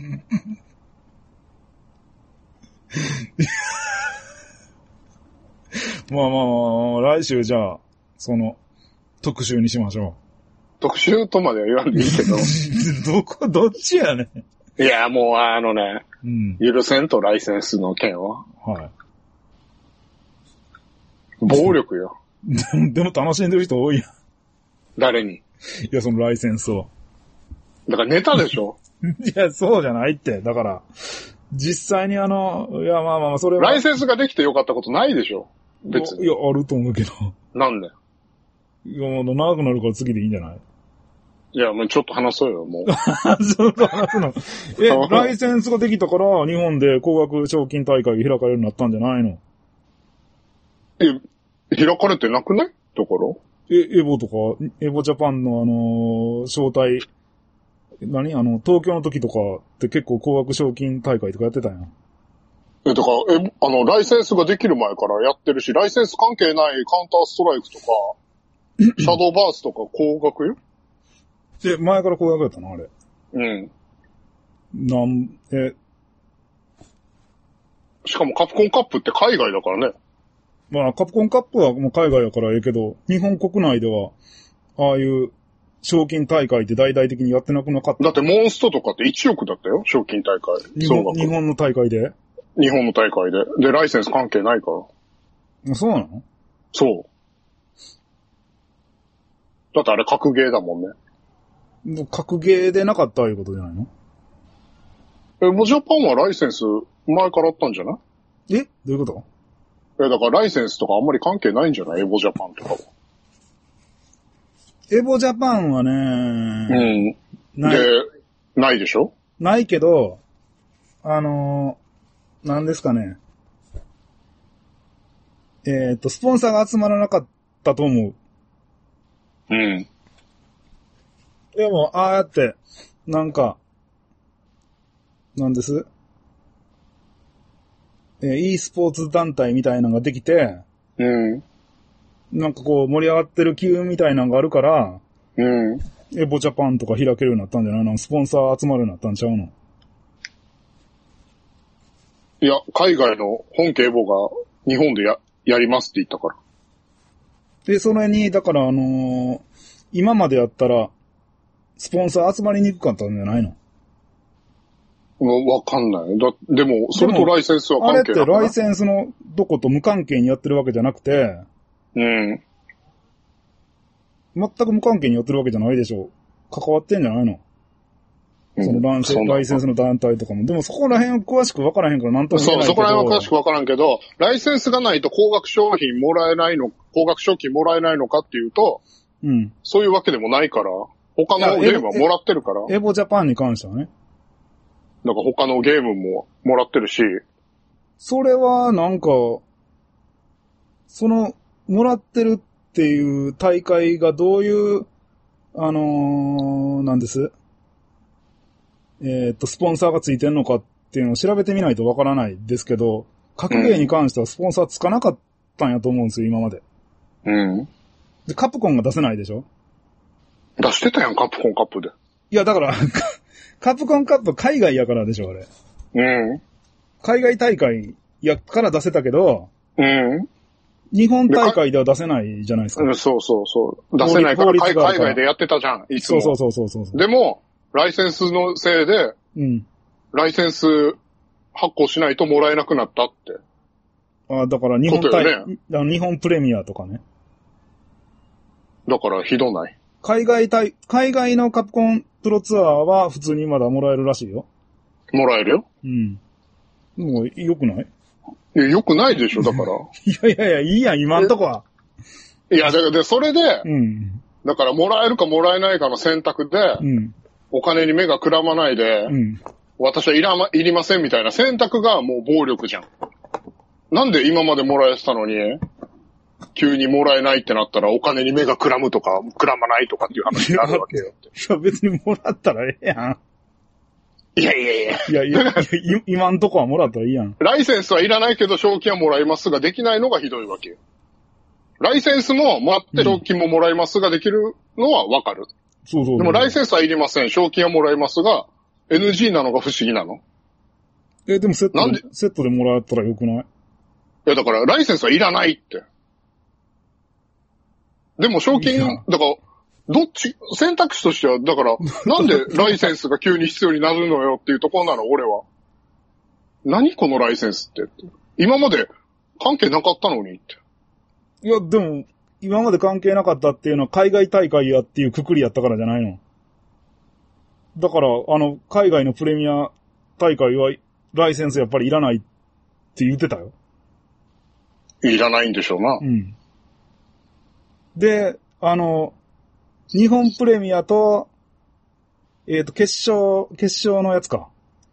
[SPEAKER 1] まあまあまあ、来週じゃあ、その、特集にしましょう。
[SPEAKER 2] 特集とまでは言わんでいいけど。
[SPEAKER 1] どこ、どっちやね
[SPEAKER 2] ん。いや、もうあのね、うん、許せんとライセンスの件は。
[SPEAKER 1] はい。
[SPEAKER 2] 暴力よ。
[SPEAKER 1] でも、でも楽しんでる人多いやん。
[SPEAKER 2] 誰に？
[SPEAKER 1] いや、そのライセンスを。
[SPEAKER 2] だからネタでしょ？
[SPEAKER 1] いや、そうじゃないって。だから、実際にあの、いや、まあまあ、それは。
[SPEAKER 2] ライセンスができてよかったことないでしょ？別に。
[SPEAKER 1] いや、あると思うけど。
[SPEAKER 2] なんで？
[SPEAKER 1] いや、もう長くなるから次でいいんじゃない？
[SPEAKER 2] いや、もうちょっと話そうよ、もう。
[SPEAKER 1] そう話すの。え、ライセンスができたから、日本で高額賞金大会が開かれるようになったんじゃないの？
[SPEAKER 2] え、開かれてなくない？ところ？
[SPEAKER 1] え、エボとか、エボジャパンのあのー、招待、何あの、東京の時とかって結構高額賞金大会とかやってたんや。
[SPEAKER 2] え、だから、え、あの、ライセンスができる前からやってるし、ライセンス関係ないカウンターストライクとか、シャドーバースとか高額よ。
[SPEAKER 1] え、前から高額やったのあれ。
[SPEAKER 2] うん。
[SPEAKER 1] なん、え。
[SPEAKER 2] しかもカプコンカップって海外だからね。
[SPEAKER 1] まあ、カプコンカップはもう海外やからええけど、日本国内では、ああいう賞金大会って大々的にやってなくなかった。
[SPEAKER 2] だってモンストとかっていちおくだったよ、賞金大会。
[SPEAKER 1] 日本、日本の大会で
[SPEAKER 2] 日本の大会で。で、ライセンス関係ないから。
[SPEAKER 1] そうなの？
[SPEAKER 2] そう。だってあれ格ゲーだもんね。
[SPEAKER 1] 格ゲーでなかったいうことじゃないの？
[SPEAKER 2] え、もうジャパンはライセンス前からあったんじゃない？
[SPEAKER 1] え？どういうこと？
[SPEAKER 2] え、だからライセンスとかあんまり関係ないんじゃない？エボジャパンとかは。
[SPEAKER 1] エボジャパンはね、
[SPEAKER 2] うん。
[SPEAKER 1] ない。
[SPEAKER 2] で、ないでしょ？
[SPEAKER 1] ないけど、あのー、なんですかね。えっと、スポンサーが集まらなかったと思う。
[SPEAKER 2] うん。
[SPEAKER 1] でも、ああやって、なんか、なんです？えー、e スポーツ団体みたいなのができて、
[SPEAKER 2] うん。
[SPEAKER 1] なんかこう盛り上がってる機運みたいなのがあるから、
[SPEAKER 2] うん。
[SPEAKER 1] エボジャパンとか開けるようになったんじゃないの？スポンサー集まるようになったんちゃうの？
[SPEAKER 2] いや、海外の本家エボが日本でや、やりますって言ったから。
[SPEAKER 1] で、それに、だからあのー、今までやったら、スポンサー集まりにくかったんじゃないの？
[SPEAKER 2] わかんない。だ、でも、それとライセンスは関係ない。
[SPEAKER 1] あれってライセンスのどこと無関係にやってるわけじゃなくて、
[SPEAKER 2] うん。
[SPEAKER 1] 全く無関係にやってるわけじゃないでしょ。関わってんじゃないの？うん、そのランセライセンスの団体とかも。でもそこら辺詳しくわからへんからなんとも言えないけど。
[SPEAKER 2] そう、そこら辺は詳しくわからんけど、ライセンスがないと高額商品もらえないの、高額賞金もらえないのかっていうと、うん。そういうわけでもないから、他のゲームはもらってるから。
[SPEAKER 1] エボジャパンに関してはね。
[SPEAKER 2] なんか他のゲームももらってるし。
[SPEAKER 1] それはなんか、その、もらってるっていう大会がどういう、あのー、なんです？えっと、スポンサーがついてんのかっていうのを調べてみないとわからないですけど、格ゲーに関してはスポンサーつかなかったんやと思うんですよ、今まで。うん。で、カプコンが出せないでしょ？
[SPEAKER 2] 出してたやん、カプコンカップで。
[SPEAKER 1] いや、だから、カプコンカップ海外やからでしょ、あれ。うん。海外大会やから出せたけど、うん。日本大会では出せないじゃないですか。
[SPEAKER 2] うん、そうそうそう。出せないから海外でやってたじゃん、いつも。
[SPEAKER 1] そうそうそうそうそう。
[SPEAKER 2] でも、ライセンスのせいで、うん。ライセンス発行しないともらえなくなったって。
[SPEAKER 1] ああ、だから日本大会、ね、日本プレミアとかね。
[SPEAKER 2] だからひどない。
[SPEAKER 1] 海外大、海外のカプコンプロツアーは普通にまだもらえるらしいよ。
[SPEAKER 2] もらえるよ。
[SPEAKER 1] うん。もう、良くない？
[SPEAKER 2] いや、良くないでしょ、だから。
[SPEAKER 1] いやいやいや、いいやん、今んとこは。
[SPEAKER 2] いや、で、で、それで、うん。だから、もらえるかもらえないかの選択で、うん。お金に目がくらまないで、うん。私はいらま、いりませんみたいな選択がもう暴力じゃん。なんで今までもらえてたのに、急にもらえないってなったらお金に目がくらむとか、くらまないとかっていう話になるわけよ。
[SPEAKER 1] いや、別にもらったらええやん。
[SPEAKER 2] いやいやいや。
[SPEAKER 1] いやいや、いや今んとこはもらったらいいやん。
[SPEAKER 2] ライセンスはいらないけど賞金はもらいますができないのがひどいわけよ。ライセンスももらって賞金ももらいますができるのはわかる。うん、そうそうそう。でもライセンスはいりません。賞金はもらいますが、エヌジー なのが不思議なの。
[SPEAKER 1] え、でもセットで、なんでセットでもらったらよくない？い
[SPEAKER 2] や、だからライセンスはいらないって。でも賞金、だから、どっち、選択肢としては、だから、なんでライセンスが急に必要になるのよっていうところなの、俺は。何このライセンスって。今まで関係なかったのにって。
[SPEAKER 1] いや、でも、今まで関係なかったっていうのは海外大会やっていうくくりやったからじゃないの。だから、あの、海外のプレミア大会は、ライセンスやっぱりいらないって言ってたよ。
[SPEAKER 2] いらないんでしょうな。うん。
[SPEAKER 1] で、あの、日本プレミアと、えっと、決勝、決勝のやつか。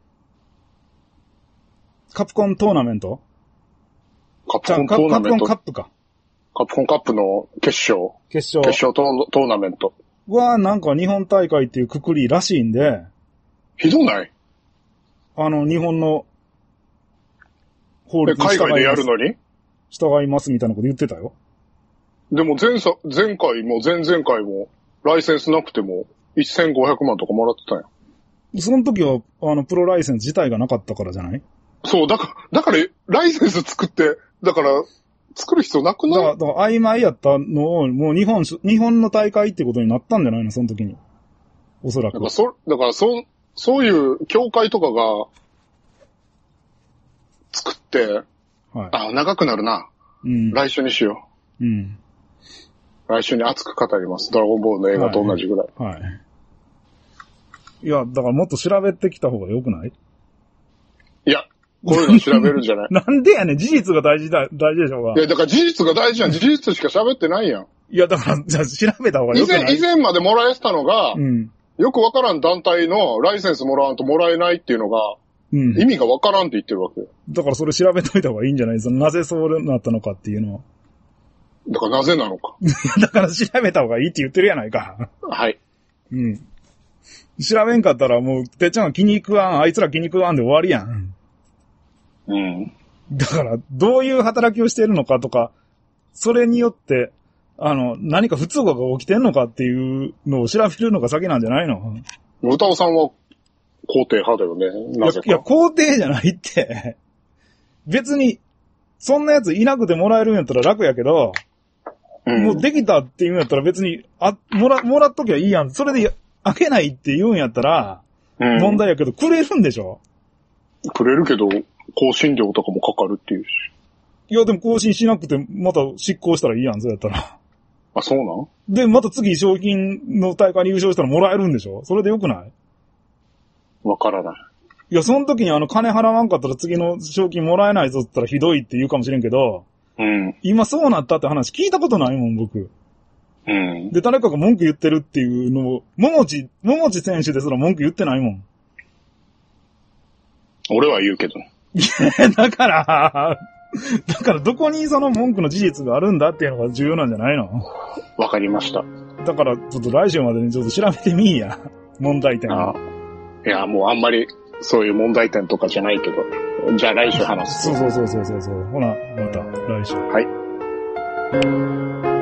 [SPEAKER 1] カプコントーナメント？
[SPEAKER 2] カプコントーナメント。
[SPEAKER 1] カプコンカップか。
[SPEAKER 2] カプコンカップの決勝。
[SPEAKER 1] 決勝。
[SPEAKER 2] 決勝ト、トーナメント。
[SPEAKER 1] は、なんか日本大会っていうくくりらしいんで。
[SPEAKER 2] ひどない？
[SPEAKER 1] あの、日本の法律に従います。
[SPEAKER 2] 海外でやるのに？
[SPEAKER 1] 従いますみたいなこと言ってたよ。
[SPEAKER 2] でも前さ、前回も前々回も、ライセンスなくても、せんごひゃくまんとかもらってたんや。
[SPEAKER 1] その時は、あの、プロライセンス自体がなかったからじゃない？
[SPEAKER 2] そう、だから、だから、ライセンス作って、だから、 作る必要なくない？
[SPEAKER 1] だから、だから曖昧やったのを、もう日本、日本の大会ってことになったんじゃないのその時に。おそらく。
[SPEAKER 2] だからそ、だからそ、そういう協会とかが、作って、はい、あ、長くなるな。うん。来週にしよう。うん。来週に熱く語ります。ドラゴンボールの映画と同じぐらい。はい。はい、いや、だからもっと調べてきた方が良くない？いや、こういうの調べるんじゃないなんでやねん、事実が大事だ、大事でしょうが。いや、だから事実が大事やん。事実しか喋ってないやん。いや、だから、じゃあ調べた方が良くない？以前、以前までもらえてたのが、うん、よくわからん団体のライセンスもらわんともらえないっていうのが、うん、意味がわからんって言ってるわけよ。だからそれ調べといた方がいいんじゃない？そのなぜそうなったのかっていうのは。だからなぜなのか。だから調べた方がいいって言ってるやないか。はい。うん。調べんかったらもう、てっちゃんが気に食わん、あいつら気に食わんで終わりやん。うん。だから、どういう働きをしているのかとか、それによって、あの、何か不都合が起きてんのかっていうのを調べるのが先なんじゃないの？歌尾さんは肯定派だよね。なぜか。いや、いや肯定じゃないって。別に、そんなやついなくてもらえるんやったら楽やけど、うん、もうできたっていうんやったら別に、あ、もら、もらっときゃいいやん。それで開けないって言うんやったら、問題やけど、くれるんでしょ？くれるけど、更新料とかもかかるっていうし。いや、でも更新しなくて、また執行したらいいやん、そうやったら。あ、そうなんで、また次賞金の大会に優勝したらもらえるんでしょ？それでよくない？わからない。いや、その時にあの、金払わんかったら次の賞金もらえないぞって言ったらひどいって言うかもしれんけど、うん。今そうなったって話聞いたことないもん、僕。うん。で、誰かが文句言ってるっていうのを、ももち、ももち選手ですら文句言ってないもん。俺は言うけど。いや、だから、だからどこにその文句の事実があるんだっていうのが重要なんじゃないの？わかりました。だから、ちょっと来週までにちょっと調べてみいや。問題点を。いや、もうあんまりそういう問題点とかじゃないけど。じゃあ来週話す。そうそうそうそうそう。ほな、また来週。はい。